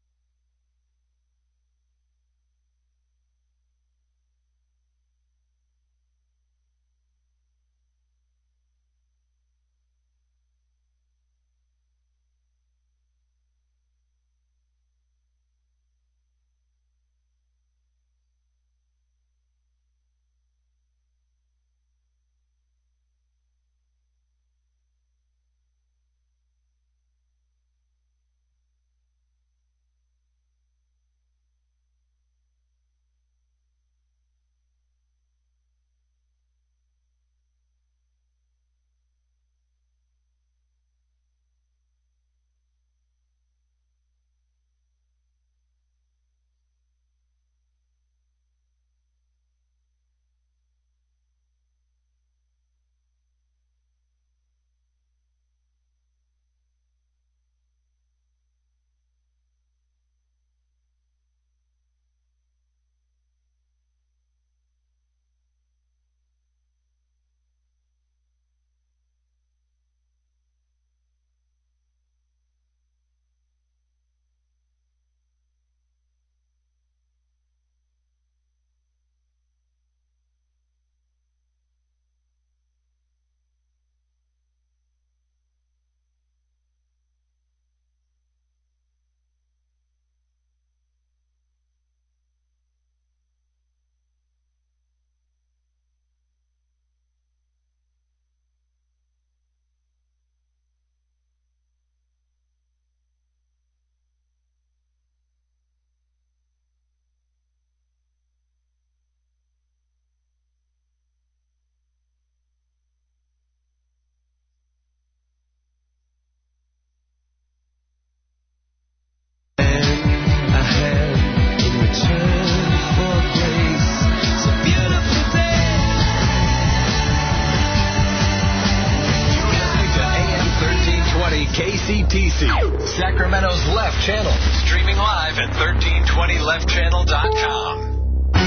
KCTC, Sacramento's left channel. Streaming live at 1320leftchannel.com.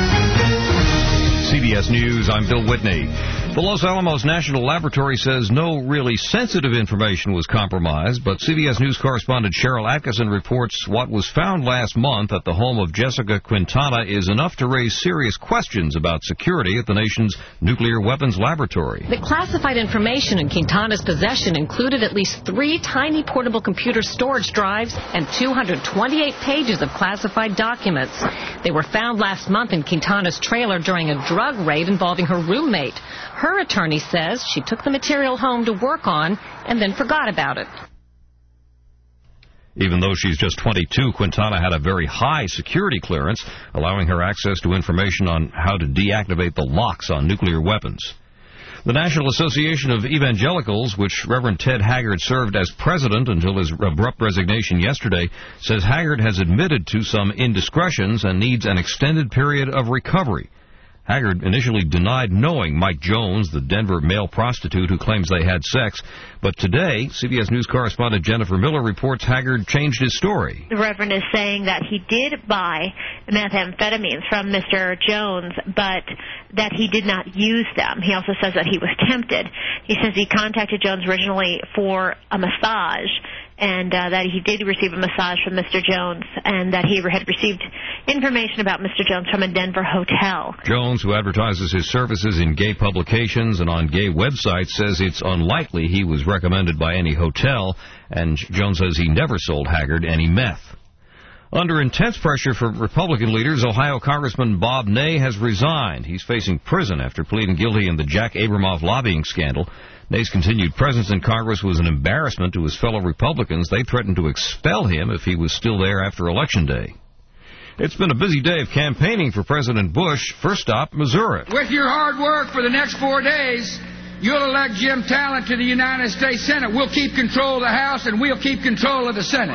CBS News, I'm Bill Whitney. The Los Alamos National Laboratory says no really sensitive information was compromised, but CBS News correspondent Cheryl Atkinson reports what was found last month at the home of Jessica Quintana is enough to raise serious questions about security at the nation's nuclear weapons laboratory. The classified information in Quintana's possession included at least 3 tiny portable computer storage drives and 228 pages of classified documents. They were found last month in Quintana's trailer during a drug raid involving her roommate. Her attorney says she took the material home to work on and then forgot about it. Even though she's just 22, Quintana had a very high security clearance, allowing her access to information on how to deactivate the locks on nuclear weapons. The National Association of Evangelicals, which Reverend Ted Haggard served as president until his abrupt resignation yesterday, says Haggard has admitted to some indiscretions and needs an extended period of recovery. Haggard initially denied knowing Mike Jones, the Denver male prostitute who claims they had sex. But today, CBS News correspondent Jennifer Miller reports Haggard changed his story. The Reverend is saying that he did buy methamphetamines from Mr. Jones, but that he did not use them. He also says that he was tempted. He says he contacted Jones originally for a massage, and that he did receive a massage from Mr. Jones, and that he had received information about Mr. Jones from a Denver hotel. Jones, who advertises his services in gay publications and on gay websites, says it's unlikely he was recommended by any hotel, and Jones says he never sold Haggard any meth. Under intense pressure from Republican leaders, Ohio Congressman Bob Ney has resigned. He's facing prison after pleading guilty in the Jack Abramoff lobbying scandal. Ney's continued presence in Congress was an embarrassment to his fellow Republicans. They threatened to expel him if he was still there after Election Day. It's been a busy day of campaigning for President Bush. First stop, Missouri. With your hard work for the next 4 days, you'll elect Jim Talent to the United States Senate. We'll keep control of the House, and we'll keep control of the Senate.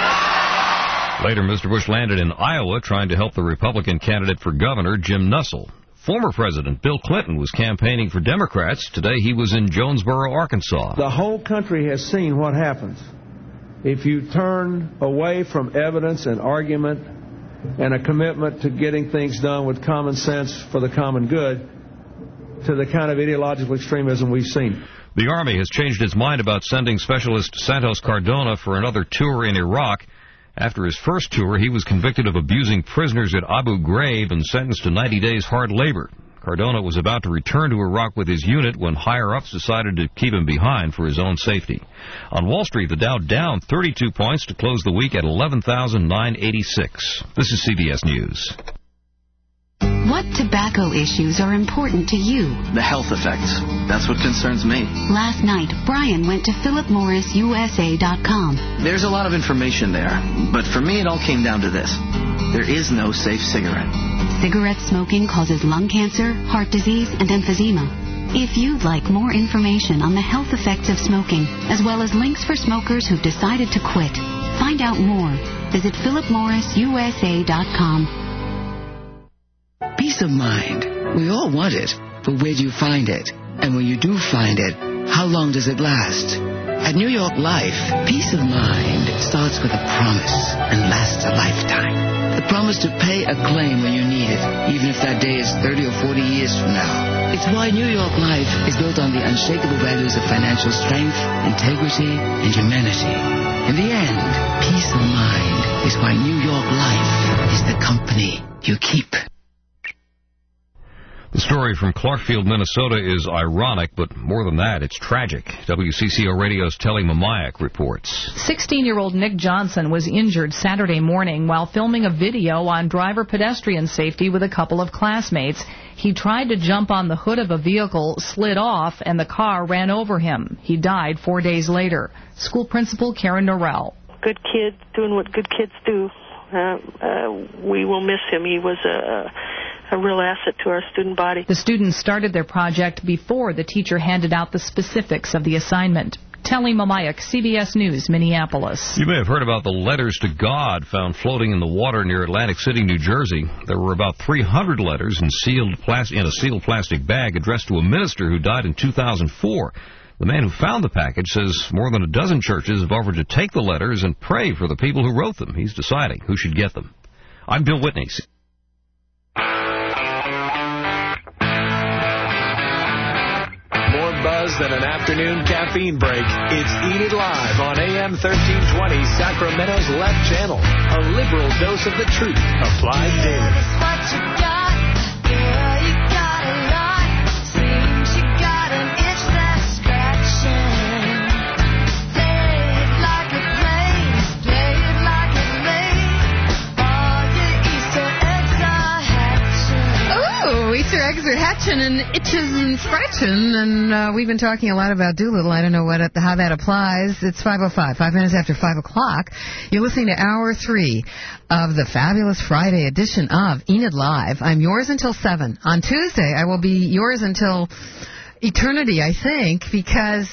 Later, Mr. Bush landed in Iowa trying to help the Republican candidate for governor, Jim Nussle. Former President Bill Clinton was campaigning for Democrats. Today he was in Jonesboro, Arkansas. The whole country has seen what happens if you turn away from evidence and argument and a commitment to getting things done with common sense for the common good to the kind of ideological extremism we've seen. The Army has changed its mind about sending Specialist Santos Cardona for another tour in Iraq. After his first tour, he was convicted of abusing prisoners at Abu Ghraib and sentenced to 90 days hard labor. Cardona was about to return to Iraq with his unit when higher-ups decided to keep him behind for his own safety. On Wall Street, the Dow down 32 points to close the week at 11,986. This is CBS News. What tobacco issues are important to you? The health effects. That's what concerns me. Last night, Brian went to philipmorrisusa.com. There's a lot of information there, but for me it all came down to this. There is no safe cigarette. Cigarette smoking causes lung cancer, heart disease, and emphysema. If you'd like more information on the health effects of smoking, as well as links for smokers who've decided to quit, find out more. Visit philipmorrisusa.com. Peace of mind. We all want it, but where do you find it? And when you do find it, how long does it last? At New York Life, peace of mind starts with a promise and lasts a lifetime. The promise to pay a claim when you need it, even if that day is 30 or 40 years from now. It's why New York Life is built on the unshakable values of financial strength, integrity, and humanity. In the end, peace of mind is why New York Life is the company you keep. The story from Clarkfield, Minnesota is ironic, but more than that, it's tragic. WCCO Radio's Telly Mamayak reports. 16-year-old Nick Johnson was injured Saturday morning while filming a video on driver-pedestrian safety with a couple of classmates. He tried to jump on the hood of a vehicle, slid off, and the car ran over him. He died 4 days later. School principal Karen Norrell. Good kid, doing what good kids do. We will miss him. He was a real asset to our student body. The students started their project before the teacher handed out the specifics of the assignment. Telly Mamayak, CBS News, Minneapolis. You may have heard about the letters to God found floating in the water near Atlantic City, New Jersey. There were about 300 letters in a sealed plastic bag addressed to a minister who died in 2004. The man who found the package says more than a dozen churches have offered to take the letters and pray for the people who wrote them. He's deciding who should get them. I'm Bill Whitney. More buzz than an afternoon caffeine break. It's Enid Live on AM 1320, Sacramento's left channel. A liberal dose of the truth applied daily. Easter eggs are hatching and itches and scratching, and we've been talking a lot about Doolittle. I don't know how that applies. It's 5:05, 5 minutes after 5 o'clock. You're listening to Hour 3 of the fabulous Friday edition of Enid Live. I'm yours until 7. On Tuesday, I will be yours until eternity, I think, because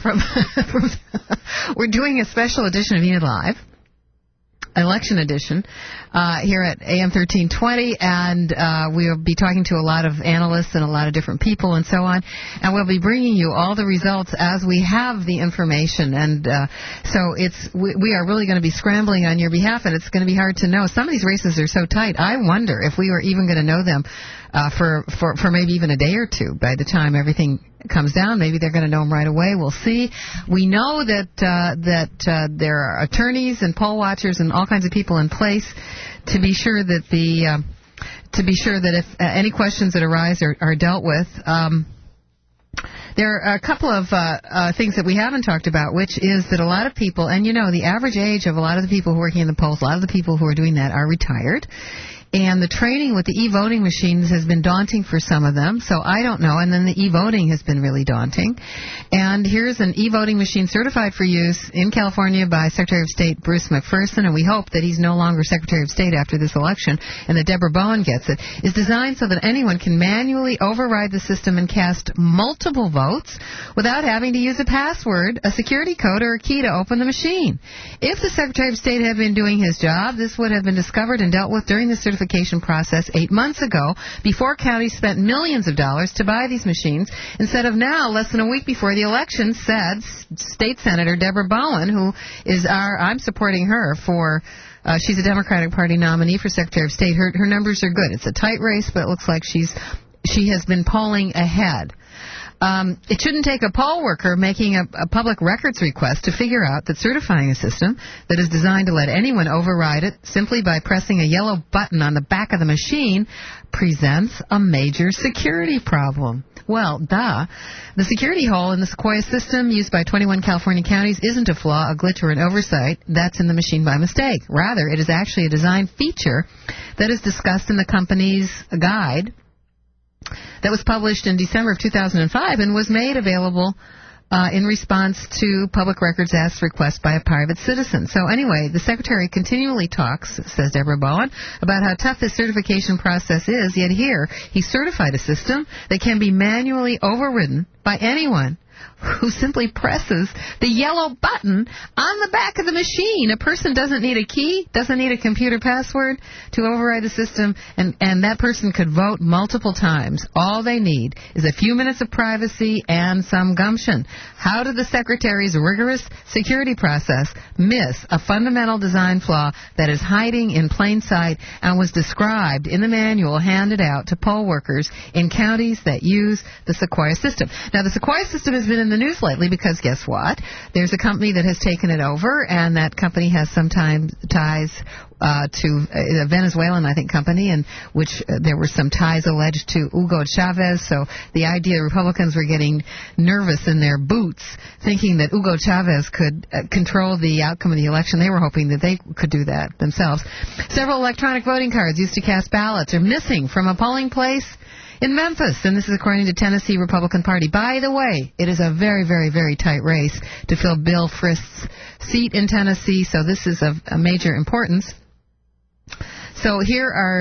we're doing a special edition of Enid Live. Election edition here at AM 1320, and we'll be talking to a lot of analysts and a lot of different people and so on, and we'll be bringing you all the results as we have the information, and so we are really going to be scrambling on your behalf, and it's going to be hard to know. Some of these races are so tight, I wonder if we were even going to know them for maybe even a day or two by the time everything comes down. Maybe they're going to know them right away. We'll see. We know that there are attorneys and poll watchers and all kinds of people in place to be sure that if any questions that arise are dealt with. There are a couple of things that we haven't talked about, which is that a lot of people, and the average age of a lot of the people who are working in the polls, a lot of the people who are doing that are retired. And the training with the e-voting machines has been daunting for some of them, so I don't know. And then the e-voting has been really daunting. And here's an e-voting machine certified for use in California by Secretary of State Bruce McPherson, and we hope that he's no longer Secretary of State after this election and that Deborah Bowen gets it. It's designed so that anyone can manually override the system and cast multiple votes without having to use a password, a security code, or a key to open the machine. If the Secretary of State had been doing his job, this would have been discovered and dealt with during the certification process 8 months ago, before counties spent millions of dollars to buy these machines, instead of now, less than a week before the election, said State Senator Deborah Bowen, who is I'm supporting her for, she's a Democratic Party nominee for Secretary of State. Her numbers are good. It's a tight race, but it looks like she has been polling ahead. It shouldn't take a poll worker making a public records request to figure out that certifying a system that is designed to let anyone override it simply by pressing a yellow button on the back of the machine presents a major security problem. Well, duh. The security hole in the Sequoia system used by 21 California counties isn't a flaw, a glitch, or an oversight that's in the machine by mistake. Rather, it is actually a design feature that is discussed in the company's guide that was published in December of 2005 and was made available in response to Public Records Act's request by a private citizen. So anyway, the Secretary continually talks, says Deborah Bowen, about how tough this certification process is, yet here he certified a system that can be manually overridden by anyone who simply presses the yellow button on the back of the machine. A person doesn't need a key, doesn't need a computer password to override the system, and that person could vote multiple times. All they need is a few minutes of privacy and some gumption. How did the Secretary's rigorous security process miss a fundamental design flaw that is hiding in plain sight and was described in the manual handed out to poll workers in counties that use the Sequoia system? Now, the Sequoia system has been in the news lately because guess what? There's a company that has taken it over, and that company has sometimes ties to a Venezuelan, I think, company, in which there were some ties alleged to Hugo Chavez. So the idea Republicans were getting nervous in their boots, thinking that Hugo Chavez could control the outcome of the election. They were hoping that they could do that themselves. Several electronic voting cards used to cast ballots are missing from a polling place in Memphis, and this is according to Tennessee Republican Party. By the way, it is a very, very, very tight race to fill Bill Frist's seat in Tennessee, so this is of a major importance. So here are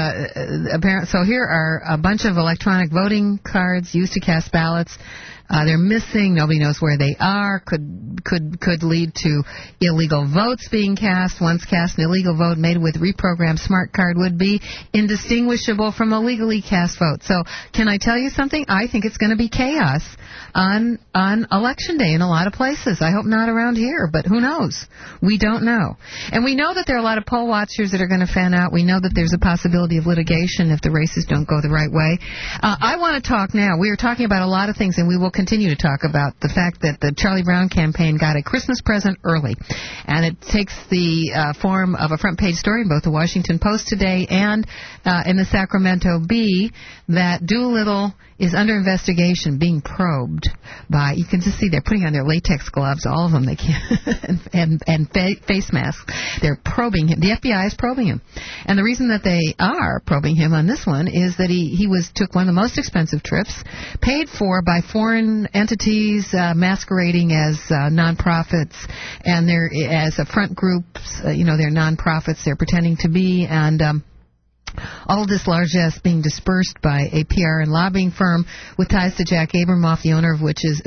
a bunch of electronic voting cards used to cast ballots. They're missing. Nobody knows where they are. Could lead to illegal votes being cast. Once cast, an illegal vote made with reprogrammed smart card would be indistinguishable from a legally cast vote. So can I tell you something? I think it's going to be chaos on Election Day in a lot of places. I hope not around here, but who knows? We don't know. And we know that there are a lot of poll watchers that are going to fan out. We know that there's a possibility of litigation if the races don't go the right way. I want to talk now. We are talking about a lot of things, and we will continue to talk about the fact that the Charlie Brown campaign got a Christmas present early. And it takes the form of a front-page story in both the Washington Post today and in the Sacramento Bee that Doolittle is under investigation, being probed by, you can just see they're putting on their latex gloves, all of them, they can, and face masks. They're probing him. The FBI is probing him. And the reason that they are probing him on this one is that he took one of the most expensive trips, paid for by foreign entities masquerading as nonprofits, and they're as a front groups, they're nonprofits they're pretending to be, and all this largesse being dispersed by a PR and lobbying firm with ties to Jack Abramoff, the owner of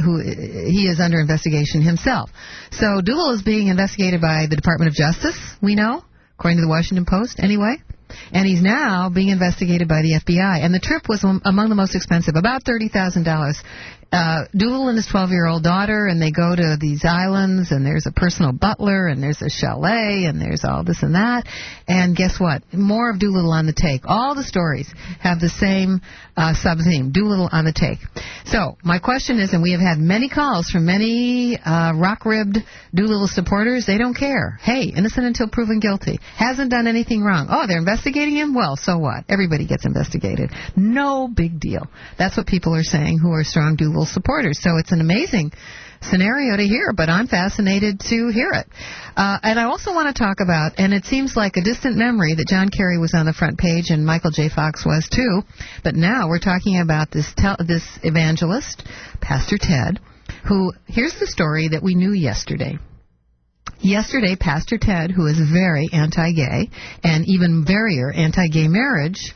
he is under investigation himself. So Doolittle is being investigated by the Department of Justice, we know, according to the Washington Post, anyway. And he's now being investigated by the FBI. And the trip was among the most expensive, about $30,000. Doolittle and his 12-year-old daughter, and they go to these islands, and there's a personal butler, and there's a chalet, and there's all this and that. And guess what? More of Doolittle on the take. All the stories have the same sub-theme, Doolittle on the take. So my question is, and we have had many calls from many rock-ribbed Doolittle supporters, they don't care. Hey, innocent until proven guilty. Hasn't done anything wrong. Oh, they're investigating him? Well, so what? Everybody gets investigated. No big deal. That's what people are saying who are strong Doolittle evil supporters. So it's an amazing scenario to hear, but I'm fascinated to hear it. And I also want to talk about, and it seems like a distant memory that John Kerry was on the front page and Michael J. Fox was too, but now we're talking about this evangelist, Pastor Ted, who, here's the story that we knew yesterday. Yesterday, Pastor Ted, who is very anti-gay and even verier anti-gay marriage,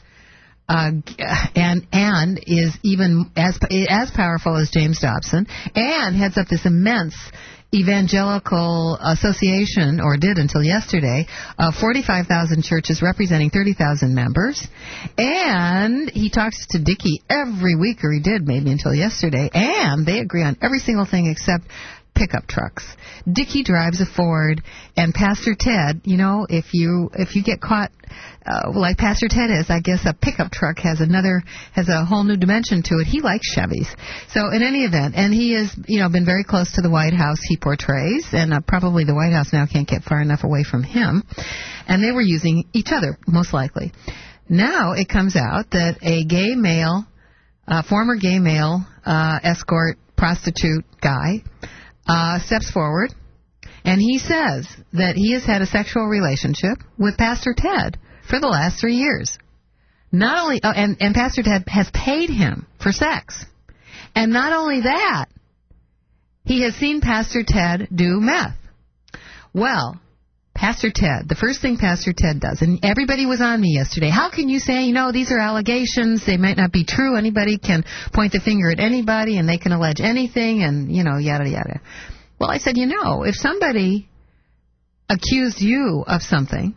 and is even as powerful as James Dobson, and heads up this immense evangelical association, or did until yesterday, of 45,000 churches representing 30,000 members. And he talks to Dickie every week, or he did maybe until yesterday, and they agree on every single thing except pickup trucks. Dickie drives a Ford, and Pastor Ted, you know, if you get caught like Pastor Ted is, I guess a pickup truck has a whole new dimension to it. He likes Chevys. So in any event, and he has, been very close to the White House he portrays, and probably the White House now can't get far enough away from him. And they were using each other, most likely. Now it comes out that a gay male, former gay male escort prostitute guy steps forward, and he says that he has had a sexual relationship with Pastor Ted for the last 3 years. Not only, and Pastor Ted has paid him for sex. And not only that, he has seen Pastor Ted do meth. Well, Pastor Ted, the first thing Pastor Ted does, and everybody was on me yesterday, how can you say, these are allegations, they might not be true, anybody can point the finger at anybody, and they can allege anything, and, yada, yada. Well, I said, if somebody accused you of something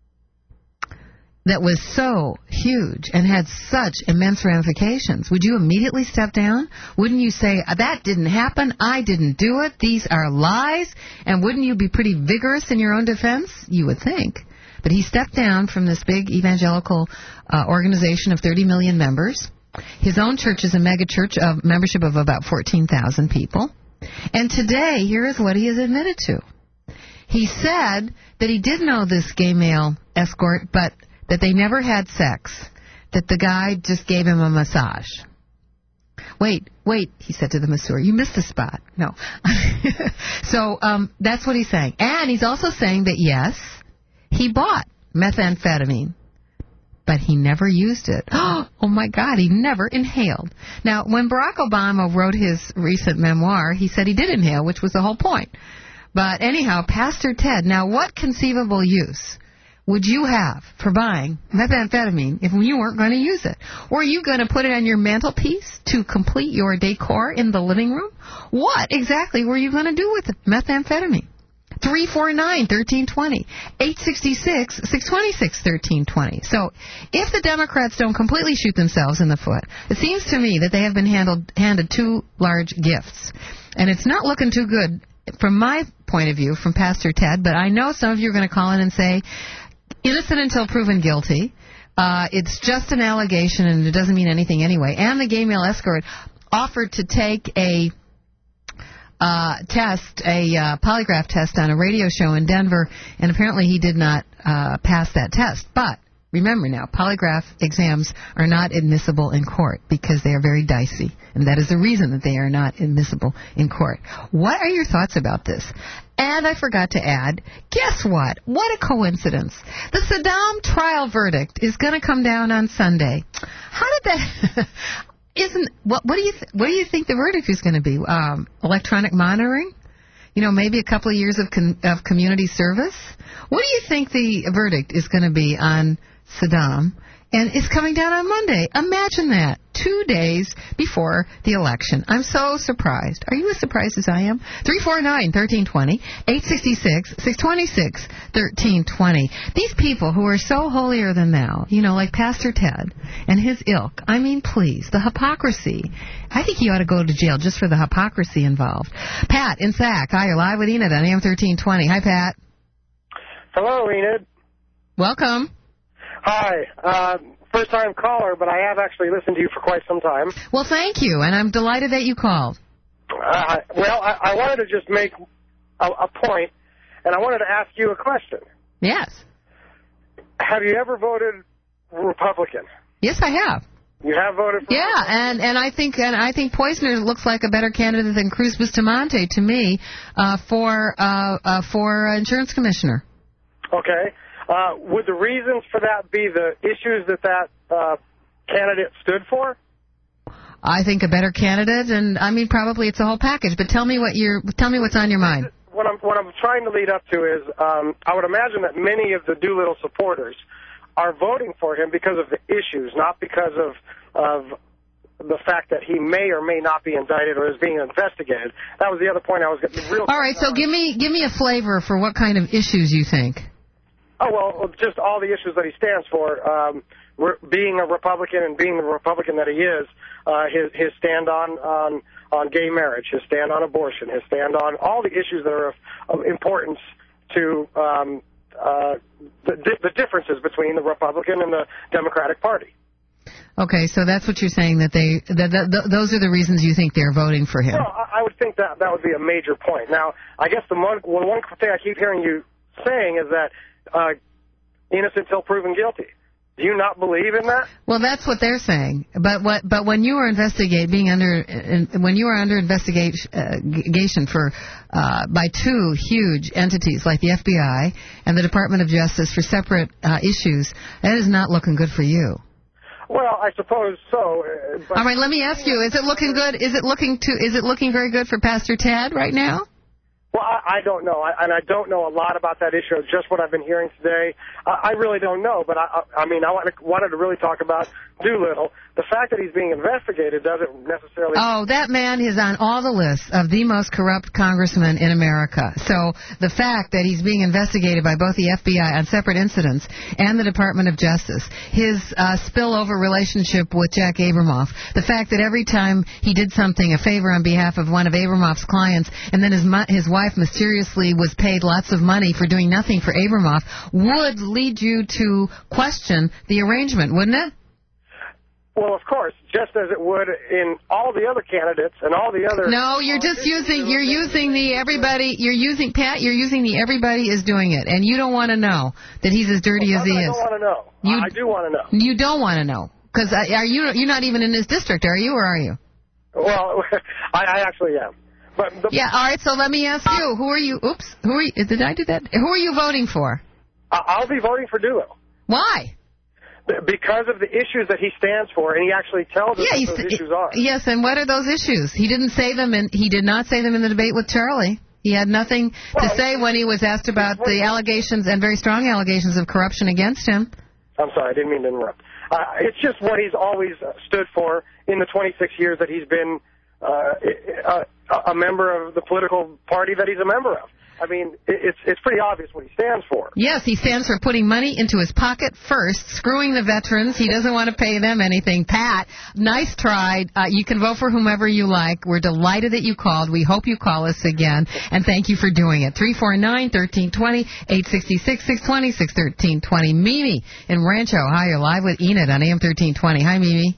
that was so huge and had such immense ramifications, would you immediately step down? Wouldn't you say, that didn't happen, I didn't do it, these are lies? And wouldn't you be pretty vigorous in your own defense? You would think. But he stepped down from this big evangelical organization of 30 million members. His own church is a mega church of membership of about 14,000 people. And today, here is what he has admitted to. He said that he did know this gay male escort, but that they never had sex, that the guy just gave him a massage. Wait, he said to the masseur, you missed the spot. No. So that's what he's saying. And he's also saying that, yes, he bought methamphetamine, but he never used it. Oh, my God, he never inhaled. Now, when Barack Obama wrote his recent memoir, he said he did inhale, which was the whole point. But anyhow, Pastor Ted, now what conceivable use would you have for buying methamphetamine if you weren't going to use it? Or are you going to put it on your mantelpiece to complete your decor in the living room? What exactly were you going to do with methamphetamine? 349-1320, 866-626-1320. So if the Democrats don't completely shoot themselves in the foot, it seems to me that they have been handed two large gifts. And it's not looking too good from my point of view, from Pastor Ted, but I know some of you are going to call in and say, innocent until proven guilty. It's just an allegation and it doesn't mean anything anyway. And the gay male escort offered to take a polygraph test on a radio show in Denver, and apparently he did not pass that test. But remember now, polygraph exams are not admissible in court because they are very dicey, and that is the reason that they are not admissible in court. What are your thoughts about this? And I forgot to add, guess what? What a coincidence. The Saddam trial verdict is going to come down on Sunday. How did that... What do you think the verdict is going to be? Electronic monitoring? Maybe a couple of years of community service? What do you think the verdict is going to be on Saddam? And it's coming down on Monday. Imagine that. 2 days before the election. I'm so surprised. Are you as surprised as I am? 349-1320, 866-626-1320. These people who are so holier than thou, like Pastor Ted and his ilk. I mean, please, the hypocrisy. I think he ought to go to jail just for the hypocrisy involved. Pat in Sac. Hi, you're live with Enid on AM 1320. Hi, Pat. Hello, Enid. Welcome. Hi. First-time caller, but I have actually listened to you for quite some time. Well, thank you, and I'm delighted that you called. I wanted to just make a point, and I wanted to ask you a question. Yes. Have you ever voted Republican? Yes, I have. You have voted for Yeah, and I think Poizner looks like a better candidate than Cruz Bustamante to me for insurance commissioner. Okay. Would the reasons for that be the issues that candidate stood for? I think a better candidate, and I mean probably it's a whole package. But tell me what's on your mind. What I'm trying to lead up to is I would imagine that many of the Doolittle supporters are voting for him because of the issues, not because of the fact that he may or may not be indicted or is being investigated. That was the other point I was getting real. All right, so give me a flavor for what kind of issues you think. Oh, well, just all the issues that he stands for. Being a Republican and being the Republican that he is, his stand on gay marriage, his stand on abortion, his stand on all the issues that are of importance to the differences between the Republican and the Democratic Party. Okay, so that's what you're saying, that those are the reasons you think they're voting for him. Well, I would think that would be a major point. Now, I guess the one thing I keep hearing you saying is that innocent till proven guilty. Do you not believe in that? Well, that's what they're saying. But when you were when you were under investigation for by two huge entities like the FBI and the Department of Justice for separate issues, that is not looking good for you. Well, I suppose so. All right, let me ask you: is it looking good? Is it looking very good for Pastor Ted right now? Well, I don't know, and I don't know a lot about that issue, just what I've been hearing today. I really don't know, but I mean, I wanted to really talk about Doolittle. The fact that he's being investigated doesn't necessarily... Oh, that man is on all the lists of the most corrupt congressmen in America. So the fact that he's being investigated by both the FBI on separate incidents and the Department of Justice, his spillover relationship with Jack Abramoff, the fact that every time he did something, a favor on behalf of one of Abramoff's clients, and then his wife mysteriously was paid lots of money for doing nothing for Abramoff, would lead you to question the arrangement, wouldn't it? Well, of course, just as it would in all the other candidates and all the other... No, you're using the everybody is doing it, and you don't want to know that he's as dirty as he is. I don't want to know. I do want to know. You don't want to know. Because you're not even in his district, are you, or are you? Well, I actually am. Yeah, all right, so let me ask you, who are you... Oops, did I do that? Who are you voting for? I'll be voting for Doolittle. Why? Because of the issues that he stands for, and he actually tells us what those issues are. Yes, and what are those issues? He didn't say them, and he did not say them in the debate with Charlie. He had nothing to say when he was asked about the allegations, and very strong allegations of corruption against him. I'm sorry, I didn't mean to interrupt. It's just what he's always stood for in the 26 years that he's been a member of the political party that he's a member of. I mean, it's pretty obvious what he stands for. Yes, he stands for putting money into his pocket first, screwing the veterans. He doesn't want to pay them anything. Pat, nice try. You can vote for whomever you like. We're delighted that you called. We hope you call us again, and thank you for doing it. 349-1320, 866-620-61320. Mimi in Rancho. Hi, you're live with Enid on AM 1320. Hi, Mimi.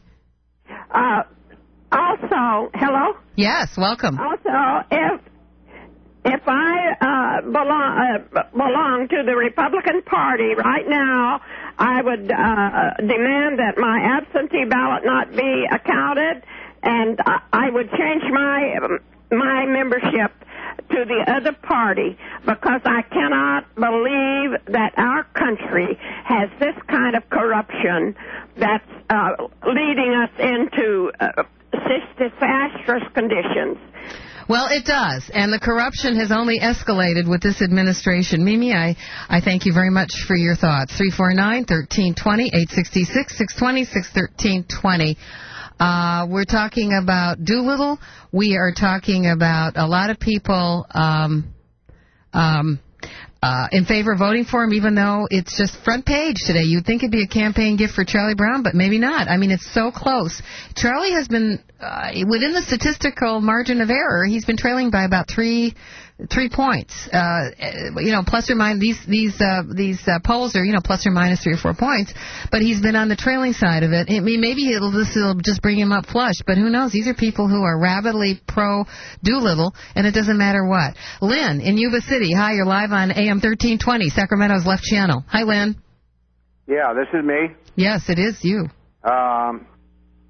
Also, hello? Yes, welcome. Also, if I belong to the Republican Party right now, I would demand that my absentee ballot not be accounted, and I would change my membership to the other party, because I cannot believe that our country has this kind of corruption that's leading us into disastrous conditions. Well, it does, and the corruption has only escalated with this administration. Mimi, I thank you very much for your thoughts. 349-1320, 866-620-61320. We're talking about Doolittle. We are talking about a lot of people in favor of voting for him, even though it's just front page today. You'd think it'd be a campaign gift for Charlie Brown, but maybe not. I mean, it's so close. Charlie has been, within the statistical margin of error, he's been trailing by about three points. Plus or minus, these polls are, plus or minus 3 or 4 points, but he's been on the trailing side of it. I mean, maybe this will just bring him up flush, but who knows? These are people who are rabidly pro-Doolittle, and it doesn't matter what. Lynn in Yuba City. Hi, you're live on AM 1320, Sacramento's left channel. Hi, Lynn. Yeah, this is me. Yes, it is you.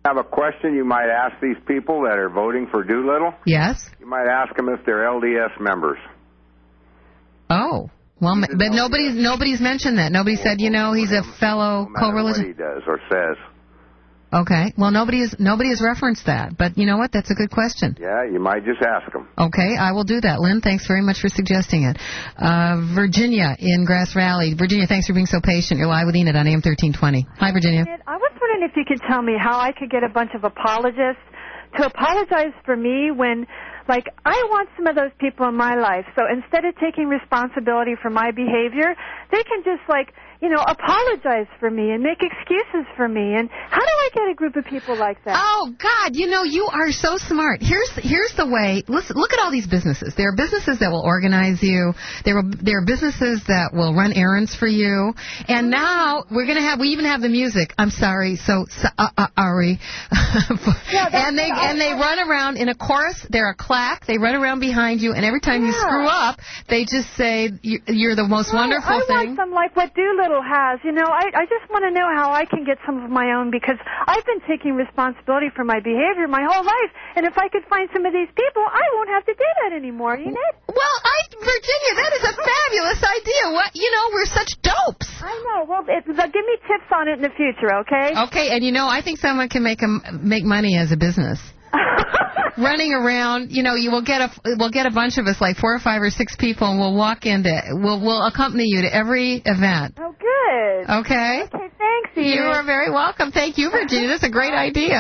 have a question you might ask these people that are voting for Doolittle. Yes? You might ask them if they're LDS members. Oh. Well, but nobody's mentioned that. Nobody said, he's a fellow co-religious. What he does or says. Okay. Well, nobody has referenced that. But you know what? That's a good question. Yeah, you might just ask them. Okay, I will do that. Lynn, thanks very much for suggesting it. Virginia in Grass Valley. Virginia, thanks for being so patient. You're live with Enid on AM 1320. Hi, Virginia. I was wondering if you could tell me how I could get a bunch of apologists to apologize for me when, I want some of those people in my life. So instead of taking responsibility for my behavior, they can just, apologize for me and make excuses for me. And how do I get a group of people like that? Oh, God, you are so smart. Here's the way. Listen, look at all these businesses. There are businesses that will organize you. There are businesses that will run errands for you. And now we even have the music. I'm sorry, Ari. And they run around in a chorus. They're a clack. They run around behind you, and every time you screw up, they just say you're the most wonderful thing. I want some like what Doolittle has. I just want to know how I can get some of my own, because I've been taking responsibility for my behavior my whole life, and if I could find some of these people, I won't have to do that anymore, Enid. Well, Virginia, that is a fabulous idea. We're such dopes. I know. Well, give me tips on it in the future, okay? Okay, and I think someone can make money as a business. Running around, we'll get a bunch of us, like 4 or 5 or 6 people, and we'll accompany you to every event. Oh, good. Okay? Okay, thanks, Enid. You are very welcome. Thank you, Virginia. That's a great idea.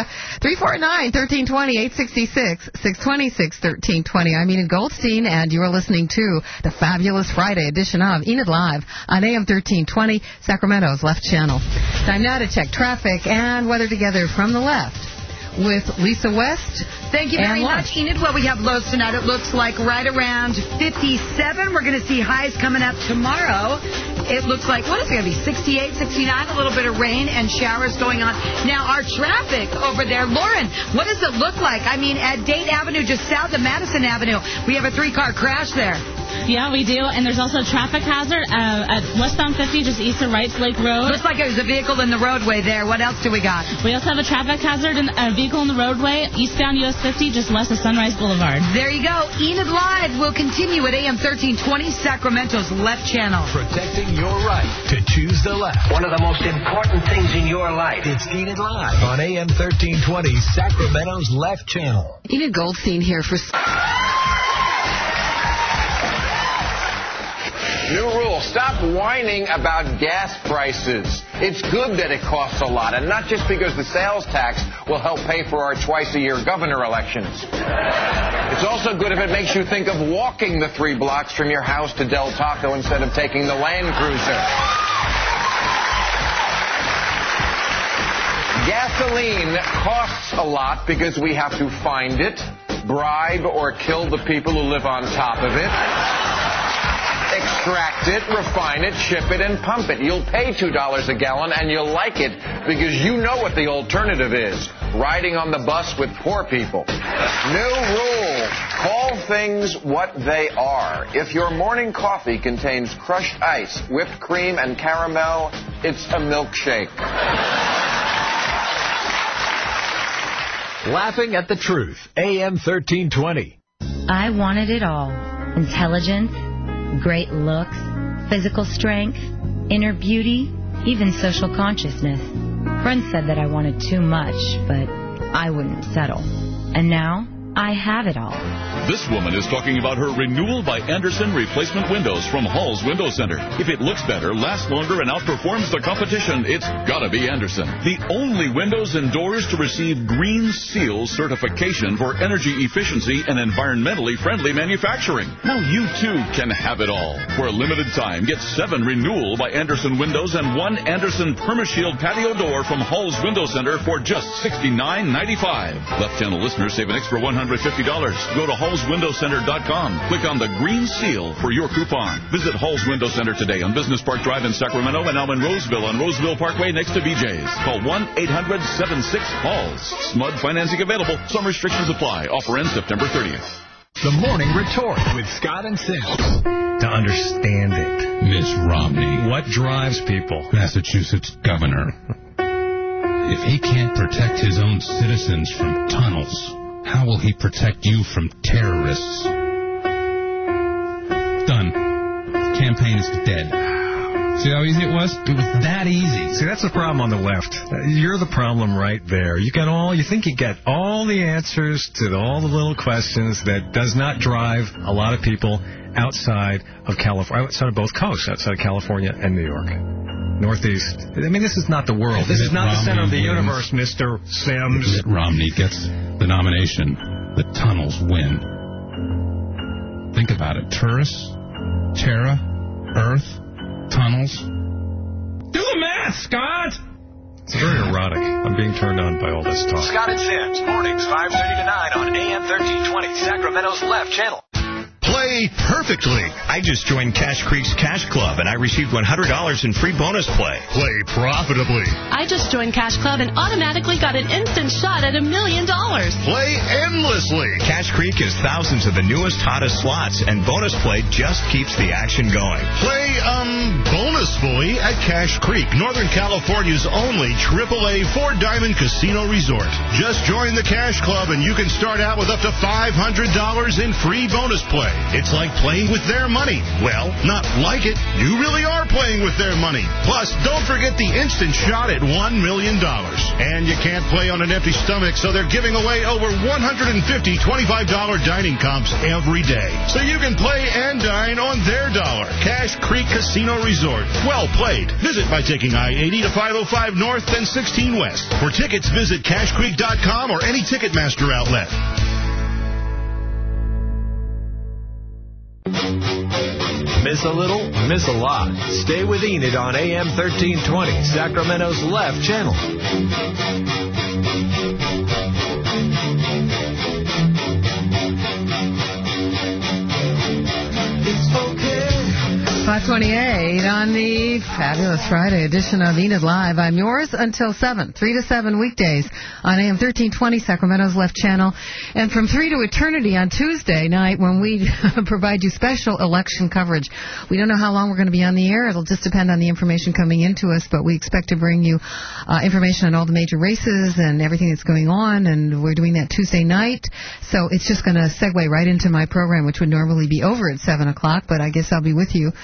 349-1320-866-626-1320. I'm Enid Goldstein, and you are listening to the fabulous Friday edition of Enid Live on AM 1320, Sacramento's left channel. Time now to check traffic and weather together from the left with Lisa West. Thank you very much, Enid. Well, we have lows tonight. It looks like right around 57. We're going to see highs coming up tomorrow. It looks like, what is it going to be, 68, 69, a little bit of rain and showers going on. Now, our traffic over there, Lauren, what does it look like? I mean, at Date Avenue, just south of Madison Avenue, we have a 3-car crash there. Yeah, we do. And there's also a traffic hazard at westbound 50, just east of Wrights Lake Road. Looks like there's a vehicle in the roadway there. What else do we got? We also have a traffic hazard, a vehicle in the roadway, eastbound US 50, just west of Sunrise Boulevard. There you go. Enid Live will continue at AM 1320, Sacramento's left channel. Protecting your right to choose the left. One of the most important things in your life. It's Enid Live on AM 1320, Sacramento's left channel. Enid Goldstein here for... New rule, stop whining about gas prices. It's good that it costs a lot, and not just because the sales tax will help pay for our twice-a-year governor elections. It's also good if it makes you think of walking the 3 blocks from your house to Del Taco instead of taking the Land Cruiser. Gasoline costs a lot because we have to find it, bribe or kill the people who live on top of it, extract it, refine it, ship it, and pump it. You'll pay $2 a gallon, and you'll like it because you know what the alternative is. Riding on the bus with poor people. New rule. Call things what they are. If your morning coffee contains crushed ice, whipped cream, and caramel, it's a milkshake. Laughing at the Truth, AM 1320. I wanted it all. Intelligence, great looks, physical strength, inner beauty, even social consciousness. Friends said that I wanted too much, but I wouldn't settle. And now, I have it all. This woman is talking about her renewal by Andersen replacement windows from Hall's Window Center. If it looks better, lasts longer, and outperforms the competition, it's gotta be Andersen. The only windows and doors to receive Green Seal certification for energy efficiency and environmentally friendly manufacturing. Now you too can have it all. For a limited time, get 7 renewal by Andersen windows and 1 Andersen PermaShield patio door from Hall's Window Center for just $69.95. Left channel listeners save an extra $150. Go to hallswindowcenter.com. Click on the Green Seal for your coupon. Visit Hall's Window Center today on Business Park Drive in Sacramento and now in Roseville on Roseville Parkway next to BJ's. Call 1-800-76-HALLS. SMUD financing available. Some restrictions apply. Offer ends September 30th. The Morning Retort with Scott and Sim. To understand it. Miss Romney. What drives people? Massachusetts governor. If he can't protect his own citizens from tunnels, how will he protect you from terrorists? Done. Campaign is dead. See how easy it was? It was that easy. See, that's the problem on the left. You're the problem right there. You think you get all the answers to all the little questions that does not drive a lot of people outside of California, outside of both coasts, outside of California and New York. Northeast. I mean, this is not the world. This is not the center of the universe, Mr. Sims. Mitt Romney gets the nomination. The tunnels win. Think about it. Tourists, Terra, Earth, tunnels. Do the math, Scott! It's very erotic. I'm being turned on by all this talk. Scott and Sims, mornings 5:30 to 9 on AM 1320, Sacramento's left channel. Play perfectly. I just joined Cash Creek's Cash Club, and I received $100 in free bonus play. Play profitably. I just joined Cash Club and automatically got an instant shot at $1 million. Play endlessly. Cash Creek has thousands of the newest, hottest slots, and bonus play just keeps the action going. Play, bonusfully at Cash Creek, Northern California's only AAA 4-diamond casino resort. Just join the Cash Club, and you can start out with up to $500 in free bonus play. It's like playing with their money. Well, not like it. You really are playing with their money. Plus, don't forget the instant shot at $1 million. And you can't play on an empty stomach, so they're giving away over 150 $25 dining comps every day. So you can play and dine on their dollar. Cash Creek Casino Resort. Well played. Visit by taking I-80 to 505 North and 16 West. For tickets, visit cashcreek.com or any Ticketmaster outlet. Miss a little, miss a lot. Stay with Enid on AM 1320, Sacramento's left channel. It's okay. 528 on the fabulous Friday edition of Enid Live. I'm yours until 7, 3 to 7 weekdays on AM 1320, Sacramento's left channel. And from 3 to eternity on Tuesday night when we provide you special election coverage. We don't know how long we're going to be on the air. It'll just depend on the information coming into us, but we expect to bring you information on all the major races and everything that's going on, and we're doing that Tuesday night. So it's just going to segue right into my program, which would normally be over at 7 o'clock, but I guess I'll be with you.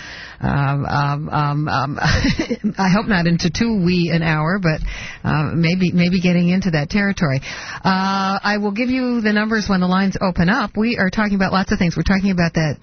I hope not into an hour, but maybe getting into that territory. I will give you the numbers when the lines open up. We are talking about lots of things. We're talking about that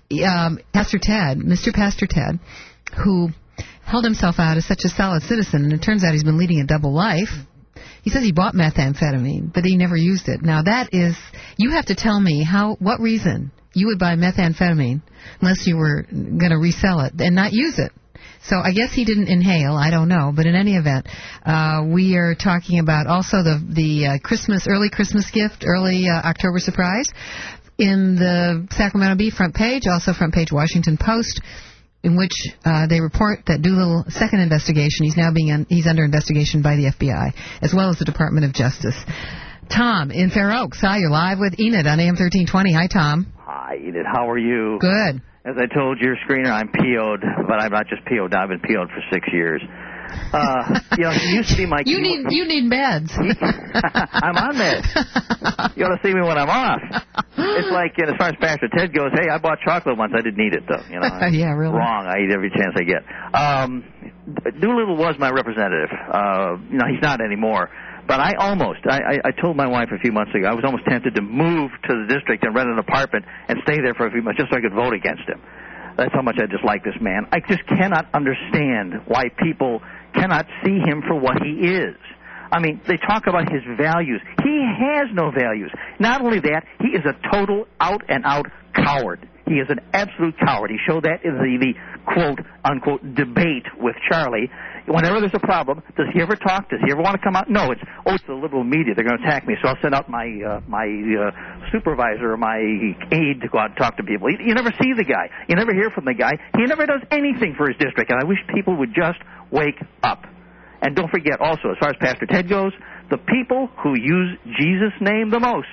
Mr. Pastor Ted, who held himself out as such a solid citizen, and it turns out he's been leading a double life. He says he bought methamphetamine, but he never used it. Now that is, you have to tell me what reason you would buy methamphetamine unless you were going to resell it and not use it. So I guess he didn't inhale. I don't know. But in any event, we are talking about also the early Christmas gift, early October surprise in the Sacramento Bee front page, also front page Washington Post, in which they report that Doolittle's second investigation, he's under investigation by the FBI, as well as the Department of Justice. Tom in Fair Oaks. Hi, you're live with Enid on AM 1320. Hi, Tom. Hi, Enid. How are you? Good. As I told your screener, I'm PO'd, but I'm not just PO'd. I've been PO'd for 6 years. He used to be my... You need meds. I'm on meds. You ought to see me when I'm off. It's like, as far as Pastor Ted goes, hey, I bought chocolate once. I didn't eat it, though. Yeah, really. Wrong. I eat every chance I get. Doolittle was my representative. He's not anymore. But I told my wife a few months ago, I was almost tempted to move to the district and rent an apartment and stay there for a few months just so I could vote against him. That's how much I dislike this man. I just cannot understand why people cannot see him for what he is. I mean, they talk about his values. He has no values. Not only that, he is a total out-and-out coward. He is an absolute coward. He showed that in the quote-unquote debate with Charlie. Whenever there's a problem, does he ever talk? Does he ever want to come out? No, it's the liberal media. They're going to attack me, so I'll send out my supervisor or my aide to go out and talk to people. You never see the guy. You never hear from the guy. He never does anything for his district, and I wish people would just wake up. And don't forget also, as far as Pastor Ted goes, the people who use Jesus' name the most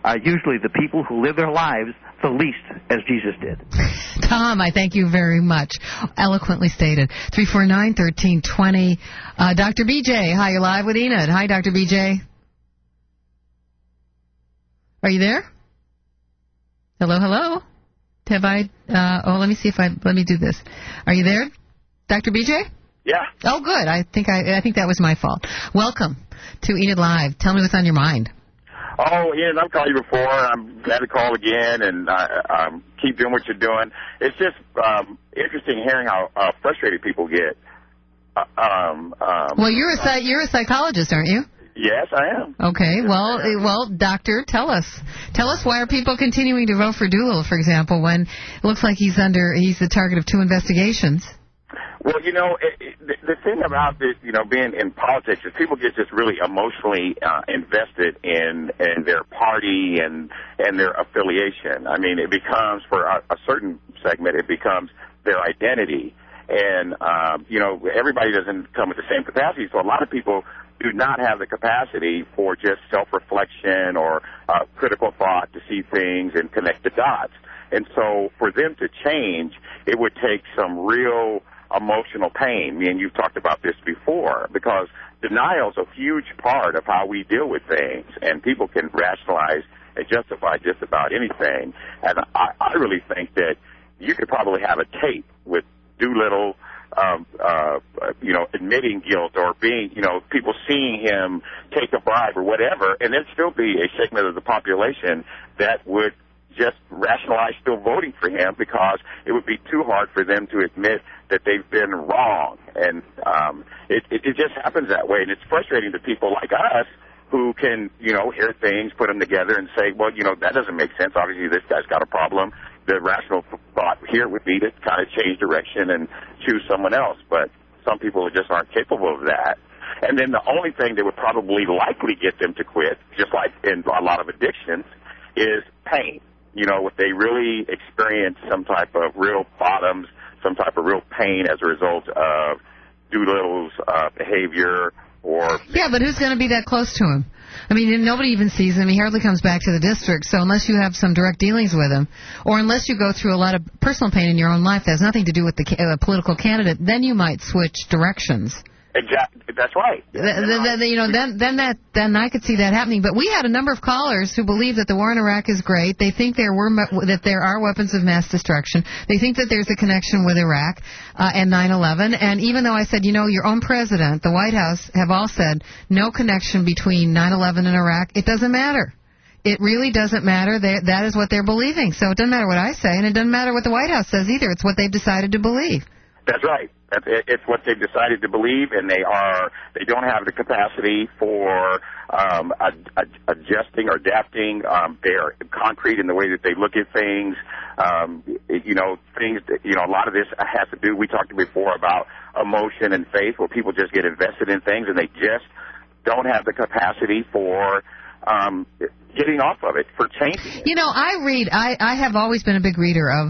are usually the people who live their lives the least as Jesus did. Tom, I thank you very much. Eloquently stated. 349-1320. Dr. BJ, hi, you're live with Enid. Hi, Dr. BJ. Are you there? Hello, hello? Have I, let me see if let me do this. Are you there, Dr. BJ? Yeah. Oh, good. I think that was my fault. Welcome to Enid Live. Tell me what's on your mind. Oh, Ian, I've called you before. I'm glad to call again, and keep doing what you're doing. It's just interesting hearing how frustrated people get. Well, you're a psychologist, aren't you? Yes, I am. Okay. Well, doctor, tell us why are people continuing to vote for Doolittle, for example, when it looks like he's the target of 2 investigations? Well, the thing about this, being in politics is people get just really emotionally invested in their party and their affiliation. I mean, it becomes, for a certain segment, it becomes their identity. And, everybody doesn't come with the same capacity, so a lot of people do not have the capacity for just self-reflection or critical thought to see things and connect the dots. And so for them to change, it would take some real emotional pain. Me and you've talked about this before, because denial is a huge part of how we deal with things, and people can rationalize and justify just about anything. And I really think that you could probably have a tape with Doolittle, admitting guilt or being, people seeing him take a bribe or whatever, and there'd still be a segment of the population that would just rationalize still voting for him, because it would be too hard for them to admit that they've been wrong. And it just happens that way, and it's frustrating to people like us who can, hear things, put them together, and say, well, that doesn't make sense. Obviously, this guy's got a problem. The rational thought here would be to kind of change direction and choose someone else. But some people just aren't capable of that. And then the only thing that would probably likely get them to quit, just like in a lot of addictions, is pain. If they really experience some type of real bottoms, some type of real pain as a result of Doolittle's behavior or... Yeah, but who's going to be that close to him? I mean, nobody even sees him. He hardly comes back to the district. So unless you have some direct dealings with him, or unless you go through a lot of personal pain in your own life that has nothing to do with the political candidate, then you might switch directions. Exactly. That's right. Then I could see that happening. But we had a number of callers who believe that the war in Iraq is great. They think that there are weapons of mass destruction. They think that there's a connection with Iraq and 9/11. And even though I said, your own president, the White House, have all said no connection between 9/11 and Iraq, it doesn't matter. It really doesn't matter. That is what they're believing. So it doesn't matter what I say, and it doesn't matter what the White House says either. It's what they've decided to believe. That's right. It's what they've decided to believe, and they don't have the capacity for adjusting or adapting. They're concrete in the way that they look at things. Things that, a lot of this has to do, we talked before about emotion and faith, where people just get invested in things and they just don't have the capacity for getting off of it, for changing it. I have always been a big reader of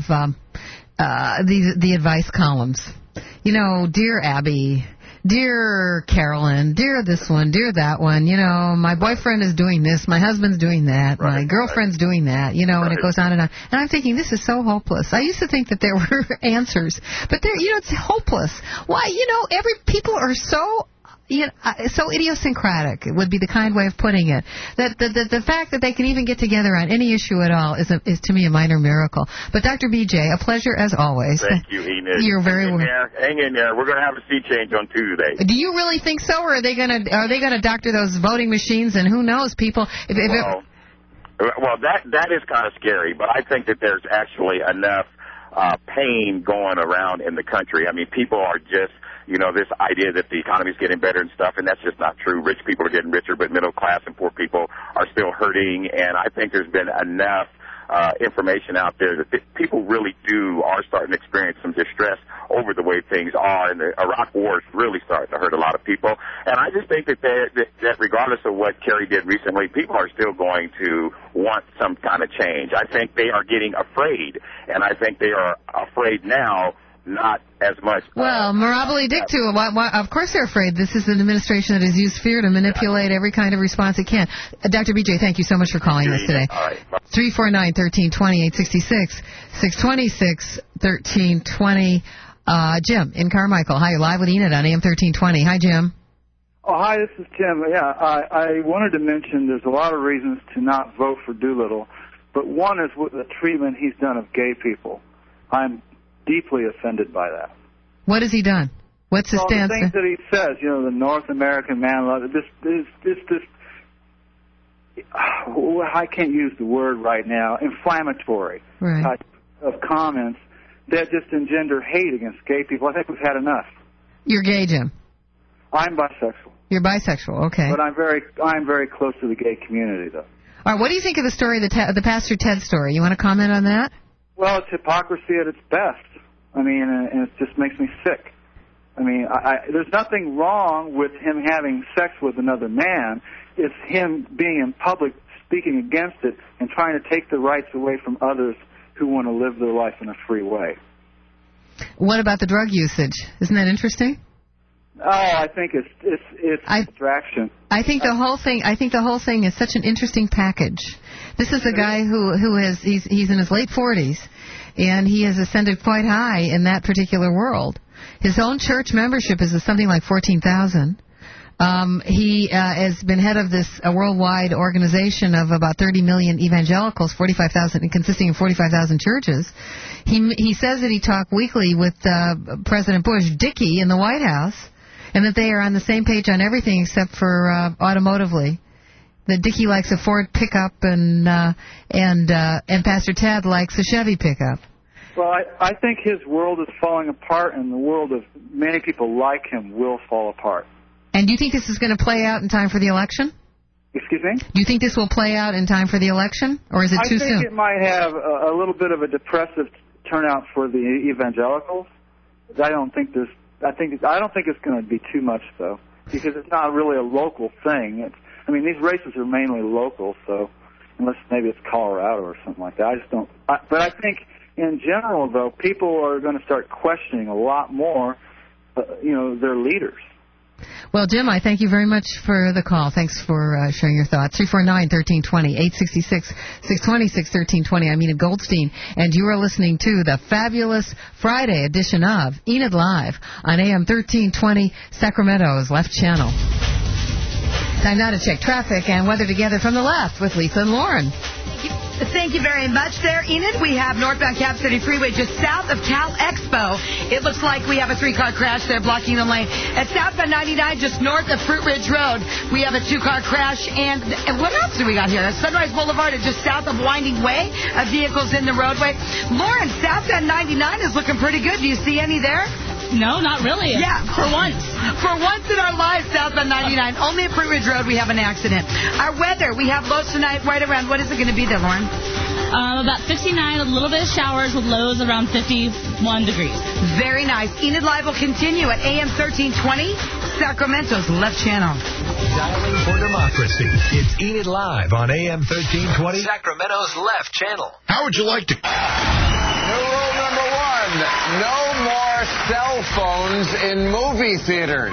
the advice columns. Dear Abby, dear Carolyn, dear this one, dear that one, my boyfriend is doing this, my husband's doing that, my girlfriend's doing that, and it goes on and on. And I'm thinking, this is so hopeless. I used to think that there were answers, but it's hopeless. Why, people are so idiosyncratic, it would be the kind way of putting it. That the fact that they can even get together on any issue at all is to me a minor miracle. But Dr. BJ, a pleasure as always. Thank you, Enid. You're very welcome. Hang in there. We're going to have a sea change on Tuesday. Do you really think so, or are they going to doctor those voting machines? And who knows, people? Well, that is kind of scary. But I think that there's actually enough pain going around in the country. I mean, people are just. This idea that the economy is getting better and stuff, and that's just not true. Rich people are getting richer, but middle class and poor people are still hurting. And I think there's been enough information out there that people really are starting to experience some distress over the way things are. And the Iraq war is really starting to hurt a lot of people. And I just think that regardless of what Kerry did recently, people are still going to want some kind of change. I think they are getting afraid, and I think they are afraid now not as much. Well, Mirabile Dictu, of course they're afraid. This is an administration that has used fear to manipulate every kind of response it can. Dr. BJ, thank you so much for calling us today. All right. 349-1320, 866-626-1320. Jim in Carmichael. Hi, you're live with Enid on AM 1320. Hi, Jim. Oh, hi, this is Tim. Yeah, I wanted to mention there's a lot of reasons to not vote for Doolittle, but one is with the treatment he's done of gay people. I'm deeply offended by that. What has he done? What's his stance? The things that he says, the North American man love, this I can't use the word right now, inflammatory type of comments that just engender hate against gay people. I think we've had enough. You're gay, Jim? I'm bisexual. You're bisexual, okay. But I'm very close to the gay community, though. All right, what do you think of the story, the Pastor Ted story? You want to comment on that? Well, it's hypocrisy at its best. I mean, and it just makes me sick. I mean, there's nothing wrong with him having sex with another man. It's him being in public, speaking against it, and trying to take the rights away from others who want to live their life in a free way. What about the drug usage? Isn't that interesting? Oh, I think it's distraction. I think the whole thing is such an interesting package. This is a guy he's in his late 40s, and he has ascended quite high in that particular world. His own church membership is something like 14,000. He has been head of this worldwide organization of about 30 million evangelicals, 45,000, consisting of 45,000 churches. He says that he talked weekly with President Bush, Dickie, in the White House, and that they are on the same page on everything except for automotively. That Dickie likes a Ford pickup and Pastor Ted likes a Chevy pickup. Well, I think his world is falling apart, and the world of many people like him will fall apart. And do you think this is going to play out in time for the election? Excuse me? Do you think this will play out in time for the election, or is it too soon? I think it might have a little bit of a depressive turnout for the evangelicals. I don't think it's going to be too much, though, because it's not really a local thing. These races are mainly local, so unless maybe it's Colorado or something like that, I just don't. But I think in general, though, people are going to start questioning a lot more, their leaders. Well, Jim, I thank you very much for the call. Thanks for sharing your thoughts. 349-1320, 866-626-1320. I'm Enid Goldstein, and you are listening to the fabulous Friday edition of Enid Live on AM 1320, Sacramento's Left Channel. Time now to check traffic and weather together from the left with Lisa and Lauren. Thank you very much there, Enid. We have northbound Cap City Freeway just south of Cal Expo. It looks like we have a 3-car crash there blocking the lane. At southbound 99, just north of Fruit Ridge Road, we have a 2-car crash. And what else do we got here? Sunrise Boulevard is just south of Winding Way. Vehicles in the roadway. Lauren, southbound 99 is looking pretty good. Do you see any there? No, not really. Yeah. For once. For once in our lives, southbound 99. Only at Fruit Ridge Road we have an accident. Our weather, we have lows tonight right around, what is it going to be there, Lauren? About 59, a little bit of showers with lows around 51 degrees. Very nice. Enid Live will continue at AM 1320, Sacramento's Left Channel. Dialing for democracy. It's Enid Live on AM 1320, Sacramento's Left Channel. How would you like to... New rule number 1, no more cell phones in movie theaters.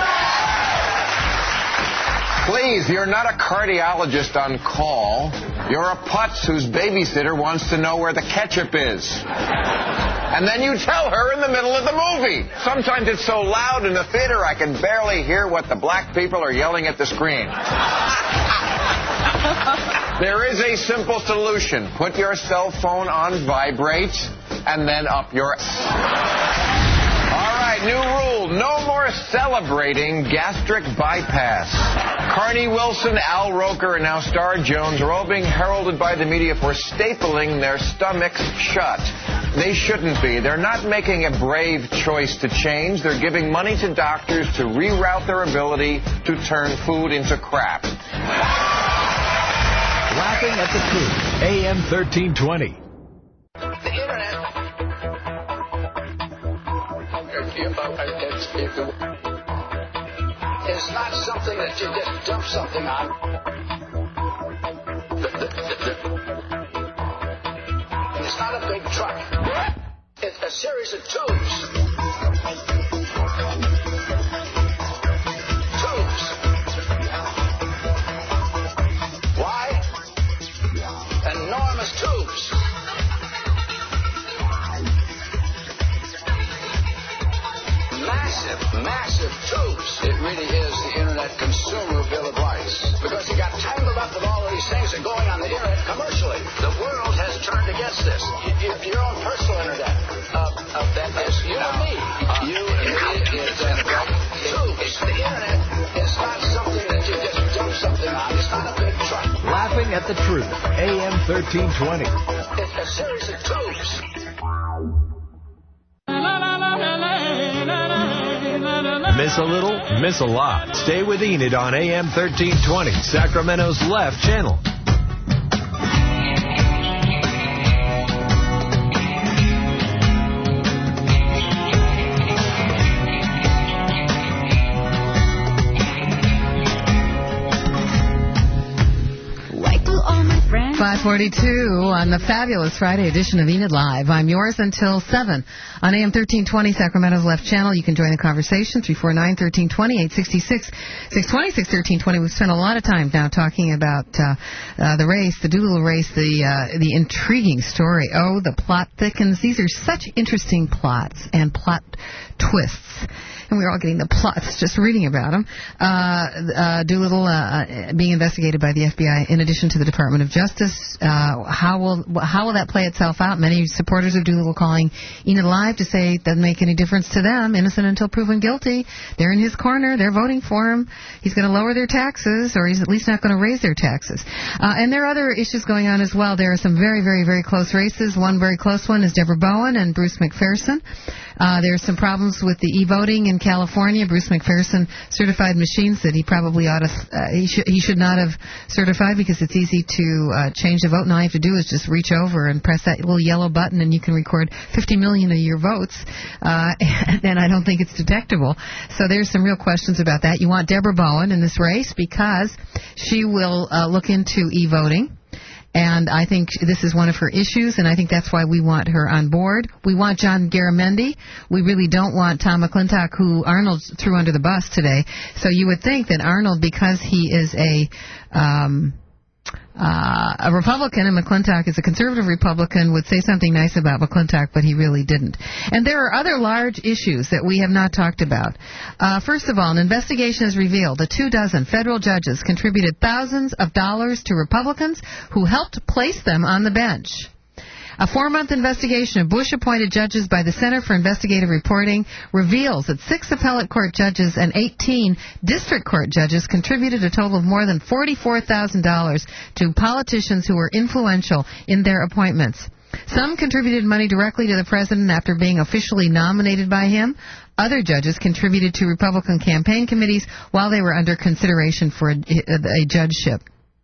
Please, you're not a cardiologist on call. You're a putz whose babysitter wants to know where the ketchup is. And then you tell her in the middle of the movie. Sometimes it's so loud in the theater I can barely hear what the black people are yelling at the screen. There is a simple solution. Put your cell phone on vibrate and then up your... All right, new rule. No more celebrating gastric bypass. Carney Wilson, Al Roker, and now Star Jones are all being heralded by the media for stapling their stomachs shut. They shouldn't be. They're not making a brave choice to change. They're giving money to doctors to reroute their ability to turn food into crap. Laughing at the truth. AM 1320. The Internet is not something that you just dump something on. It's not a big truck. It's a a series of tubes. Tubes. Why? Enormous tubes. Massive tubes. It really is the Internet consumer bill of rights. Because you got tangled up with all of these things that are going on the Internet commercially. The world has turned against this. Your own personal Internet. That is, you and me. You and me is tubes. The Internet is not something that you just dump something on. It's not a big truck. Laughing at the Truth, AM 1320. It's a series of tubes. Miss a little, miss a lot. Stay with Enid on AM 1320, Sacramento's Left Channel. Like all my friends. 5:42 on the fabulous Friday edition of Enid Live. I'm yours until 7 on AM 1320, Sacramento's Left Channel. You can join the conversation, 349-1320, 866-620-1320. We've spent a lot of time now talking about the race, the Doolittle race, the intriguing story. Oh, the plot thickens. These are such interesting plots and plot twists. And we're all getting the plots just reading about them. Doolittle being investigated by the FBI in addition to the Department of Justice. How will that play itself out? Many supporters of Doolittle calling Enid Live to say it doesn't make any difference to them. Innocent until proven guilty. They're in his corner. They're voting for him. He's going to lower their taxes, or he's at least not going to raise their taxes. And there are other issues going on as well. There are some very, very, very close races. One very close one is Deborah Bowen and Bruce McPherson. There are some problems with the e-voting in California. Bruce McPherson certified machines that he probably ought to, he should not have certified because it's easy to change the vote. And all you have to do is just reach over and press that little yellow button and you can record 50 million of your votes. And I don't think it's detectable. So there's some real questions about that. You want Deborah Bowen in this race because she will look into e-voting. And I think this is one of her issues, and I think that's why we want her on board. We want John Garamendi. We really don't want Tom McClintock, who Arnold threw under the bus today. So you would think that Arnold, because he is a Republican and McClintock is a conservative Republican, would say something nice about McClintock, but he really didn't. And there are other large issues that we have not talked about. First of all, an investigation has revealed that 24 federal judges contributed thousands of dollars to Republicans who helped place them on the bench. A 4-month investigation of Bush-appointed judges by the Center for Investigative Reporting reveals that 6 appellate court judges and 18 district court judges contributed a total of more than $44,000 to politicians who were influential in their appointments. Some contributed money directly to the president after being officially nominated by him. Other judges contributed to Republican campaign committees while they were under consideration for a judgeship.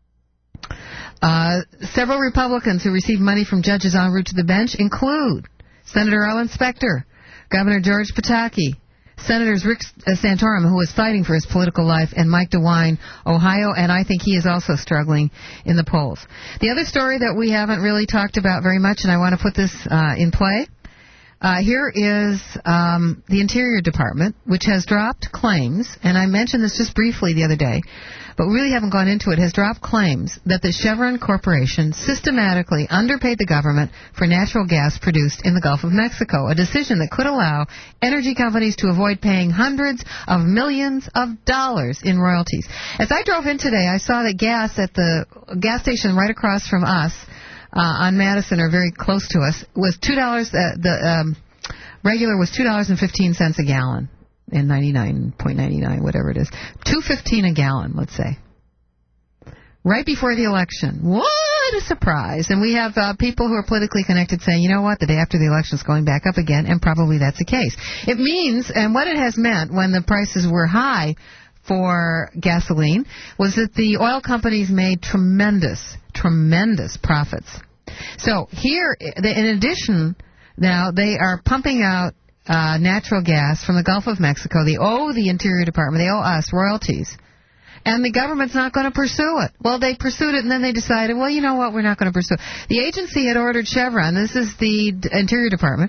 Several Republicans who received money from judges en route to the bench include Senator Ellen Specter, Governor George Pataki, Senators Rick Santorum, who is fighting for his political life, and Mike DeWine, Ohio, and I think he is also struggling in the polls. The other story that we haven't really talked about very much, and I want to put this in play, here is the Interior Department, which has dropped claims, and I mentioned this just briefly the other day, but we really haven't gone into it, has dropped claims that the Chevron Corporation systematically underpaid the government for natural gas produced in the Gulf of Mexico, a decision that could allow energy companies to avoid paying hundreds of millions of dollars in royalties. As I drove in today, I saw that gas at the gas station right across from us on Madison, or very close to us, was $2. The regular was $2.15 a gallon. And 99.99, whatever it is. $2.15 a gallon, let's say. Right before the election. What a surprise. And we have people who are politically connected saying, you know what, the day after the election is going back up again, and probably that's the case. It means, and what it has meant when the prices were high for gasoline, was that the oil companies made tremendous profits. So here, in addition, now they are pumping out natural gas from the Gulf of Mexico. They owe the Interior Department, they owe us royalties. And the government's not going to pursue it. Well, they pursued it, and then they decided, well, you know what, we're not going to pursue it. The agency had ordered Chevron, this is the Interior Department,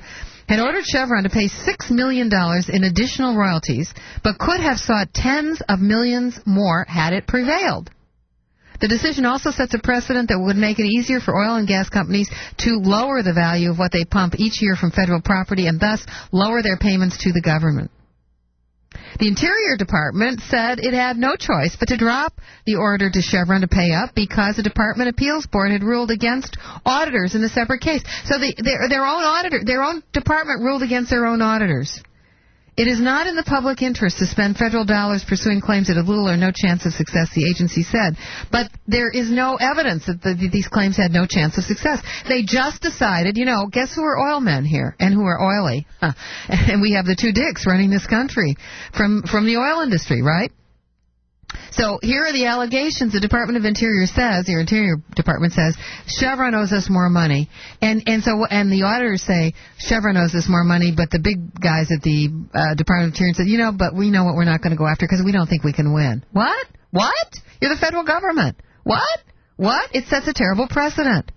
had ordered Chevron to pay $6 million in additional royalties, but could have sought tens of millions more had it prevailed. The decision also sets a precedent that would make it easier for oil and gas companies to lower the value of what they pump each year from federal property and thus lower their payments to the government. The Interior Department said it had no choice but to drop the order to Chevron to pay up because the Department Appeals Board had ruled against auditors in a separate case. So their own department ruled against their own auditors. It is not in the public interest to spend federal dollars pursuing claims that have little or no chance of success, the agency said. But there is no evidence that these claims had no chance of success. They just decided, guess who are oil men here and who are oily? And we have the two dicks running this country from the oil industry, right? So here are the allegations. The Department of Interior says, the Interior Department says, Chevron owes us more money. And the auditors say, Chevron owes us more money, but the big guys at the Department of Interior said, but we know what we're not going to go after because we don't think we can win. What? You're the federal government. What? It sets a terrible precedent.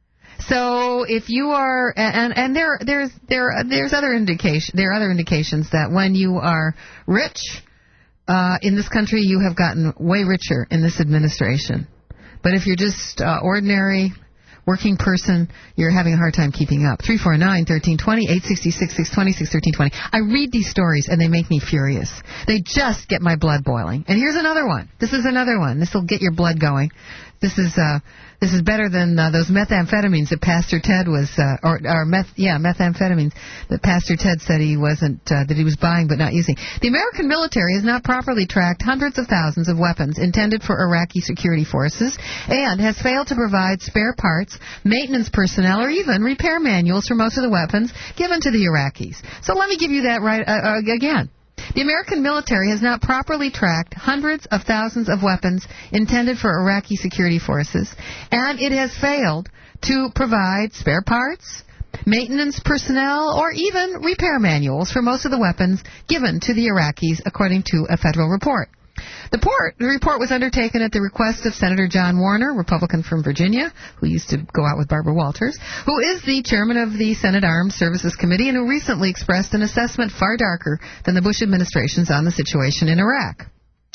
So if you are, and there's other indications that when you are rich, in this country, you have gotten way richer in this administration. But if you're just ordinary working person, you're having a hard time keeping up. 349-1320, 866-620-61320. I read these stories, and they make me furious. They just get my blood boiling. And here's another one. This is another one. This will get your blood going. This is better than those methamphetamines that Pastor Ted was, methamphetamines that Pastor Ted said he wasn't, that he was buying but not using. The American military has not properly tracked hundreds of thousands of weapons intended for Iraqi security forces and has failed to provide spare parts, maintenance personnel, or even repair manuals for most of the weapons given to the Iraqis. So let me give you that right again. The American military has not properly tracked hundreds of thousands of weapons intended for Iraqi security forces, and it has failed to provide spare parts, maintenance personnel, or even repair manuals for most of the weapons given to the Iraqis, according to a federal report. The report was undertaken at the request of Senator John Warner, Republican from Virginia, who used to go out with Barbara Walters, who is the chairman of the Senate Armed Services Committee and who recently expressed an assessment far darker than the Bush administration's on the situation in Iraq.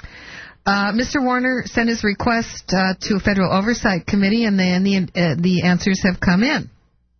Mr. Warner sent his request to a federal oversight committee, and the answers have come in.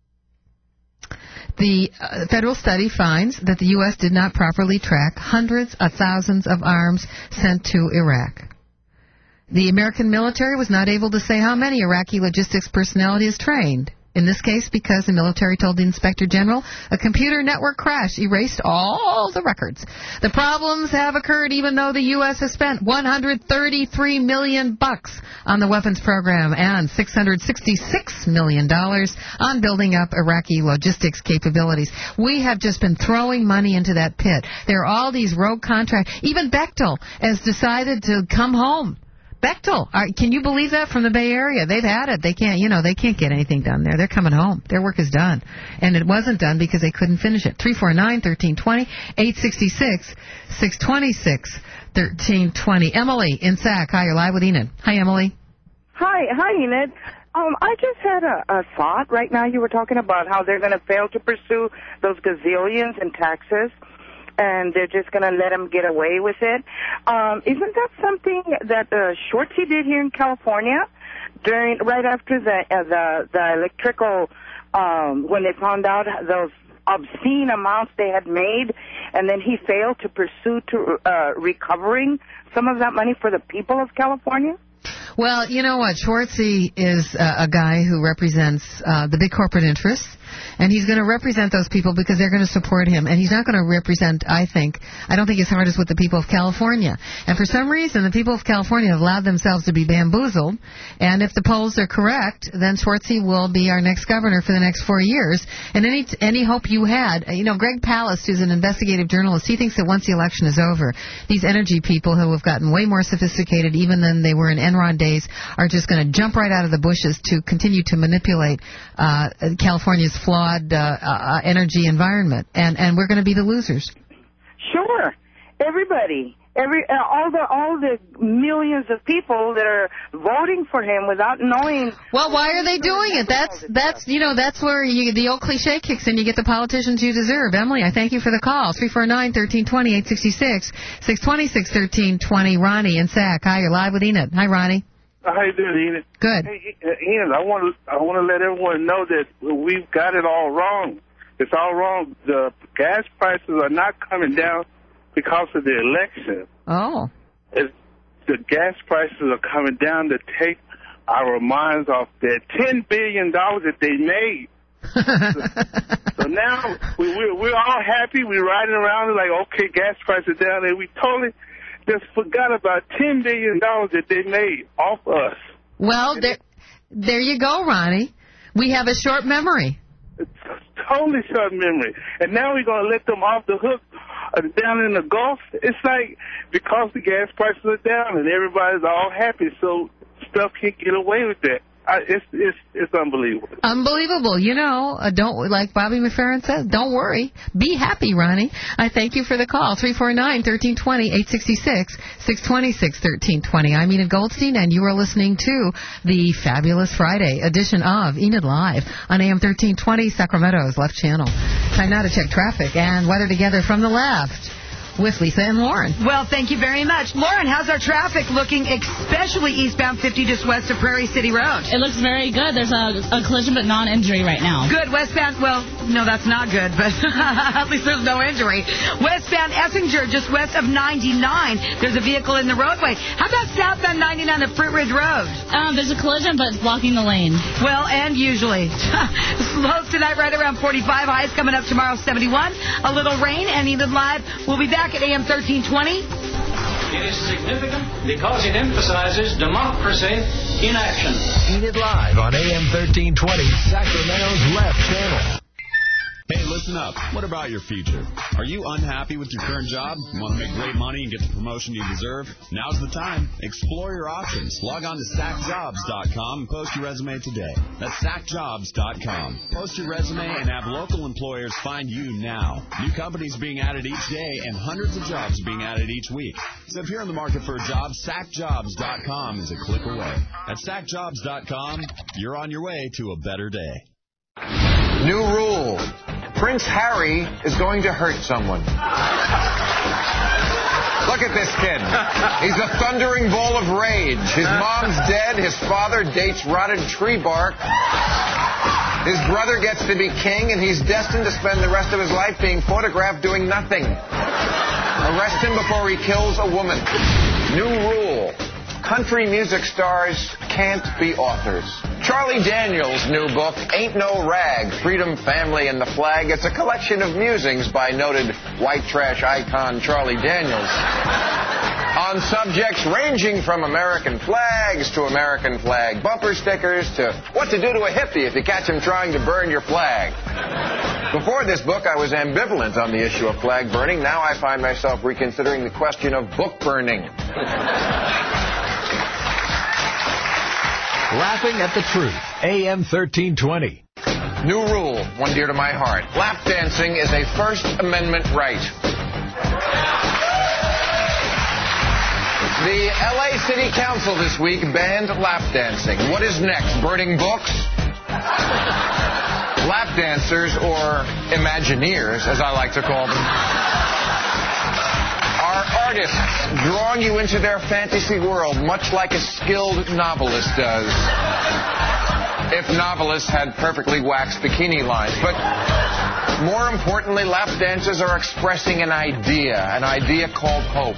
The federal study finds that the U.S. did not properly track hundreds of thousands of arms sent to Iraq. The American military was not able to say how many Iraqi logistics personnel it is trained. In this case, because the military told the Inspector General a computer network crash erased all the records. The problems have occurred even though the U.S. has spent $133 million on the weapons program and $666 million on building up Iraqi logistics capabilities. We have just been throwing money into that pit. There are all these rogue contracts. Even Bechtel has decided to come home. Bechtel, can you believe that, from the Bay Area? They've had it. They can't get anything done there. They're coming home. Their work is done. And it wasn't done because they couldn't finish it. 349-1320, 866-626-1320. Emily in Sac. Hi, you're live with Enid. Hi, Emily. Hi, Enid. I just had a thought. Right now you were talking about how they're going to fail to pursue those gazillions in taxes, and they're just going to let them get away with it. Isn't that something that Schwartzy did here in California right after the electrical, when they found out those obscene amounts they had made, and then he failed to pursue recovering some of that money for the people of California? Well, you know what? Schwartzy is a guy who represents the big corporate interests, and he's going to represent those people because they're going to support him. And he's not going to represent, I don't think his heart is with the people of California. And for some reason, the people of California have allowed themselves to be bamboozled. And if the polls are correct, then Schwartzy will be our next governor for the next 4 years. And any hope you had, Greg Palast, who's an investigative journalist, he thinks that once the election is over, these energy people who have gotten way more sophisticated even than they were in Enron days are just going to jump right out of the bushes to continue to manipulate California's flawed energy environment, and we're going to be the losers. Sure. Everybody. all the millions of people that are voting for him without knowing. Well, why are they doing it? That's where the old cliche kicks in. You get the politicians you deserve. Emily, I thank you for the call. 349-1320-866, 626-1320. Ronnie and Sac. Hi, you're live with Enid. Hi, Ronnie. How you doing, Enid? Good. Hey, Enid, I want to let everyone know that we've got it all wrong. It's all wrong. The gas prices are not coming down because of the election. Oh. The gas prices are coming down to take our minds off that $10 billion that they made. So now we're all happy. We're riding around like, okay, gas prices down, and we totally just forgot about $10 billion that they made off us. Well, there you go, Ronnie. We have a short memory. It's totally short memory. And now we're going to let them off the hook down in the Gulf. It's like because the gas prices are down and everybody's all happy, so stuff can't get away with that. It's unbelievable. Unbelievable. Don't, like Bobby McFerrin says, don't worry. Be happy, Ronnie. I thank you for the call. 349-1320-866, 626-1320. I'm Enid Goldstein, and you are listening to the Fabulous Friday edition of Enid Live on AM 1320, Sacramento's left channel. Time now to check traffic and weather together from the left with Lisa and Lauren. Well, thank you very much. Lauren, how's our traffic looking, especially eastbound 50 just west of Prairie City Road? It looks very good. There's a collision but non-injury right now. Good. Westbound, well, no, that's not good, but at least there's no injury. Westbound Essinger just west of 99. There's a vehicle in the roadway. How about southbound 99 at Fruit Ridge Road? There's a collision, but it's blocking the lane. Well, and usually. Lows tonight right around 45. Highs coming up tomorrow, 71. A little rain, and Enid Live. We'll be back at AM 1320. It is significant because it emphasizes democracy in action. Enid Live on AM 1320, Sacramento's left channel. Hey, listen up. What about your future? Are you unhappy with your current job? You want to make great money and get the promotion you deserve? Now's the time. Explore your options. Log on to SACJobs.com and post your resume today. That's SACJobs.com. Post your resume and have local employers find you now. New companies being added each day and hundreds of jobs being added each week. So if you're in the market for a job, SACJobs.com is a click away. At SACJobs.com, you're on your way to a better day. New rule. Prince Harry is going to hurt someone. Look at this kid. He's a thundering ball of rage. His mom's dead. His father dates rotted tree bark. His brother gets to be king, and he's destined to spend the rest of his life being photographed doing nothing. Arrest him before he kills a woman. New rule. Country music stars can't be authors. Charlie Daniels' new book, Ain't No Rag, Freedom, Family, and the Flag. It's a collection of musings by noted white trash icon Charlie Daniels on subjects ranging from American flags to American flag bumper stickers to what to do to a hippie if you catch him trying to burn your flag. Before this book, I was ambivalent on the issue of flag burning. Now I find myself reconsidering the question of book burning. Laughing at the Truth, AM 1320. New rule, one dear to my heart. Lap dancing is a First Amendment right. The L.A. City Council this week banned lap dancing. What is next? Burning books? Lap dancers, or Imagineers, as I like to call them, are artists drawing you into their fantasy world, much like a skilled novelist does. If novelists had perfectly waxed bikini lines. But more importantly, lap dancers are expressing an idea called hope.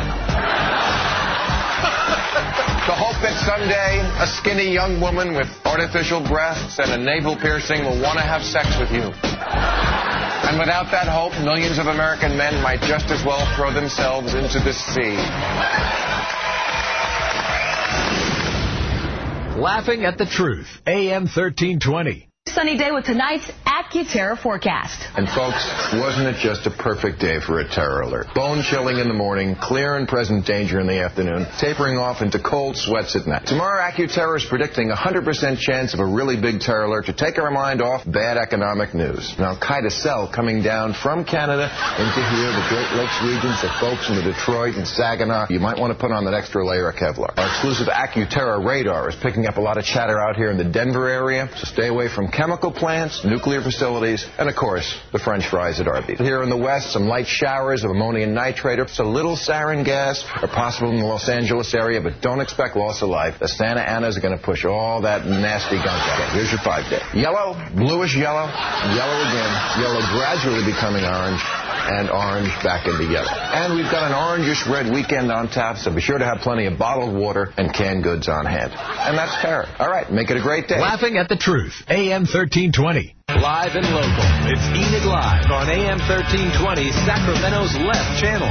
The hope that someday a skinny young woman with artificial breasts and a navel piercing will want to have sex with you. And without that hope, millions of American men might just as well throw themselves into the sea. Laughing at the Truth, AM 1320. Sunny day with tonight's At AccuTerra forecast. And folks, wasn't it just a perfect day for a terror alert? Bone chilling in the morning, clear and present danger in the afternoon, tapering off into cold sweats at night. Tomorrow, AccuTerra is predicting a 100% chance of a really big terror alert to take our mind off bad economic news. An Al-Qaeda cell coming down from Canada into here, the Great Lakes regions, the folks in the Detroit and Saginaw. You might want to put on that extra layer of Kevlar. Our exclusive AccuTerra radar is picking up a lot of chatter out here in the Denver area, so stay away from chemical plants, nuclear facilities, and of course, the French fries at Arby's. Here in the west, some light showers of ammonium nitrate or a little sarin gas are possible in the Los Angeles area, but don't expect loss of life. The Santa Anas are going to push all that nasty gunk out. Here's your 5-day. Yellow, bluish yellow, yellow again, yellow gradually becoming orange, and orange back into yellow. And we've got an orangish red weekend on tap, so be sure to have plenty of bottled water and canned goods on hand. And that's terror. All right, make it a great day. Laughing at the Truth, AM 1320. Live and local. It's Enid Live on AM 1320, Sacramento's Left Channel.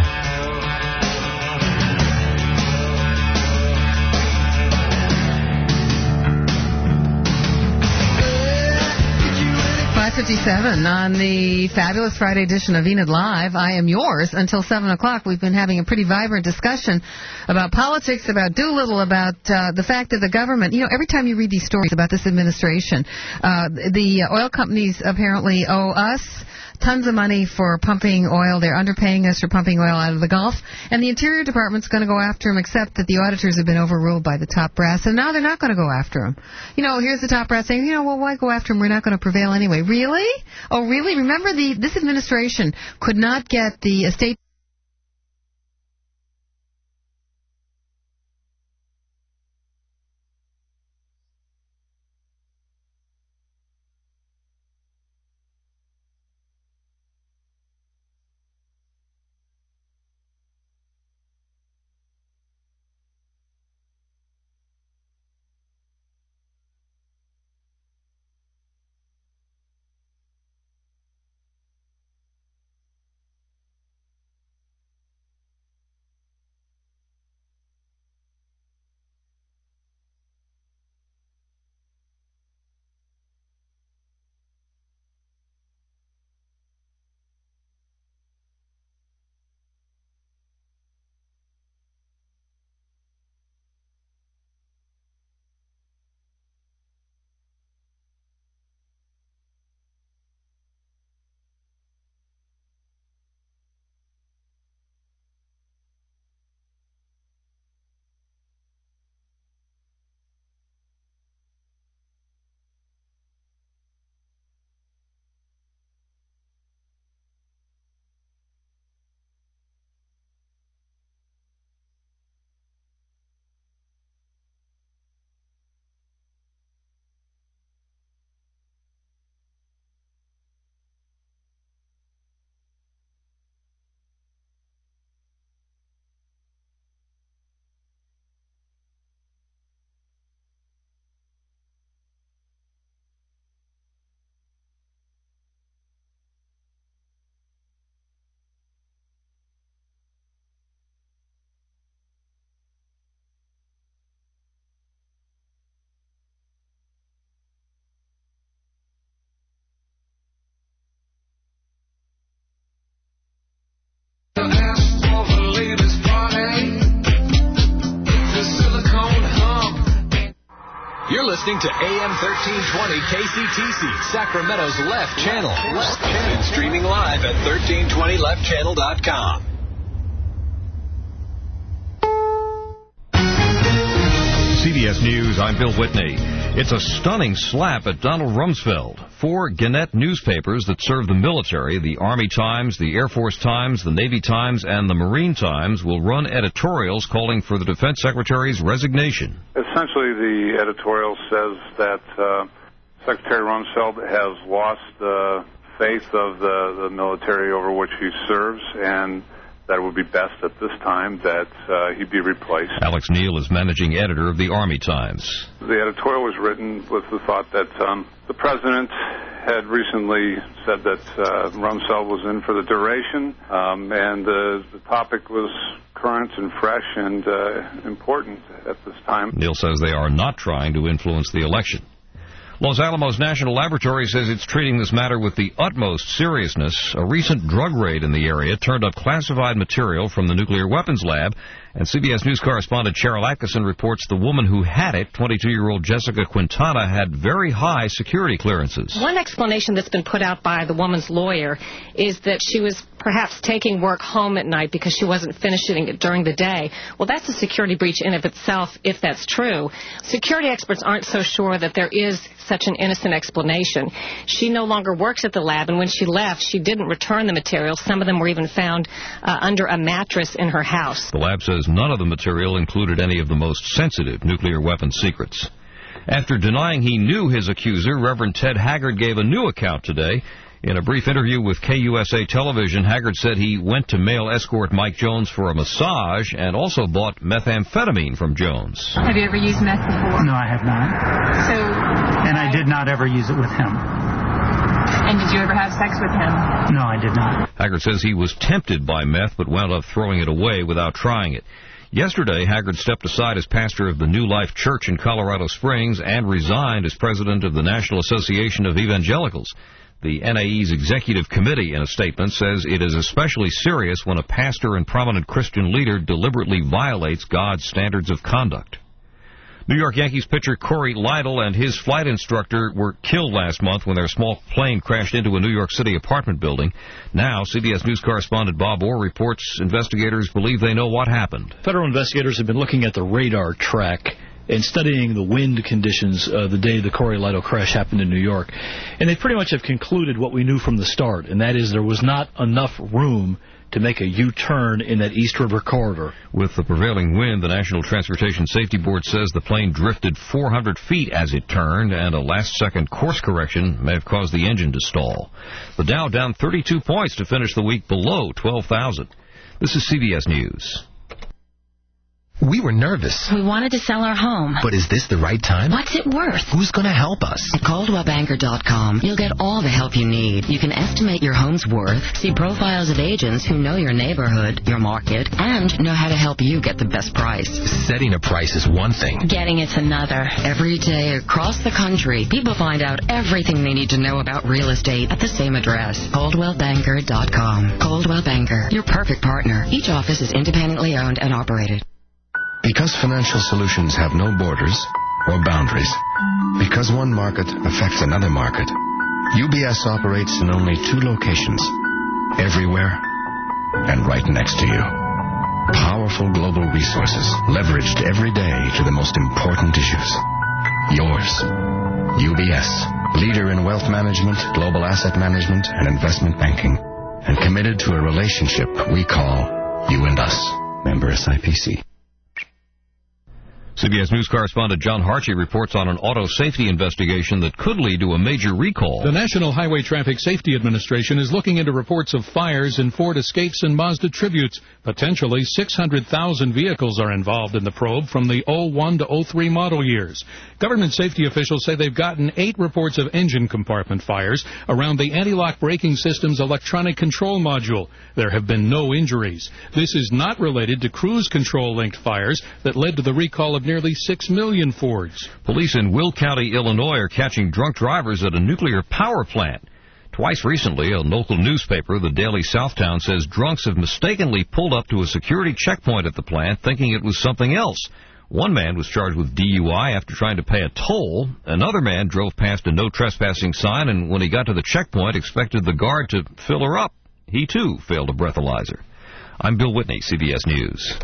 5:57 on the fabulous Friday edition of Enid Live. I am yours until 7 o'clock. We've been having a pretty vibrant discussion about politics, about Doolittle, about the fact that the government, every time you read these stories about this administration, the oil companies apparently owe us tons of money for pumping oil. They're underpaying us for pumping oil out of the Gulf. And the Interior Department's going to go after them, except that the auditors have been overruled by the top brass. And now they're not going to go after them. Here's the top brass saying, well, why go after them? We're not going to prevail anyway. Really? Oh, really? Remember, this administration could not get the estate You're listening to AM 1320 KCTC, Sacramento's Left Channel. And streaming live at 1320leftchannel.com. CBS News, I'm Bill Whitney. It's a stunning slap at Donald Rumsfeld. 4 Gannett newspapers that serve the military, the Army Times, the Air Force Times, the Navy Times, and the Marine Times, will run editorials calling for the Defense Secretary's resignation. Essentially, the editorial says that Secretary Rumsfeld has lost the faith of the military over which he serves, and that it would be best at this time that he be replaced. Alex Neal is managing editor of the Army Times. The editorial was written with the thought that the president had recently said that Rumsfeld was in for the duration, and the topic was current and fresh and important at this time. Neal says they are not trying to influence the election. Los Alamos National Laboratory says it's treating this matter with the utmost seriousness. A recent drug raid in the area turned up classified material from the nuclear weapons lab, and CBS News correspondent Cheryl Atkinson reports the woman who had it, 22-year-old Jessica Quintana, had very high security clearances. One explanation that's been put out by the woman's lawyer is that she was perhaps taking work home at night because she wasn't finishing it during the day. Well, that's a security breach in of itself, if that's true. Security experts aren't so sure that there is such an innocent explanation. She no longer works at the lab, and when she left, she didn't return the materials. Some of them were even found under a mattress in her house. The lab says none of the material included any of the most sensitive nuclear weapons secrets. After denying he knew his accuser, Reverend Ted Haggard gave a new account today. In a brief interview with KUSA Television, Haggard said he went to male escort Mike Jones for a massage and also bought methamphetamine from Jones. Have you ever used meth before? No, I have not. And I did not ever use it with him. And did you ever have sex with him? No, I did not. Haggard says he was tempted by meth but wound up throwing it away without trying it. Yesterday, Haggard stepped aside as pastor of the New Life Church in Colorado Springs and resigned as president of the National Association of Evangelicals. The NAE's executive committee, in a statement, says it is especially serious when a pastor and prominent Christian leader deliberately violates God's standards of conduct. New York Yankees pitcher Corey Lidle and his flight instructor were killed last month when their small plane crashed into a New York City apartment building. Now, CBS News correspondent Bob Orr reports investigators believe they know what happened. Federal investigators have been looking at the radar track and studying the wind conditions the day the Corey Lidle crash happened in New York. And they pretty much have concluded what we knew from the start, and that is there was not enough room to make a U-turn in that East River corridor. With the prevailing wind, the National Transportation Safety Board says the plane drifted 400 feet as it turned, and a last-second course correction may have caused the engine to stall. The Dow down 32 points to finish the week below 12,000. This is CBS News. We were nervous. We wanted to sell our home. But is this the right time? What's it worth? Who's going to help us? At CaldwellBanker.com, you'll get all the help you need. You can estimate your home's worth, see profiles of agents who know your neighborhood, your market, and know how to help you get the best price. Setting a price is one thing. Getting it's another. Every day across the country, people find out everything they need to know about real estate at the same address, CaldwellBanker.com. Coldwell Banker, your perfect partner. Each office is independently owned and operated. Because financial solutions have no borders or boundaries, because one market affects another market, UBS operates in only 2 locations, everywhere and right next to you. Powerful global resources leveraged every day to the most important issues. Yours, UBS, leader in wealth management, global asset management, and investment banking, and committed to a relationship we call you and us. Member SIPC. CBS News correspondent John Harchey reports on an auto safety investigation that could lead to a major recall. The National Highway Traffic Safety Administration is looking into reports of fires in Ford Escapes and Mazda Tributes. Potentially 600,000 vehicles are involved in the probe from the 01 to 03 model years. Government safety officials say they've gotten 8 reports of engine compartment fires around the anti-lock braking system's electronic control module. There have been no injuries. This is not related to cruise control-linked fires that led to the recall of nearly 6 million Fords. Police in Will County, Illinois, are catching drunk drivers at a nuclear power plant. Twice recently, a local newspaper, the Daily Southtown, says drunks have mistakenly pulled up to a security checkpoint at the plant thinking it was something else. One man was charged with DUI after trying to pay a toll. Another man drove past a no trespassing sign and when he got to the checkpoint expected the guard to fill her up. He, too, failed a breathalyzer. I'm Bill Whitney, CBS News.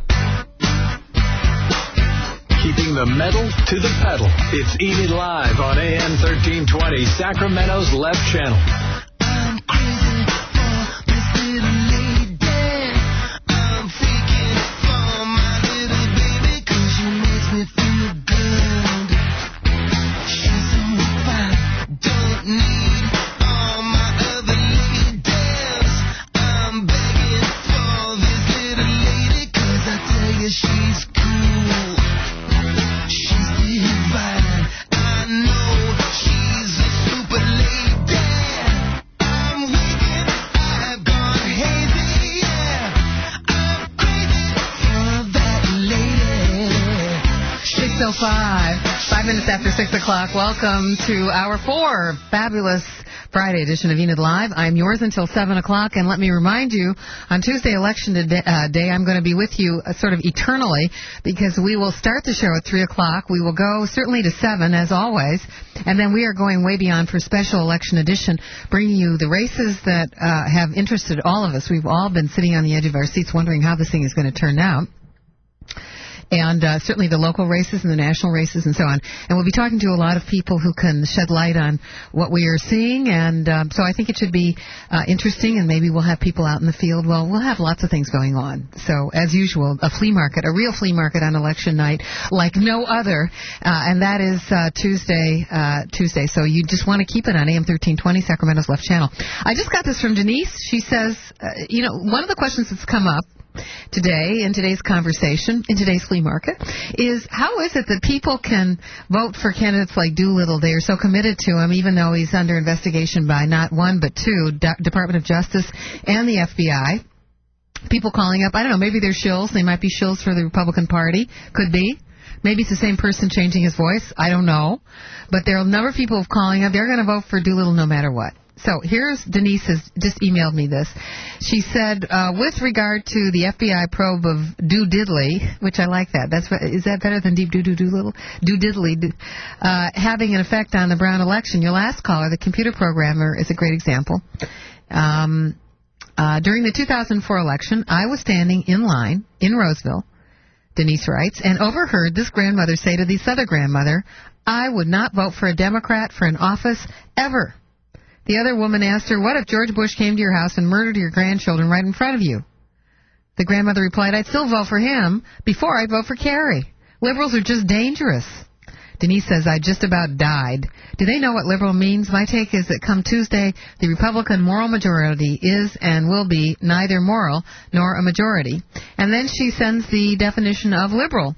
Keeping the metal to the pedal. It's Enid Live on AM 1320, Sacramento's Left Channel. I'm crazy for this little lady. I'm freaking for my little baby, 'cause she makes me feel good. She's so fine, don't need all my other ladies. I'm begging for this little lady, 'cause I tell you she's cool. She's divine. I know she's a super lady. 6:05, 5 minutes after 6 o'clock. Welcome to Hour 4, fabulous Friday edition of Enid Live. I'm yours until 7 o'clock, and let me remind you, on Tuesday, Election Day, I'm going to be with you sort of eternally, because we will start the show at 3 o'clock. We will go certainly to 7, as always, and then we are going way beyond for special election edition, bringing you the races that have interested all of us. We've all been sitting on the edge of our seats wondering how this thing is going to turn out. And certainly the local races and the national races and so on. And we'll be talking to a lot of people who can shed light on what we are seeing. And so I think it should be interesting, and maybe we'll have people out in the field. Well, we'll have lots of things going on. So, as usual, a flea market, a real flea market on election night like no other. And that is Tuesday. So you just want to keep it on AM 1320, Sacramento's Left Channel. I just got this from Denise. She says, one of the questions that's come up today, in today's conversation, in today's flea market, is how is it that people can vote for candidates like Doolittle? They are so committed to him, even though he's under investigation by not one but two, Department of Justice and the FBI. People calling up, I don't know, maybe they're shills. They might be shills for the Republican Party. Could be. Maybe it's the same person changing his voice. I don't know. But there are a number of people calling up. They're going to vote for Doolittle no matter what. So here's Denise has just emailed me this. She said, with regard to the FBI probe of Doodiddly, which I like that. Is that better than Deep Doolittle? Doodiddly, having an effect on the Brown election. Your last caller, the computer programmer, is a great example. During the 2004 election, I was standing in line in Roseville, Denise writes, and overheard this grandmother say to this other grandmother, I would not vote for a Democrat for an office ever. The other woman asked her, what if George Bush came to your house and murdered your grandchildren right in front of you? The grandmother replied, I'd still vote for him before I'd vote for Kerry. Liberals are just dangerous. Denise says, I just about died. Do they know what liberal means? My take is that come Tuesday, the Republican moral majority is and will be neither moral nor a majority. And then she sends the definition of liberal.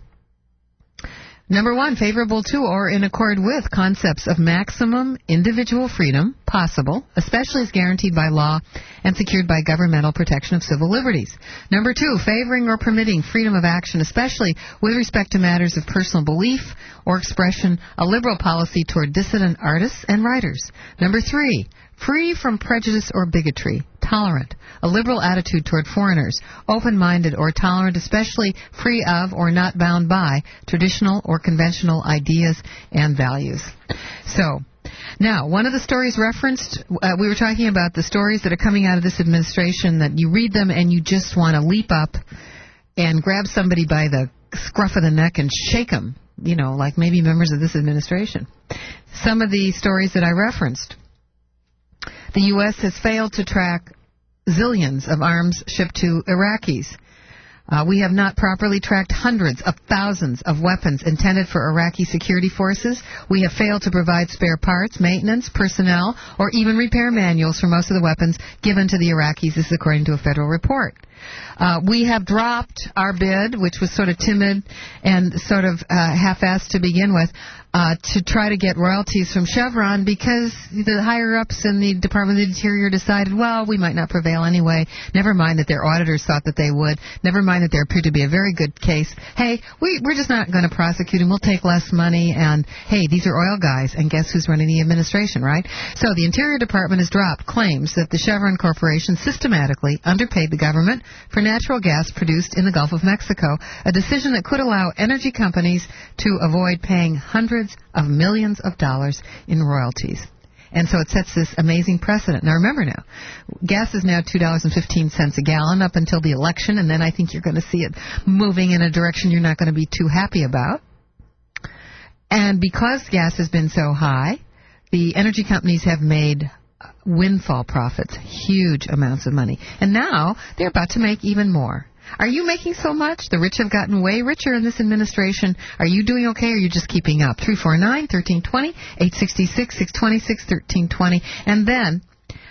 Number 1, favorable to or in accord with concepts of maximum individual freedom possible, especially as guaranteed by law and secured by governmental protection of civil liberties. Number 2, favoring or permitting freedom of action, especially with respect to matters of personal belief or expression, a liberal policy toward dissident artists and writers. Number 3, free from prejudice or bigotry, tolerant, a liberal attitude toward foreigners, open-minded or tolerant, especially free of or not bound by traditional or conventional ideas and values. So, now, one of the stories referenced, we were talking about the stories that are coming out of this administration that you read them and you just want to leap up and grab somebody by the scruff of the neck and shake them, like maybe members of this administration. Some of the stories that I referenced. The U.S. has failed to track zillions of arms shipped to Iraqis. We have not properly tracked hundreds of thousands of weapons intended for Iraqi security forces. We have failed to provide spare parts, maintenance, personnel, or even repair manuals for most of the weapons given to the Iraqis. This is according to a federal report. We have dropped our bid, which was sort of timid and sort of half-assed to begin with, to try to get royalties from Chevron because the higher-ups in the Department of the Interior decided, well, we might not prevail anyway. Never mind that their auditors thought that they would. Never mind that there appeared to be a very good case. Hey, we're just not going to prosecute him. We'll take less money. And, hey, these are oil guys. And guess who's running the administration, right? So the Interior Department has dropped claims that the Chevron Corporation systematically underpaid the government for natural gas produced in the Gulf of Mexico, a decision that could allow energy companies to avoid paying hundreds of millions of dollars in royalties. And so it sets this amazing precedent. Now, remember now, gas is now $2.15 a gallon up until the election, and then I think you're going to see it moving in a direction you're not going to be too happy about. And because gas has been so high, the energy companies have made windfall profits, huge amounts of money. And now they're about to make even more. Are you making so much? The rich have gotten way richer in this administration. Are you doing okay, or are you just keeping up? 349-1320, 866-626-1320. And then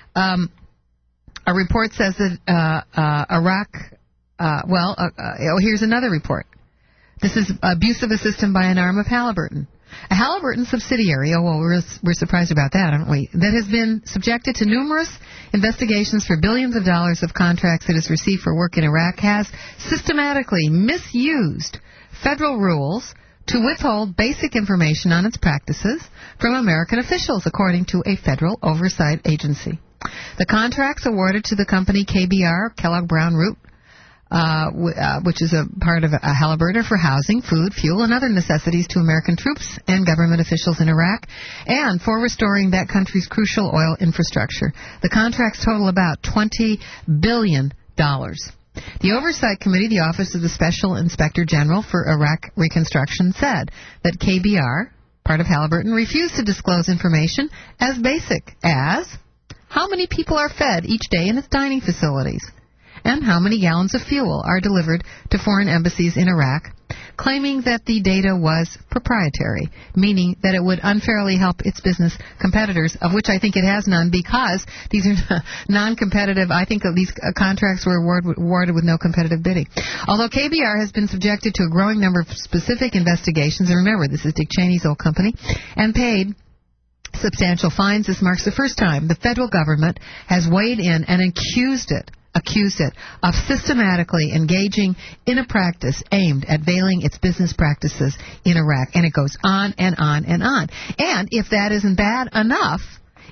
a report says that Iraq, here's another report. This is abuse of a system by an arm of Halliburton. A Halliburton subsidiary, we're surprised about that, aren't we, that has been subjected to numerous investigations for billions of dollars of contracts it has received for work in Iraq, has systematically misused federal rules to withhold basic information on its practices from American officials, according to a federal oversight agency. The contracts awarded to the company KBR, Kellogg Brown Root, which is a part of Halliburton, for housing, food, fuel, and other necessities to American troops and government officials in Iraq, and for restoring that country's crucial oil infrastructure. The contracts total about $20 billion. The Oversight Committee, the Office of the Special Inspector General for Iraq Reconstruction, said that KBR, part of Halliburton, refused to disclose information as basic as how many people are fed each day in its dining facilities, and how many gallons of fuel are delivered to foreign embassies in Iraq, claiming that the data was proprietary, meaning that it would unfairly help its business competitors, of which I think it has none, because these are non-competitive. I think these contracts were awarded with no competitive bidding. Although KBR has been subjected to a growing number of specific investigations, and remember, this is Dick Cheney's old company, and paid substantial fines, this marks the first time the federal government has weighed in and accused it of systematically engaging in a practice aimed at veiling its business practices in Iraq. And it goes on and on and on. And if that isn't bad enough,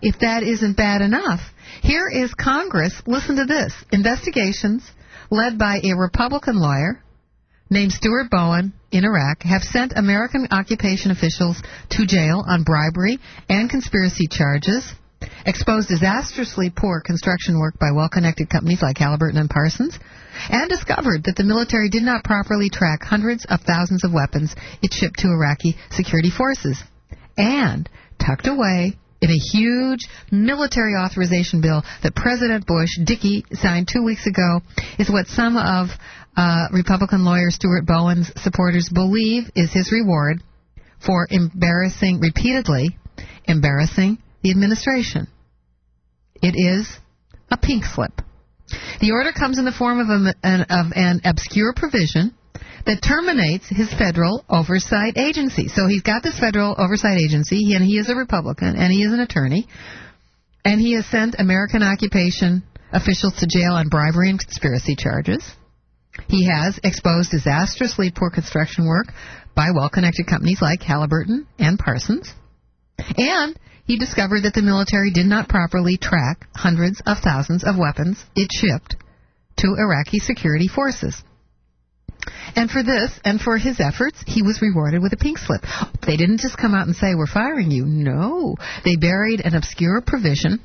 here is Congress. Listen to this. Investigations led by a Republican lawyer named Stuart Bowen in Iraq have sent American occupation officials to jail on bribery and conspiracy charges, exposed disastrously poor construction work by well-connected companies like Halliburton and Parsons, and discovered that the military did not properly track hundreds of thousands of weapons it shipped to Iraqi security forces. And tucked away in a huge military authorization bill that President Bush, Dickie, signed 2 weeks ago, is what some of Republican lawyer Stuart Bowen's supporters believe is his reward for repeatedly embarrassing the administration. It is a pink slip. The order comes in the form of an obscure provision that terminates his federal oversight agency. So he's got this federal oversight agency, and he is a Republican, and he is an attorney, and he has sent American occupation officials to jail on bribery and conspiracy charges. He has exposed disastrously poor construction work by well-connected companies like Halliburton and Parsons. And he discovered that the military did not properly track hundreds of thousands of weapons it shipped to Iraqi security forces. And for this, and for his efforts, he was rewarded with a pink slip. They didn't just come out and say, we're firing you. No. They buried an obscure provision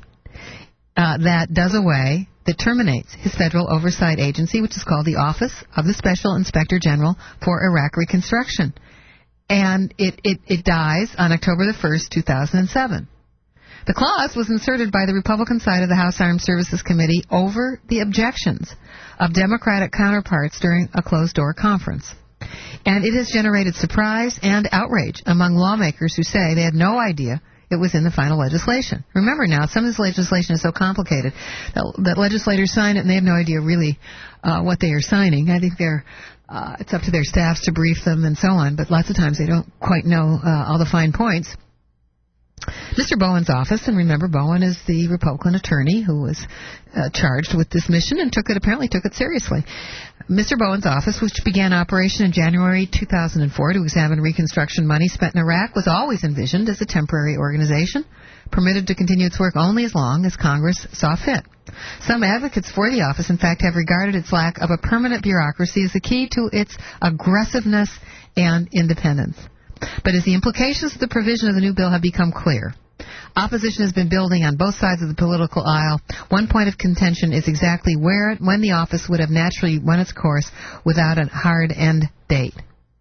that terminates his federal oversight agency, which is called the Office of the Special Inspector General for Iraq Reconstruction. And it dies on October the 1st, 2007. The clause was inserted by the Republican side of the House Armed Services Committee over the objections of Democratic counterparts during a closed-door conference. And it has generated surprise and outrage among lawmakers who say they had no idea it was in the final legislation. Remember now, some of this legislation is so complicated that legislators sign it and they have no idea really what they are signing. I think it's up to their staffs to brief them and so on, but lots of times they don't quite know all the fine points. Mr. Bowen's office, and remember, Bowen is the Republican attorney who was charged with this mission and apparently took it seriously. Mr. Bowen's office, which began operation in January 2004 to examine reconstruction money spent in Iraq, was always envisioned as a temporary organization, permitted to continue its work only as long as Congress saw fit. Some advocates for the office, in fact, have regarded its lack of a permanent bureaucracy as the key to its aggressiveness and independence. But as the implications of the provision of the new bill have become clear, opposition has been building on both sides of the political aisle. One point of contention is exactly when the office would have naturally run its course without a hard end date.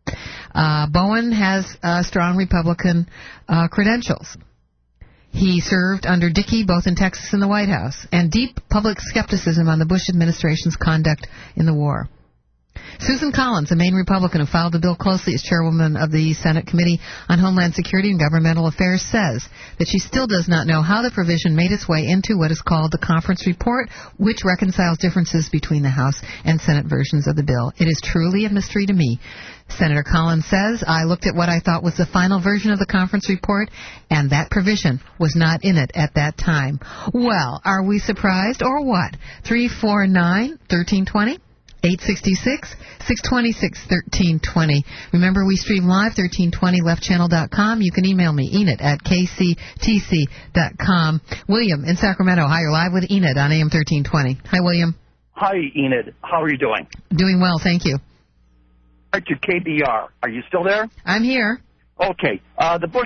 Bowen has strong Republican credentials. He served under Dickey both in Texas and the White House, and deep public skepticism on the Bush administration's conduct in the war. Susan Collins, a Maine Republican who followed the bill closely as chairwoman of the Senate Committee on Homeland Security and Governmental Affairs, says that she still does not know how the provision made its way into what is called the conference report, which reconciles differences between the House and Senate versions of the bill. It is truly a mystery to me. Senator Collins says, I looked at what I thought was the final version of the conference report, and that provision was not in it at that time. Well, are we surprised or what? 349-1320. 866-626-1320. Remember, we stream live, 1320leftchannel.com. You can email me, Enid, at kctc.com. William in Sacramento. Hi, you're live with Enid on AM 1320. Hi, William. Hi, Enid. How are you doing? Doing well, thank you. To KBR. Are you still there? I'm here. Okay. The Bush...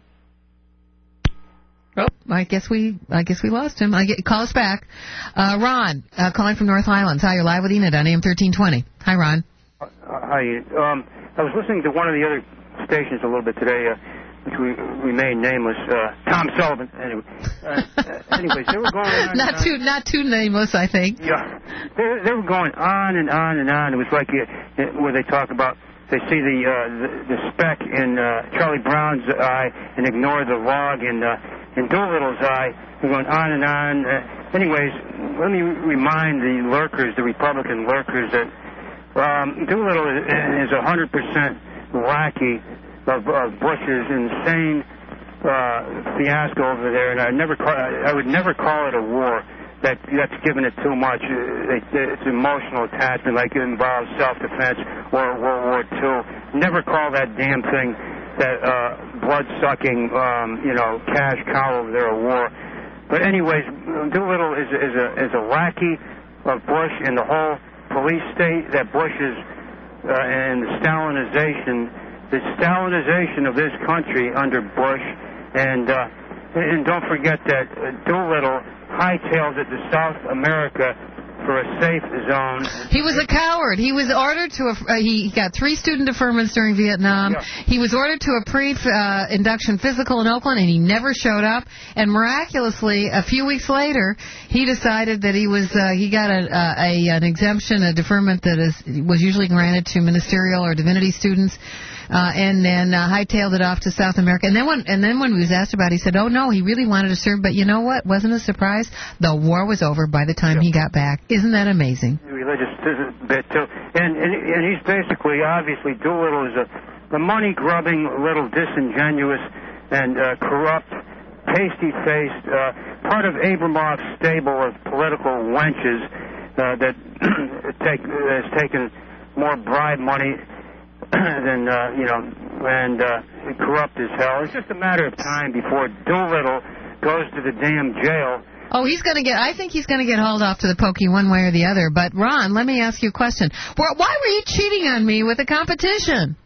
Oh, I guess we lost him. Call us back. Ron, calling from North Highlands. Hi, you're live with Enid on AM 1320. Hi, Ron. Hi. I was listening to one of the other stations a little bit today, which we remain nameless. Tom Sullivan. Anyway, anyways, they were going on. Not too nameless, I think. Yeah, they were going on and on and on. It was like where they talk about. They see the speck in Charlie Brown's eye and ignore the log in Doolittle's eye. They're going on and on. Anyways, let me remind the lurkers, the Republican lurkers, that Doolittle is 100% lackey of Bush's insane fiasco over there, and I would never call it a war. That's giving it too much. It's emotional attachment, like it involves self-defense or World War II. Never call that damn thing, that blood-sucking, cash cow over there a war. But anyways, Doolittle is a lackey of Bush and the whole police state that Bush is, and the Stalinization of this country under Bush. And don't forget that Doolittle hightails it to South America for a safe zone. He was a coward. He was ordered to he got 3 student deferments during Vietnam. Yeah. He was ordered to a pre-induction physical in Oakland, and he never showed up. And miraculously, a few weeks later, he decided that he got an exemption, a deferment that was usually granted to ministerial or divinity students. And then hightailed it off to South America. And then when he was asked about it, he said, "Oh no, he really wanted to serve." But you know what? Wasn't a surprise. The war was over by the time he got back. Isn't that amazing? Religious bit too, and he's basically, obviously, Doolittle is a money-grubbing, little disingenuous and corrupt, pasty-faced part of Abramoff's stable of political wenches that has taken more bribe money than, and corrupt as hell. It's just a matter of time before Doolittle goes to the damn jail. Oh, I think he's going to get hauled off to the pokey one way or the other. But, Ron, let me ask you a question. Why were you cheating on me with the competition?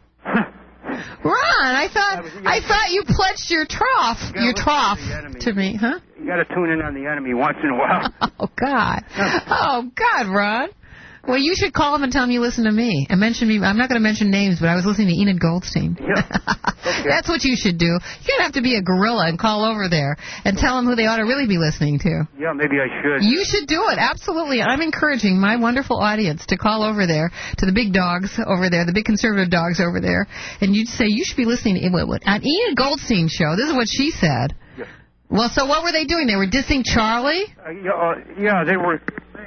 Ron, I thought you pledged your trough to me, huh? You got to tune in on the enemy once in a while. Oh, God. Oh, God, Ron. Well, you should call him and tell him you listen to me. And mention me. I'm not going to mention names, but I was listening to Enid Goldstein. Yeah. Okay. That's what you should do. You don't have to be a gorilla and call over there and tell them who they ought to really be listening to. Yeah, maybe I should. You should do it. Absolutely. I'm encouraging my wonderful audience to call over there to the big dogs over there, the big conservative dogs over there, and you'd say you should be listening to on Enid Goldstein's show. This is what she said. Yeah. Well, so what were they doing? They were dissing Charlie? Yeah, they were...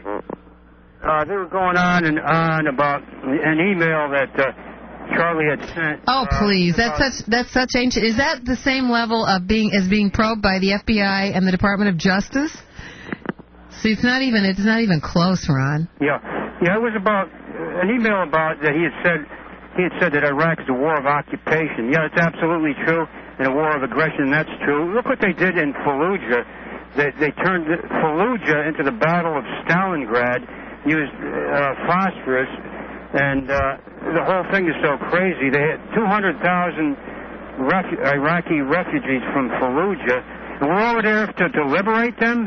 they were going on and on about an email that Charlie had sent. Oh, please. That's such ancient. Is that the same level of being probed by the FBI and the Department of Justice? See, it's not even close, Ron. Yeah, it was about an email about that he had said that Iraq is a war of occupation. Yeah, it's absolutely true, and a war of aggression, that's true. Look what they did in Fallujah. They turned Fallujah into the Battle of Stalingrad, used phosphorus, and the whole thing is so crazy. They had 200,000 Iraqi refugees from Fallujah, and we're over there to liberate them.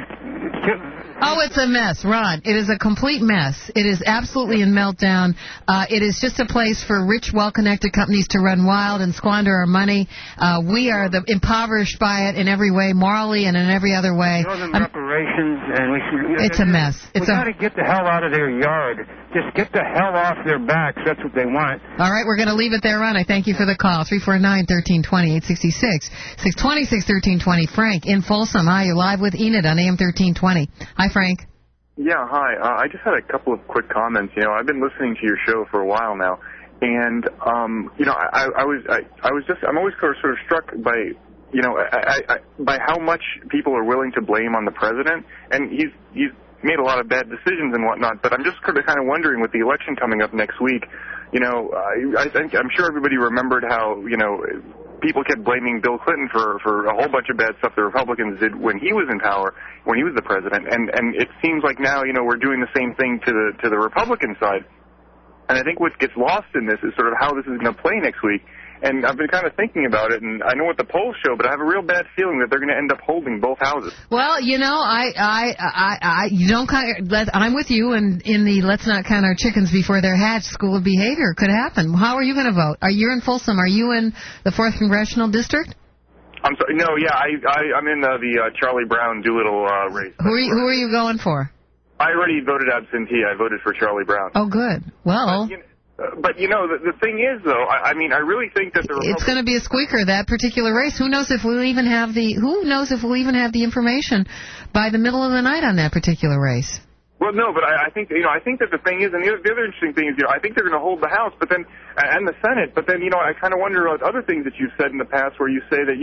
It's a mess, Ron. It is a complete mess. It is absolutely in meltdown. It is just a place for rich, well-connected companies to run wild and squander our money. We are impoverished by it in every way, morally and in every other way. Reparations, and we should. It's a mess. We got to get the hell out of their yard. Just get the hell off their backs. That's what they want. All right, we're going to leave it there, Ron. I thank you for the call. 349-1320, 866-626-1320. Frank in Folsom. Hi, you're live with Enid on AM 1320. Hi, Frank. Yeah, hi. I just had a couple of quick comments. I've been listening to your show for a while now, and I'm always sort of struck by by how much people are willing to blame on the president, and he's made a lot of bad decisions and whatnot. But I'm just kind of wondering, with the election coming up next week, I'm sure everybody remembered how, people kept blaming Bill Clinton for a whole bunch of bad stuff the Republicans did when he was in power, when he was the president. And it seems like now, we're doing the same thing to the Republican side. And I think what gets lost in this is sort of how this is going to play next week. And I've been kind of thinking about it, and I know what the polls show, but I have a real bad feeling that they're going to end up holding both houses. Well, I'm with you in the let's not count our chickens before they're hatched school of behavior. Could happen. How are you going to vote? You're in Folsom. Are you in the 4th Congressional District? I'm sorry. No, yeah, I'm in the Charlie Brown Doolittle race. Who are you going for? I already voted absentee. I voted for Charlie Brown. Oh, good. Well... But, the thing is, though, I really think that it's going to be a squeaker, that particular race. Who knows if we'll even have the information by the middle of the night on that particular race? Well, no, but I think that the thing is, and the other interesting thing is, I think they're going to hold the House, but then, and the Senate, but then, I kind of wonder about other things that you've said in the past where you say that,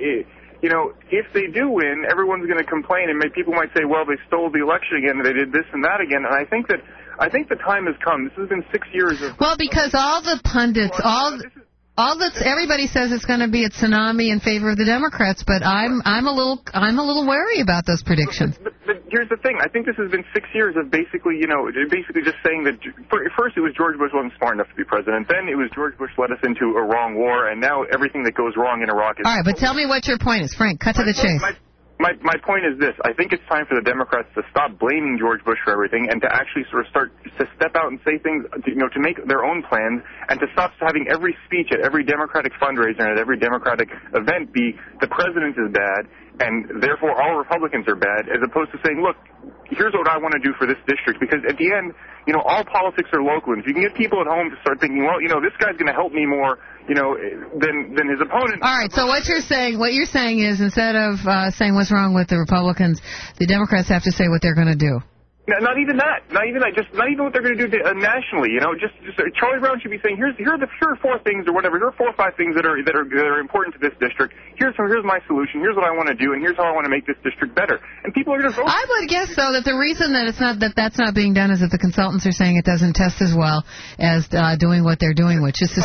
if they do win, everyone's going to complain, and people might say, well, they stole the election again, and they did this and that again, and I think the time has come. This has been 6 years of... Well, because all the pundits, everybody says it's going to be a tsunami in favor of the Democrats, but I'm a little wary about those predictions. But here's the thing. I think this has been 6 years of basically just saying that first it was George Bush wasn't smart enough to be president. Then it was George Bush led us into a wrong war, and now everything that goes wrong in Iraq is... All right, but tell me what your point is. Frank, cut to the chase. My point is this. I think it's time for the Democrats to stop blaming George Bush for everything and to actually sort of start to step out and say things, to make their own plans, and to stop having every speech at every Democratic fundraiser and at every Democratic event be the president is bad and therefore all Republicans are bad, as opposed to saying, look, here's what I want to do for this district. Because at the end, all politics are local. And if you can get people at home to start thinking, well, this guy's going to help me more, than his opponent. All right, so what you're saying is, instead of saying what's wrong with the Republicans, the Democrats have to say what they're going to do. Not even that. Not even what they're going to do nationally. Just Charlie Brown should be saying, here are 4 things or whatever. Here are 4 or 5 things that are important to this district. Here's my solution. Here's what I want to do, and here's how I want to make this district better. And people are going to vote. I would guess though that the reason that that's not being done is that the consultants are saying it doesn't test as well as doing what they're doing, which is to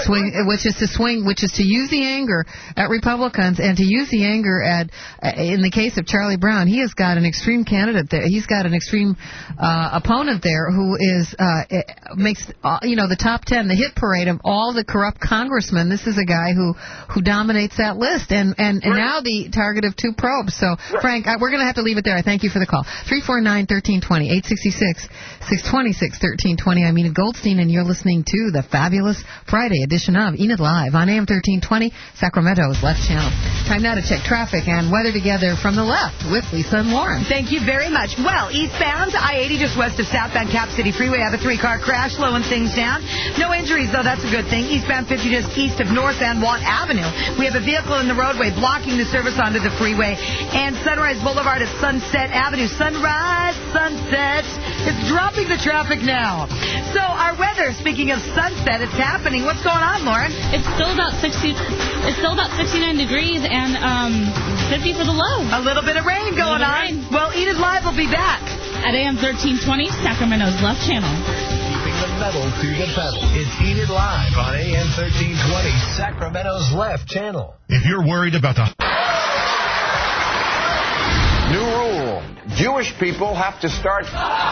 use the anger at Republicans and to use the anger at in the case of Charlie Brown, he has got an extreme candidate there. He's got an extreme opponent there who makes the top 10, the hit parade of all the corrupt congressmen. This is a guy who dominates that list and now the target of 2 probes. So Frank, we're going to have to leave it there. I thank you for the call. 349-1320, 866-626-1320. I'm Enid Goldstein, and you're listening to the fabulous Friday edition of Enid Live on AM 1320, Sacramento's left channel. Time now to check traffic and weather together from the left with Lisa and Lauren. Thank you very much. Well, eastbound I-80 just west of southbound Cap City Freeway. I have a 3-car crash slowing things down. No injuries, though. That's a good thing. Eastbound 50 just east of North and Watt Avenue. We have a vehicle in the roadway blocking the service onto the freeway. And Sunrise Boulevard at Sunset Avenue. Sunrise, sunset. It's dropping the traffic now. So our weather, speaking of sunset, it's happening. What's going on, Lauren? It's still about 69 degrees and 50 for the low. A little bit of rain going on. Well, Enid Live will be back at AM 1320, Sacramento's left channel. Keeping the metal to the pedal. It's Enid Live on AM 1320, Sacramento's left channel. If you're worried about the... New rule. Jewish people have to start...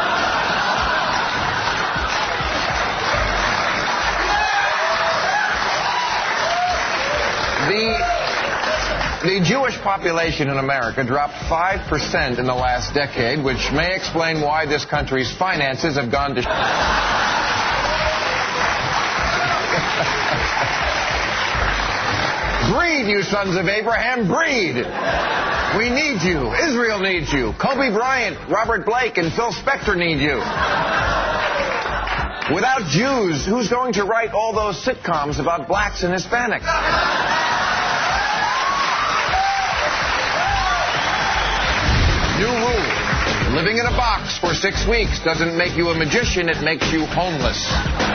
The Jewish population in America dropped 5% in the last decade, which may explain why this country's finances have gone to... Breed, you sons of Abraham, breed! We need you. Israel needs you. Kobe Bryant, Robert Blake, and Phil Spector need you. Without Jews, who's going to write all those sitcoms about blacks and Hispanics? New rule. Living in a box for 6 weeks doesn't make you a magician, it makes you homeless.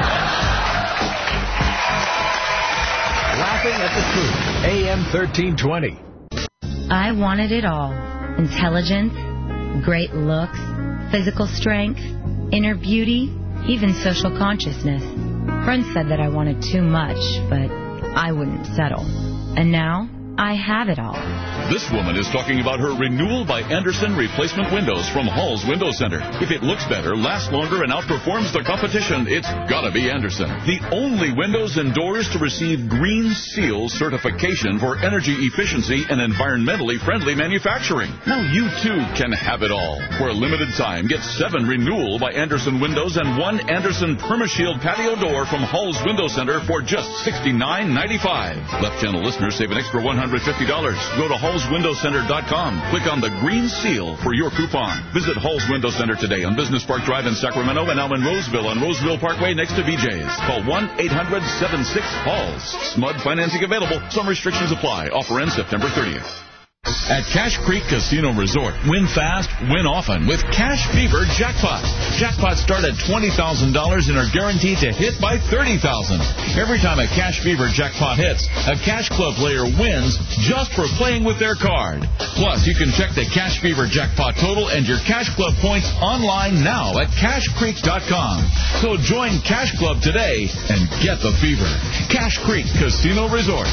Laughing at the Truth, AM 1320. I wanted it all. Intelligence, great looks, physical strength, inner beauty, even social consciousness. Friends said that I wanted too much, but I wouldn't settle. And now, I have it all. This woman is talking about her renewal by Anderson replacement windows from Hall's Window Center. If it looks better, lasts longer, and outperforms the competition, it's gotta be Anderson. The only windows and doors to receive Green Seal certification for energy efficiency and environmentally friendly manufacturing. Now you too can have it all. For a limited time, get 7 renewal by Anderson windows and 1 Anderson PermaShield patio door from Hall's Window Center for just $69.95. Left Channel listeners save an extra $150. Go to hallswindowcenter.com. Click on the Green Seal for your coupon. Visit Hall's Window Center today on Business Park Drive in Sacramento and now in Roseville on Roseville Parkway next to BJ's. Call 1-800-76-HALLS. SMUD financing available. Some restrictions apply. Offer ends September 30th. At Cache Creek Casino Resort, win fast, win often with Cash Fever Jackpots. Jackpots start at $20,000 and are guaranteed to hit by $30,000. Every time a Cash Fever Jackpot hits, a Cash Club player wins just for playing with their card. Plus, you can check the Cash Fever Jackpot total and your Cash Club points online now at CashCreek.com. So join Cash Club today and get the fever. Cache Creek Casino Resort.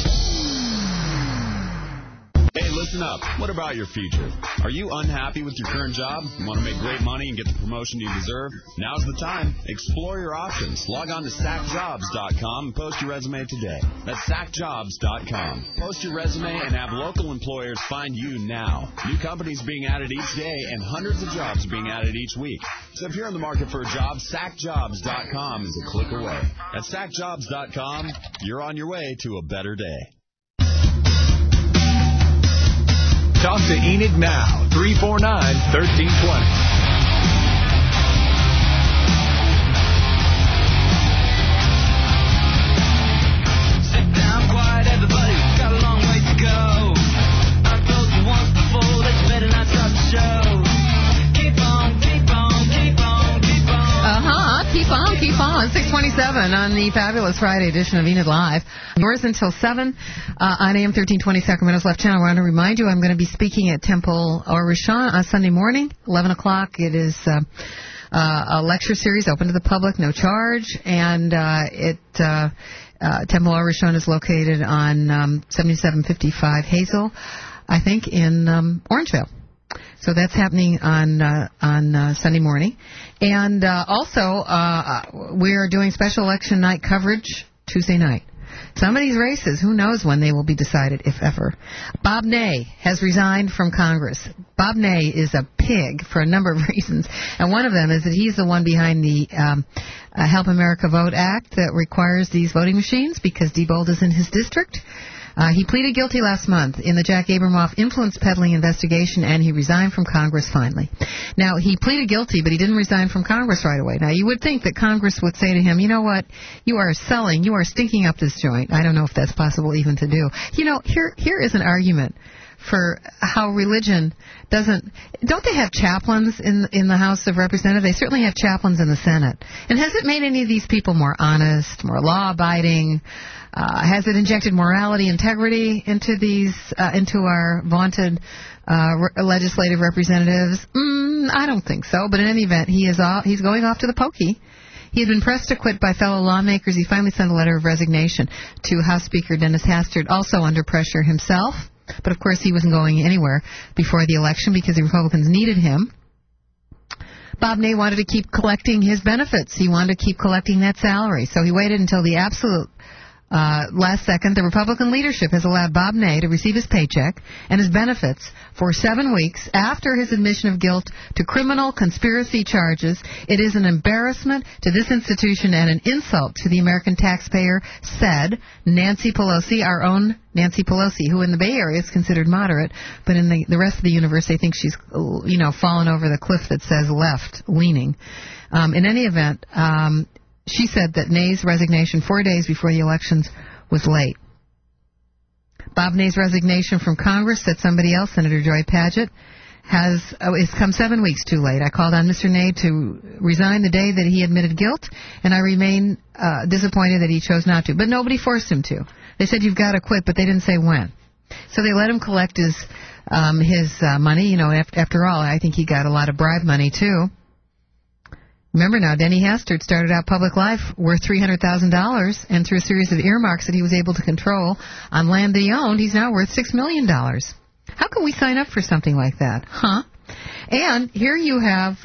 Hey, listen up. What about your future? Are you unhappy with your current job? You want to make great money and get the promotion you deserve? Now's the time. Explore your options. Log on to SackJobs.com and post your resume today. That's SackJobs.com. Post your resume and have local employers find you now. New companies being added each day and hundreds of jobs being added each week. So if you're in the market for a job, SackJobs.com is a click away. At SackJobs.com, you're on your way to a better day. Talk to Enid now, 349-1320. Keep on. 627 on the fabulous Friday edition of Enid Live. Yours until 7 on AM 1320 Sacramento's Left Channel. I want to remind you I'm going to be speaking at Temple Or Rishon on Sunday morning, 11 o'clock. It is a lecture series open to the public, no charge. And Temple Or Rishon is located on 7755 Hazel, I think, in Orangevale. So that's happening on Sunday morning. And also, we are doing special election night coverage Tuesday night. Some of these races, who knows when they will be decided, if ever. Bob Ney has resigned from Congress. Bob Ney is a pig for a number of reasons. And one of them is that he's the one behind the Help America Vote Act that requires these voting machines because Diebold is in his district. He pleaded guilty last month in the Jack Abramoff influence peddling investigation, and he resigned from Congress finally. Now, he pleaded guilty, but he didn't resign from Congress right away. Now, you would think that Congress would say to him, you know what, you are stinking up this joint. I don't know if that's possible even to do. You know, here is an argument for how religion don't they have chaplains in the House of Representatives? They certainly have chaplains in the Senate. And has it made any of these people more honest, more law-abiding? Has it injected morality, integrity into our vaunted legislative representatives? I don't think so. But in any event, he's going off to the pokey. He had been pressed to quit by fellow lawmakers. He finally sent a letter of resignation to House Speaker Dennis Hastert, also under pressure himself. But, of course, he wasn't going anywhere before the election because the Republicans needed him. Bob Ney wanted to keep collecting his benefits. He wanted to keep collecting that salary. So he waited until the absolute last second. The Republican leadership has allowed Bob Ney to receive his paycheck and his benefits for 7 weeks after his admission of guilt to criminal conspiracy charges. It is an embarrassment to this institution and an insult to the American taxpayer, said Nancy Pelosi, our own Nancy Pelosi, who in the Bay Area is considered moderate, but in the rest of the universe they think she's, fallen over the cliff that says left-leaning. In any event, she said that Ney's resignation 4 days before the elections was late. Bob Ney's resignation from Congress, said somebody else, Senator Joy Padgett, has come 7 weeks too late. I called on Mr. Ney to resign the day that he admitted guilt, and I remain disappointed that he chose not to. But nobody forced him to. They said, you've got to quit, but they didn't say when. So they let him collect his his money. You know, after all, I think he got a lot of bribe money, too. Remember now, Denny Hastert started out public life worth $300,000, and through a series of earmarks that he was able to control on land that he owned, he's now worth $6 million. How can we sign up for something like that? Huh? And here you have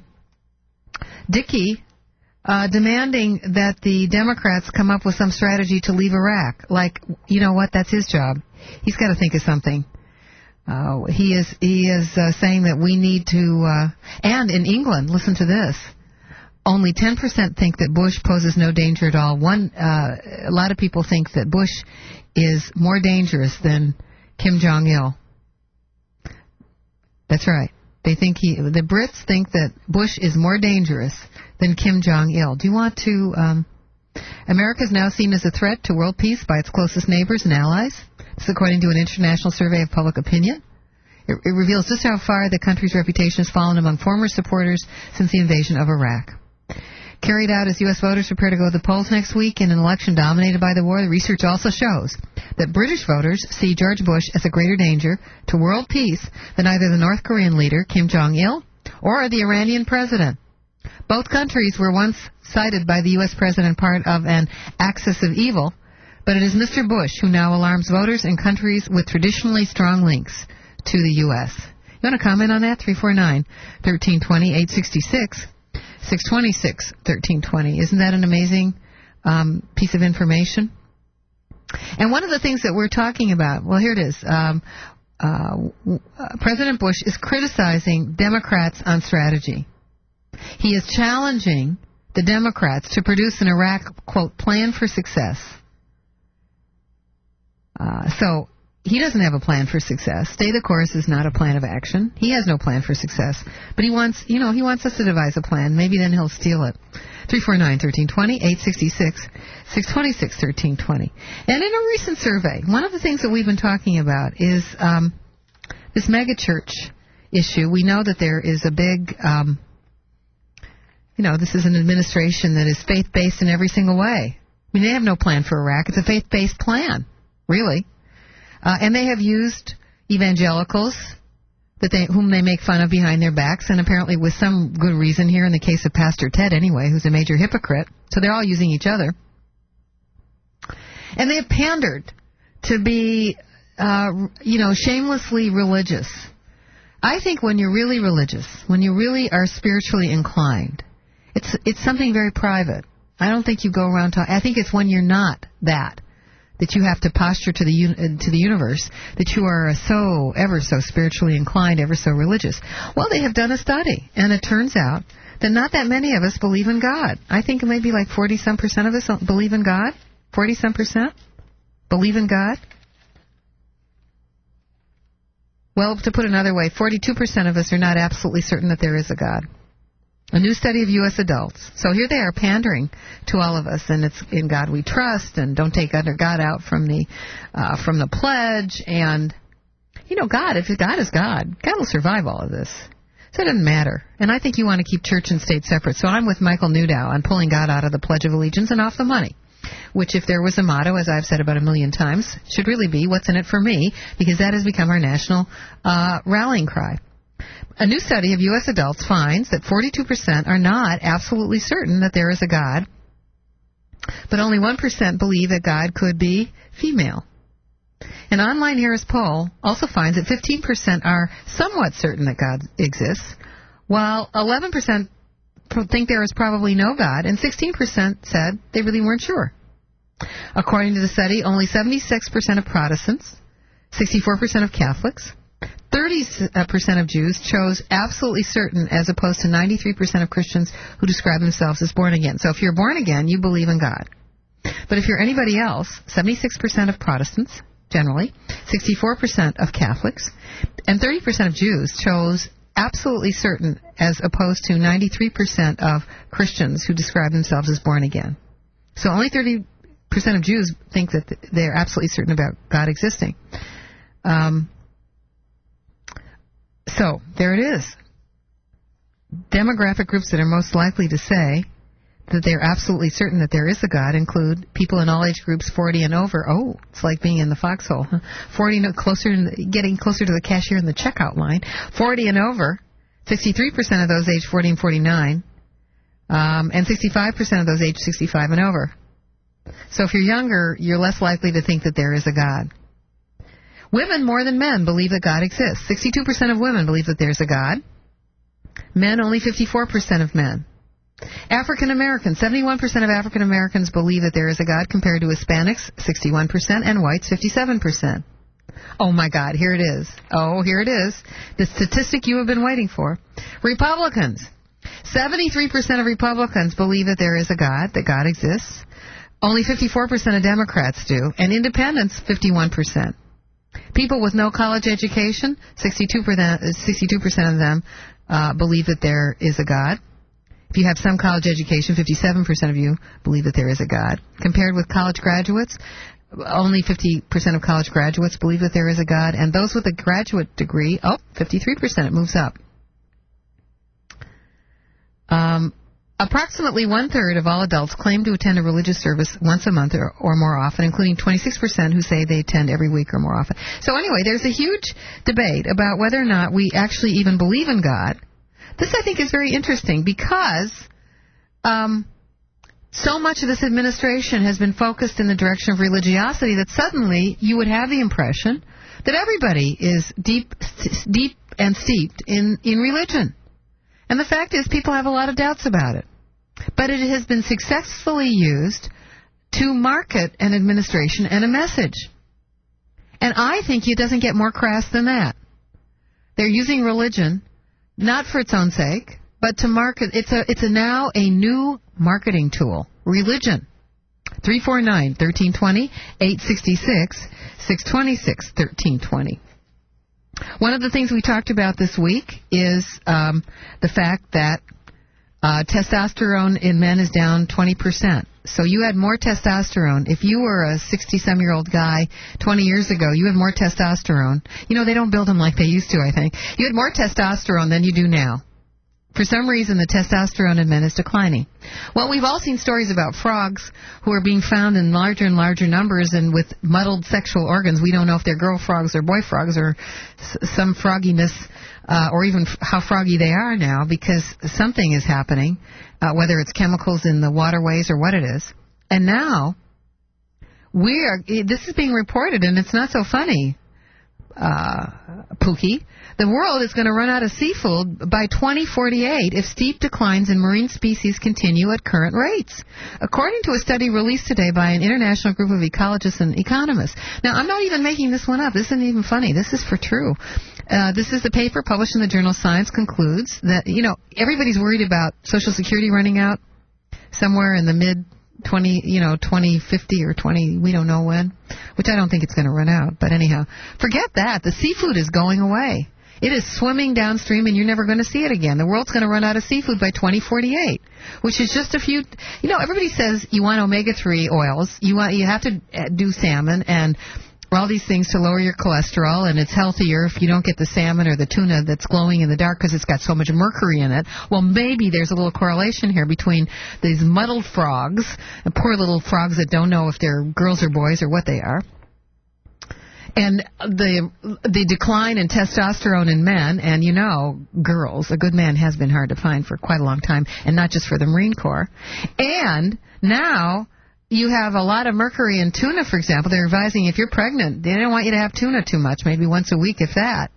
Dickey demanding that the Democrats come up with some strategy to leave Iraq. Like, you know what? That's his job. He's got to think of something. He is saying that we need to... and in England, listen to this. Only 10% think that Bush poses no danger at all. A lot of people think that Bush is more dangerous than Kim Jong-il. That's right. They think the Brits think that Bush is more dangerous than Kim Jong-il. Do you want to... America is now seen as a threat to world peace by its closest neighbors and allies. This is according to an international survey of public opinion. It reveals just how far the country's reputation has fallen among former supporters since the invasion of Iraq. Carried out as U.S. voters prepare to go to the polls next week in an election dominated by the war, the research also shows that British voters see George Bush as a greater danger to world peace than either the North Korean leader, Kim Jong-il, or the Iranian president. Both countries were once cited by the U.S. president part of an axis of evil, but it is Mr. Bush who now alarms voters in countries with traditionally strong links to the U.S. You want to comment on that? 349-1320-866. 626-1320. Isn't that an amazing piece of information? And one of the things that we're talking about, well, here it is. President Bush is criticizing Democrats on strategy. He is challenging the Democrats to produce an Iraq, quote, plan for success. So he doesn't have a plan for success. Stay the course is not a plan of action. He has no plan for success. But he wants us to devise a plan. Maybe then he'll steal it. 349-1320, 866-626-1320. And in a recent survey, one of the things that we've been talking about is this megachurch issue. We know that there is a big, this is an administration that is faith-based in every single way. I mean, they have no plan for Iraq. It's a faith-based plan, really. And they have used evangelicals whom they make fun of behind their backs, and apparently with some good reason here in the case of Pastor Ted anyway, who's a major hypocrite. So they're all using each other. And they have pandered to be, shamelessly religious. I think when you're really religious, when you really are spiritually inclined, it's something very private. I don't think you go around talking. I think it's when you're not that you have to posture to the universe that you are ever so spiritually inclined, ever so religious. Well, they have done a study, and it turns out that not that many of us believe in God. I think maybe like 40-some% of us believe in God. 40-some% believe in God. Well, to put another way, 42% of us are not absolutely certain that there is a God. A new study of U.S. adults. So here they are pandering to all of us, and it's in God we trust, and don't take other God out from the pledge. And God, if God is God, God will survive all of this. So it doesn't matter. And I think you want to keep church and state separate. So I'm with Michael Newdow on pulling God out of the Pledge of Allegiance and off the money, which, if there was a motto, as I've said about 1,000,000 times, should really be "What's in it for me?" because that has become our national rallying cry. A new study of U.S. adults finds that 42% are not absolutely certain that there is a God, but only 1% believe that God could be female. An online Harris poll also finds that 15% are somewhat certain that God exists, while 11% think there is probably no God, and 16% said they really weren't sure. According to the study, only 76% of Protestants, 64% of Catholics, 30% of Jews chose absolutely certain, as opposed to 93% of Christians who describe themselves as born again. So if you're born again, you believe in God. But if you're anybody else, 76% of Protestants, generally, 64% of Catholics, and 30% of Jews chose absolutely certain, as opposed to 93% of Christians who describe themselves as born again. So only 30% of Jews think that they're absolutely certain about God existing. So there it is. Demographic groups that are most likely to say that they're absolutely certain that there is a God include people in all age groups 40 and over. Oh, it's like being in the foxhole. 40 getting closer to the cashier in the checkout line. 40 and over, 63% of those age 40 and 49, and 65% of those age 65 and over. So if you're younger, you're less likely to think that there is a God. Women more than men believe that God exists. 62% of women believe that there's a God. Men, only 54% of men. African Americans, 71% of African Americans believe that there is a God, compared to Hispanics, 61%, and whites, 57%. Oh my God, here it is. Oh, here it is. The statistic you have been waiting for. Republicans, 73% of Republicans believe that there is a God, that God exists. Only 54% of Democrats do, and independents, 51%. People with no college education, 62% of them believe that there is a God. If you have some college education, 57% of you believe that there is a God. Compared with college graduates, only 50% of college graduates believe that there is a God. And those with a graduate degree, 53%, it moves up. Approximately one-third of all adults claim to attend a religious service once a month or more often, including 26% who say they attend every week or more often. So anyway, there's a huge debate about whether or not we actually even believe in God. This, I think, is very interesting because so much of this administration has been focused in the direction of religiosity that suddenly you would have the impression that everybody is deep and steeped in religion. And the fact is, people have a lot of doubts about it. But it has been successfully used to market an administration and a message. And I think it doesn't get more crass than that. They're using religion not for its own sake, but to market. It's now a new marketing tool. Religion. 349-1320, 866-626-1320. One of the things we talked about this week is the fact that testosterone in men is down 20%. So you had more testosterone. If you were a 60-some-year-old guy 20 years ago, you had more testosterone. You know, they don't build them like they used to, I think. You had more testosterone than you do now. For some reason, the testosterone in men is declining. Well, we've all seen stories about frogs who are being found in larger and larger numbers and with muddled sexual organs. We don't know if they're girl frogs or boy frogs or some frogginess or even how froggy they are now, because something is happening, whether it's chemicals in the waterways or what it is. And now, this is being reported, and it's not so funny, Pookie. The world is going to run out of seafood by 2048 if steep declines in marine species continue at current rates, according to a study released today by an international group of ecologists and economists. Now, I'm not even making this one up. This isn't even funny. This is for true. This is the paper published in the journal Science concludes that, everybody's worried about Social Security running out somewhere in the mid-2050 or 20, we don't know when, which I don't think it's going to run out. But anyhow, forget that. The seafood is going away. It is swimming downstream, and you're never going to see it again. The world's going to run out of seafood by 2048, which is just a few. Everybody says you want omega-3 oils. You have to do salmon and all these things to lower your cholesterol, and it's healthier if you don't get the salmon or the tuna that's glowing in the dark because it's got so much mercury in it. Well, maybe there's a little correlation here between these muddled frogs, and poor little frogs that don't know if they're girls or boys or what they are, and the decline in testosterone in men. And girls, a good man has been hard to find for quite a long time, and not just for the Marine Corps. And now you have a lot of mercury in tuna, for example. They're advising if you're pregnant, they don't want you to have tuna too much, maybe once a week, if that.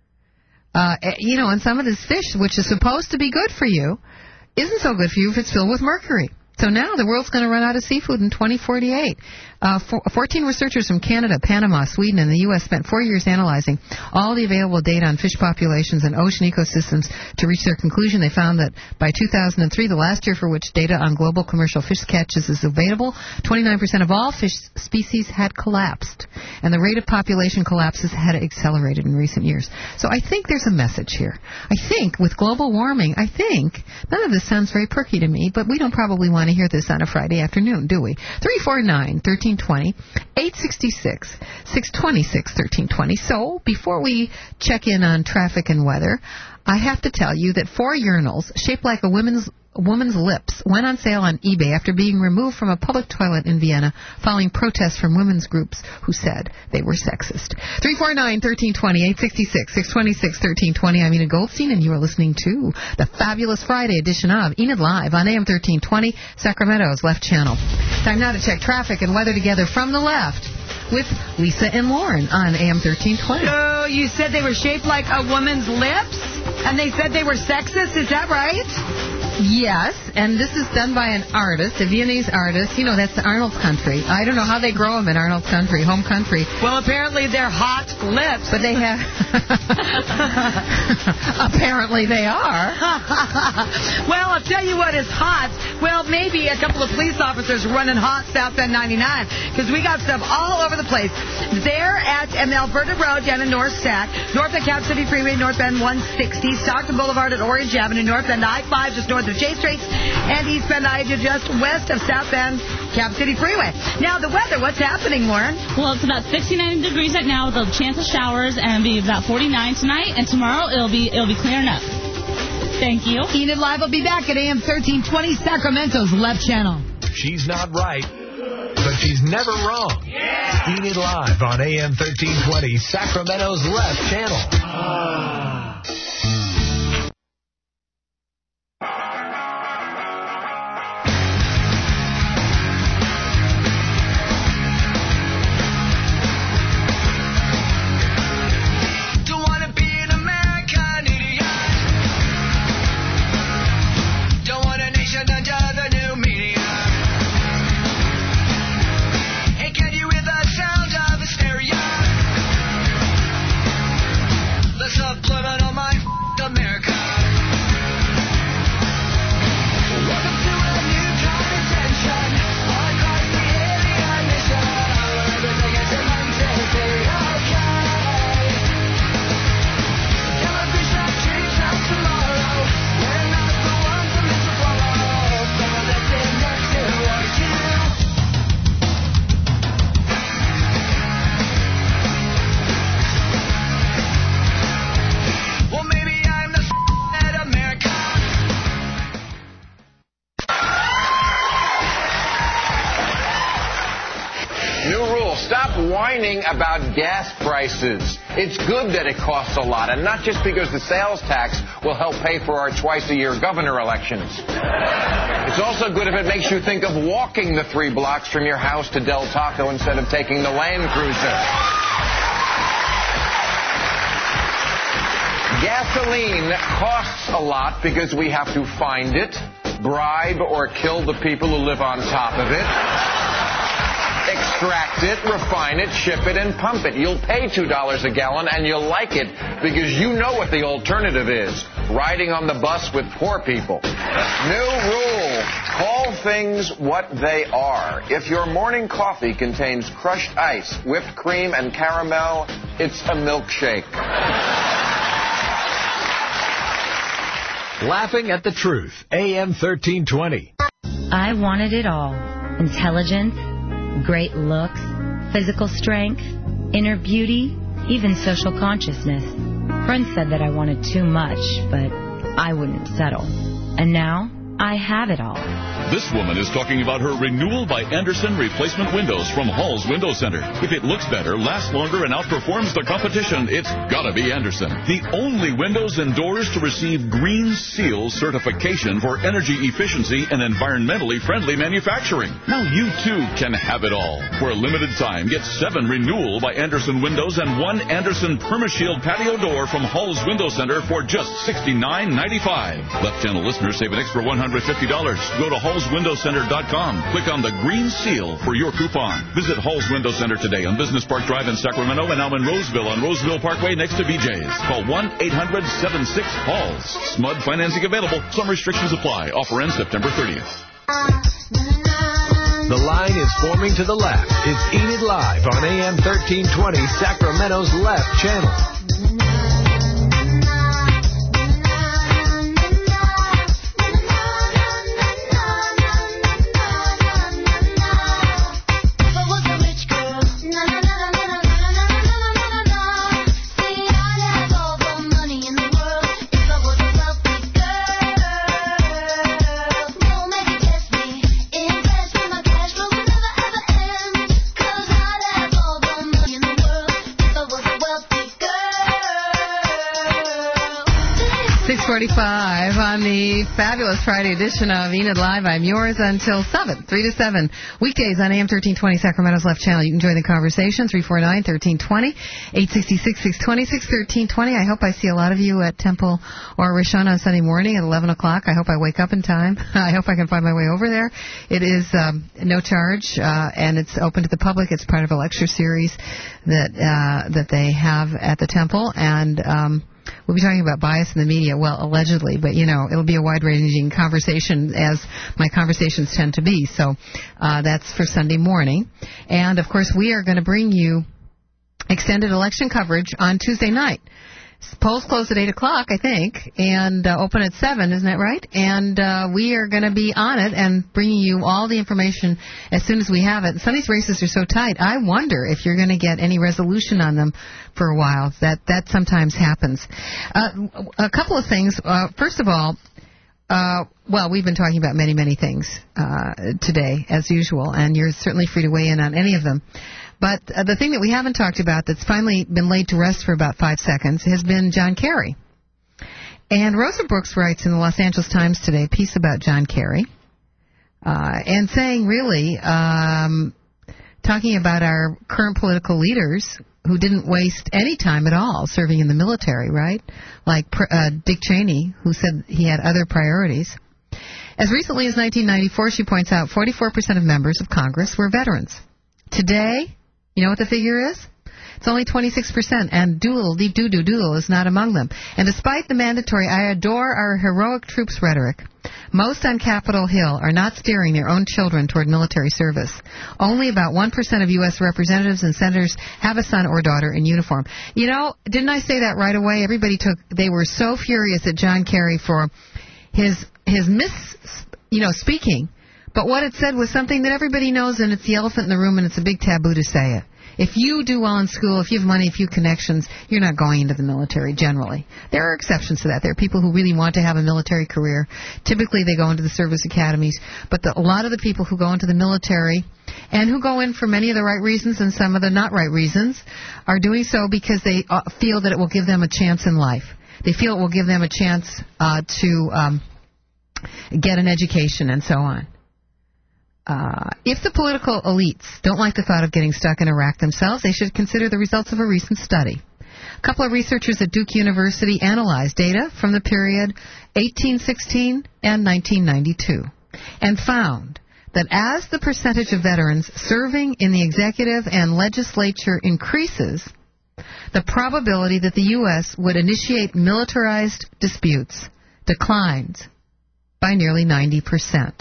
And some of this fish, which is supposed to be good for you, isn't so good for you if it's filled with mercury. So now the world's going to run out of seafood in 2048. 14 researchers from Canada, Panama, Sweden, and the U.S. spent 4 years analyzing all the available data on fish populations and ocean ecosystems to reach their conclusion. They found that by 2003, the last year for which data on global commercial fish catches is available, 29% of all fish species had collapsed, and the rate of population collapses had accelerated in recent years. So I think there's a message here. I think with global warming, none of this sounds very perky to me, but we don't probably want to hear this on a Friday afternoon, do we? 349-1320, 866-626-1320. So, before we check in on traffic and weather, I have to tell you that 4 urinals shaped like a woman's woman's lips went on sale on eBay after being removed from a public toilet in Vienna following protests from women's groups who said they were sexist. 349-1320, 866-626-1320. I'm Enid Goldstein, and you are listening to the fabulous Friday edition of Enid Live on AM 1320, Sacramento's left channel. Time now to check traffic and weather together from the left with Lisa and Lauren on AM 1320. So you said they were shaped like a woman's lips, and they said they were sexist. Is that right? Yes, and this is done by an artist, a Viennese artist. You know, that's Arnold's country. I don't know how they grow them in Arnold's country, home country. Well, apparently they're hot lips. But they have... Apparently they are. Well, I'll tell you what is hot. Well, maybe a couple of police officers running hot South Bend 99, because we got stuff all over the place. They're at Alberta Road down in North Sac, north of Cap City Freeway, North Bend 160, Stockton Boulevard at Orange Avenue, North Bend I-5 just north of J Street, and East Bend I just west of South Bend Cap City Freeway. Now, the weather, what's happening, Lauren? Well, it's about 69 degrees right now with a chance of showers, and be about 49 tonight, and tomorrow it'll be clearing up. Thank you. Enid Live will be back at AM 1320, Sacramento's left channel. She's not right, but she's never wrong. Yeah. Enid Live on AM 1320, Sacramento's left channel. Whining about gas prices. It's good that it costs a lot, and not just because the sales tax will help pay for our twice-a-year governor elections. It's also good if it makes you think of walking the 3 blocks from your house to Del Taco instead of taking the Land Cruiser. Gasoline costs a lot because we have to find it, bribe or kill the people who live on top of it, extract it, refine it, ship it, and pump it. You'll pay $2 a gallon, and you'll like it because you know what the alternative is. Riding on the bus with poor people. New rule. Call things what they are. If your morning coffee contains crushed ice, whipped cream, and caramel, it's a milkshake. Laughing at the Truth, AM 1320. I wanted it all. Intelligence, great looks, physical strength, inner beauty, even social consciousness. Friends said that I wanted too much, but I wouldn't settle. And now, I have it all. This woman is talking about her renewal by Andersen replacement windows from Hall's Window Center. If it looks better, lasts longer, and outperforms the competition, it's gotta be Andersen. The only windows and doors to receive Green Seal certification for energy efficiency and environmentally friendly manufacturing. Now you too can have it all. For a limited time, get 7 renewal by Andersen windows and 1 Andersen PermaShield patio door from Hall's Window Center for just $69.95. Left channel listeners save an extra $150. Go to hallswindowcenter.com. Click on the Green Seal for your coupon. Visit Hall's Window Center today on Business Park Drive in Sacramento and now in Roseville on Roseville Parkway next to BJ's. Call 1-800-76-HALLS. SMUD financing available. Some restrictions apply. Offer ends September 30th. The line is forming to the left. It's Enid Live on AM 1320, Sacramento's left channel. 6:45 on the fabulous Friday edition of Enid Live. I'm yours until 7, 3 to 7. Weekdays on AM 1320, Sacramento's Left Channel. You can join the conversation, 349-1320, 866-620-1320. I hope I see a lot of you at Temple or Rishon on Sunday morning at 11 o'clock. I hope I wake up in time. I hope I can find my way over there. It is no charge, and it's open to the public. It's part of a lecture series that they have at the Temple, and we'll be talking about bias in the media, well, allegedly, but, it'll be a wide-ranging conversation, as my conversations tend to be. So that's for Sunday morning. And, of course, we are going to bring you extended election coverage on Tuesday night. Polls close at 8 o'clock, I think, and open at 7, isn't that right? And we are going to be on it and bringing you all the information as soon as we have it. Sunday's races are so tight, I wonder if you're going to get any resolution on them for a while. That sometimes happens. A couple of things. First of all, we've been talking about many, many things today, as usual, and you're certainly free to weigh in on any of them. But the thing that we haven't talked about that's finally been laid to rest for about 5 seconds has been John Kerry. And Rosa Brooks writes in the Los Angeles Times today a piece about John Kerry, and saying really, talking about our current political leaders who didn't waste any time at all serving in the military, right? Like Dick Cheney, who said he had other priorities. As recently as 1994, she points out, 44% of members of Congress were veterans. Today, you know what the figure is? It's only 26%, and Doolittle is not among them. And despite the mandatory "I adore our heroic troops" rhetoric, most on Capitol Hill are not steering their own children toward military service. Only about 1% of U.S. representatives and senators have a son or daughter in uniform. Didn't I say that right away? They were so furious at John Kerry for his speaking. But what it said was something that everybody knows, and it's the elephant in the room, and it's a big taboo to say it. If you do well in school, if you have money, if you have connections, you're not going into the military, generally. There are exceptions to that. There are people who really want to have a military career. Typically, they go into the service academies. But a lot of the people who go into the military, and who go in for many of the right reasons and some of the not right reasons, are doing so because they feel that it will give them a chance in life. They feel it will give them a chance to get an education and so on. If the political elites don't like the thought of getting stuck in Iraq themselves, they should consider the results of a recent study. A couple of researchers at Duke University analyzed data from the period 1816 and 1992 and found that as the percentage of veterans serving in the executive and legislature increases, the probability that the U.S. would initiate militarized disputes declines by nearly 90%.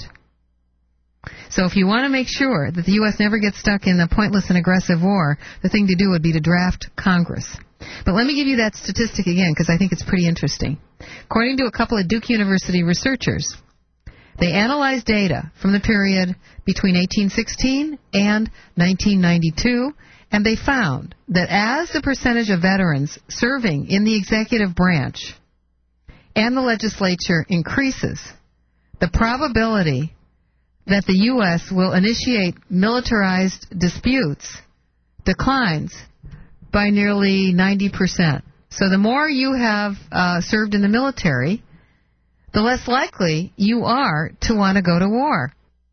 So if you want to make sure that the U.S. never gets stuck in a pointless and aggressive war, the thing to do would be to draft Congress. But let me give you that statistic again, because I think it's pretty interesting. According to a couple of Duke University researchers, they analyzed data from the period between 1816 and 1992, and they found that as the percentage of veterans serving in the executive branch and the legislature increases, the probability that the U.S. will initiate militarized disputes declines by nearly 90%. So the more you have served in the military, the less likely you are to want to go to war.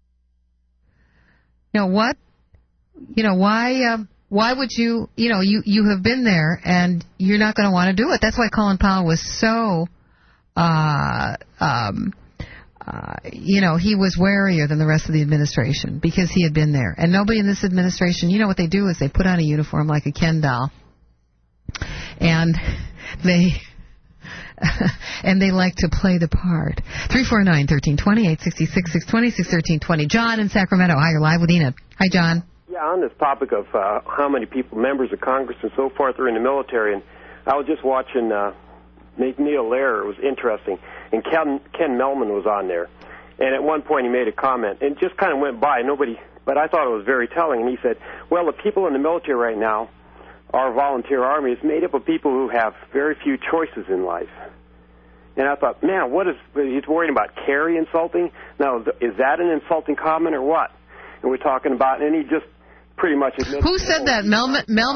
Why would you, you have been there and you're not going to want to do it. That's why Colin Powell was so, he was warier than the rest of the administration because he had been there. And nobody in this administration, what they do is they put on a uniform like a Ken doll. And they like to play the part. 349-1320, 866-620-1320. John in Sacramento. Hi, you're live with Enid. Hi, John. Yeah, on this topic of how many people, members of Congress and so forth, are in the military, and I was just watching Neil Lehrer. It was interesting. And Ken Melman was on there. And at one point he made a comment, and it just kind of went by. But I thought it was very telling. And he said, well, the people in the military right now, our volunteer army, is made up of people who have very few choices in life. And I thought, man, he's worried about Kerry insulting? Now, is that an insulting comment or what? And we're talking about, and he just pretty much admitted. Who said that?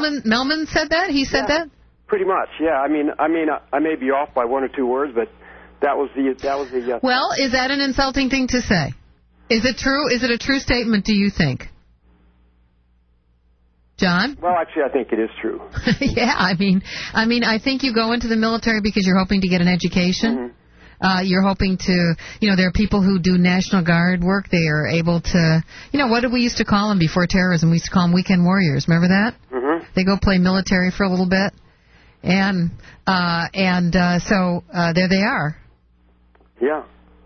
Melman said that? He said that? Pretty much, yeah. I mean, I may be off by one or two words, but That was the. Well, is that an insulting thing to say? Is it true? Is it a true statement? Do you think, John? Well, actually, I think it is true. Yeah, I mean, I think you go into the military because you're hoping to get an education. You're hoping to, there are people who do National Guard work. They are able to, what did we used to call them before terrorism? We used to call them weekend warriors. Remember that? Mm-hmm. They go play military for a little bit, and so there they are. Yeah.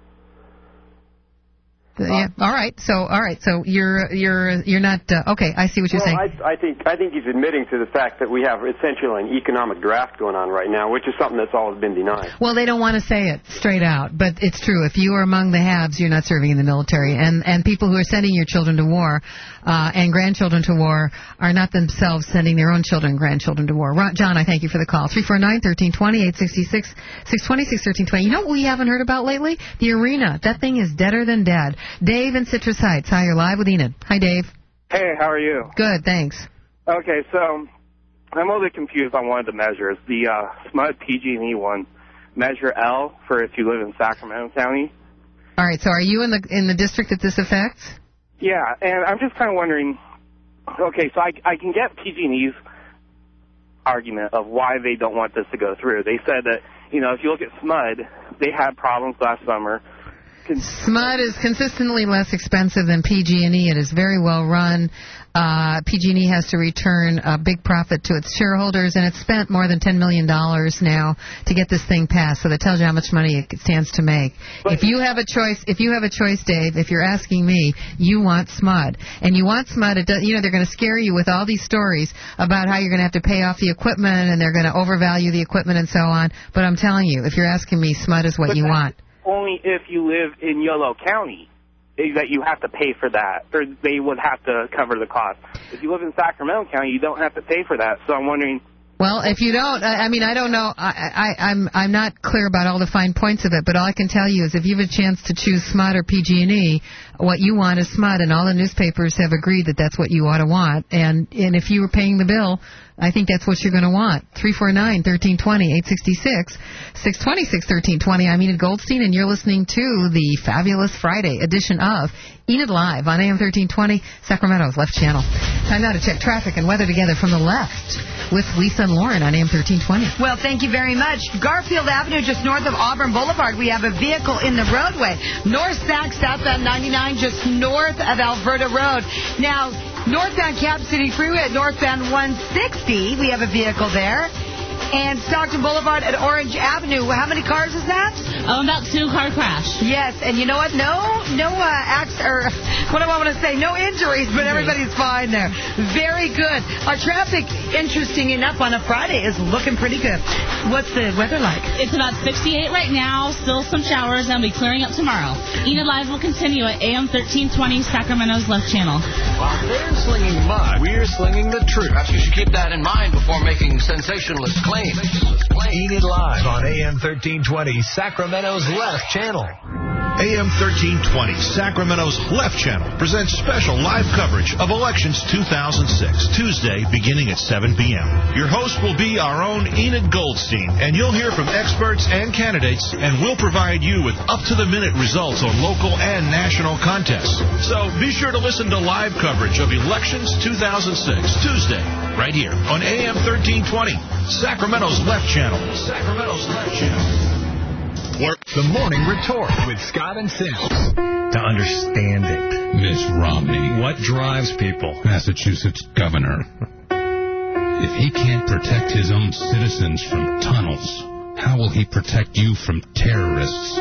Yeah. All right. So you're not okay. I see what you're saying. I think he's admitting to the fact that we have essentially an economic draft going on right now, which is something that's always been denied. Well, they don't want to say it straight out, but it's true. If you are among the haves, you're not serving in the military, and people who are sending your children to war and grandchildren to war are not themselves sending their own children and grandchildren to war. John, I thank you for the call. 349-1320, 866-626-1320. You know what we haven't heard about lately? The arena. That thing is deader than dead. Dave in Citrus Heights. Hi, you're live with Enid. Hi, Dave. Hey, how are you? Good, thanks. Okay, so I'm a little bit confused on one of the measures. The SMUD PG&E one, Measure L for if you live in Sacramento County. All right, so are you in the district that this affects? Yeah, and I'm just kind of wondering, okay, so I can get PG&E's argument of why they don't want this to go through. They said that, if you look at SMUD, they had problems last summer. SMUD is consistently less expensive than PG&E. It is very well run. PG&E has to return a big profit to its shareholders, and it's spent more than $10 million now to get this thing passed. So that tells you how much money it stands to make. If you have a choice, Dave, if you're asking me, you want SMUD, and you want SMUD. They're going to scare you with all these stories about how you're going to have to pay off the equipment, and they're going to overvalue the equipment and so on. But I'm telling you, if you're asking me, SMUD is what you want. Only if you live in Yolo County that you have to pay for that, or they would have to cover the cost. If you live in Sacramento County, you don't have to pay for that. So I'm wondering. Well, if you don't, I don't know. I'm not clear about all the fine points of it, but all I can tell you is if you have a chance to choose SMUD or PG&E, what you want is SMUD, and all the newspapers have agreed that that's what you ought to want. And if you were paying the bill, I think that's what you're going to want. 349-1320, 866-626-1320. I'm Enid Goldstein, and you're listening to the Fabulous Friday edition of Enid Live on AM 1320, Sacramento's Left Channel. Time now to check traffic and weather together from the left with Lisa and Lauren on AM 1320. Well, thank you very much. Garfield Avenue, just north of Auburn Boulevard, we have a vehicle in the roadway. North Sac, southbound 99, just north of Alberta Road. Now, northbound Cap City Freeway at northbound 160, we have a vehicle there. And Stockton Boulevard at Orange Avenue. How many cars is that? About 2-car crash. Yes, and you know what? No acts, or what do I want to say? No injuries, but everybody's fine there. Very good. Our traffic, interesting enough, on a Friday is looking pretty good. What's the weather like? It's about 68 right now. Still some showers, and we'll be clearing up tomorrow. Enid Live will continue at AM 1320, Sacramento's Left Channel. While they're slinging mud, we're slinging the truth. Perhaps you should keep that in mind before making sensationalist claims. Enid Live on AM 1320, Sacramento's Left Channel. AM 1320, Sacramento's Left Channel, presents special live coverage of Elections 2006, Tuesday, beginning at 7 p.m. Your host will be our own Enid Goldstein, and you'll hear from experts and candidates, and we'll provide you with up-to-the-minute results on local and national contests. So be sure to listen to live coverage of Elections 2006, Tuesday, right here on AM 1320, Sacramento's Left Channel. Sacramento's Left Channel. The Morning Retort with Scott and Sims. To understand it. Miss Romney. What drives people? Massachusetts governor. If he can't protect his own citizens from tunnels, how will he protect you from terrorists?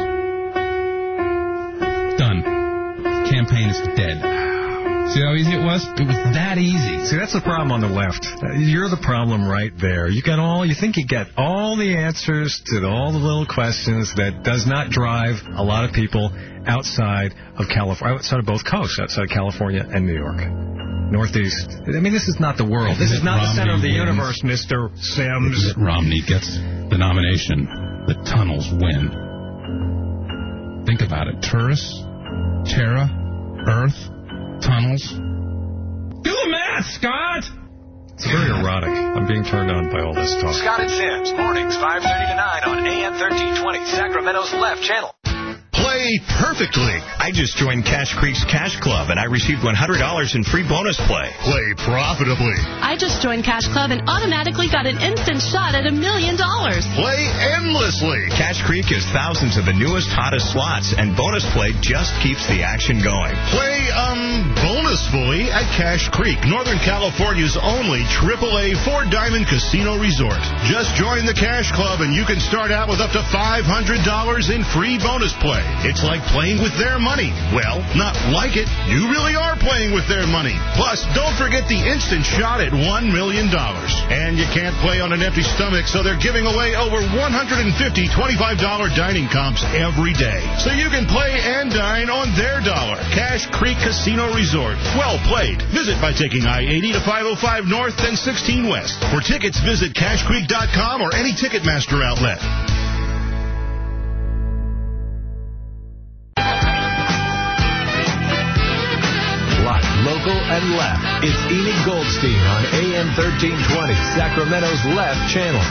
Done. Campaign is dead. See how easy it was? It was that easy. See, that's the problem on the left. You're the problem right there. You think you get all the answers to all the little questions. That does not drive a lot of people outside of California, outside of both coasts, outside California and New York. Northeast. I mean, this is not the world. This is not the center of the universe, Mr. Sims. If Romney gets the nomination, the tunnels win. Think about it. Tourists, Terra, Earth, tunnels. Do the math, Scott! It's very erotic. I'm being turned on by all this talk. Scott and Sam's mornings 5:30 to 9 on AM 1320, Sacramento's left channel. Play perfectly. I just joined Cash Creek's Cash Club, and I received $100 in free bonus play. Play profitably. I just joined Cash Club and automatically got an instant shot at $1 million. Play endlessly. Cash Creek has thousands of the newest, hottest slots, and bonus play just keeps the action going. Play, bonusfully at Cash Creek, Northern California's only AAA 4-diamond casino resort. Just join the Cash Club, and you can start out with up to $500 in free bonus play. It's like playing with their money. Well, not like it. You really are playing with their money. Plus, don't forget the instant shot at $1 million. And you can't play on an empty stomach, so they're giving away over 150 $25 dining comps every day. So you can play and dine on their dollar. Cash Creek Casino Resort. Well played. Visit by taking I-80 to 505 North and 16 West. For tickets, visit cashcreek.com or any Ticketmaster outlet. Local and left. It's Enid Goldstein on AM 1320, Sacramento's left channel.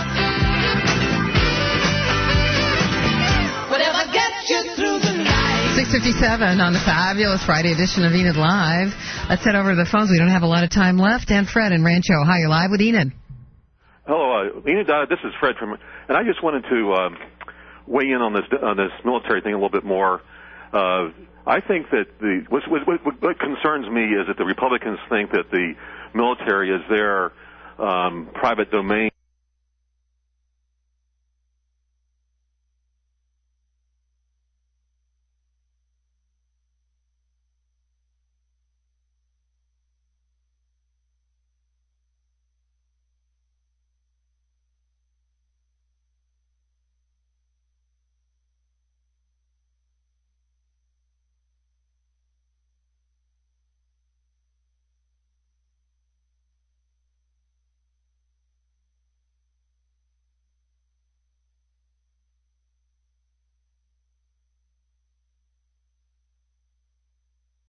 Whatever gets you through the night. 6:57 on the fabulous Friday edition of Enid Live. Let's head over to the phones. We don't have a lot of time left. And Fred in Rancho. Hi, you're live with Enid. Hello, Enid. This is Fred from, and I just wanted to weigh in on this military thing a little bit more. I think that what concerns me is that the Republicans think that the military is their private domain.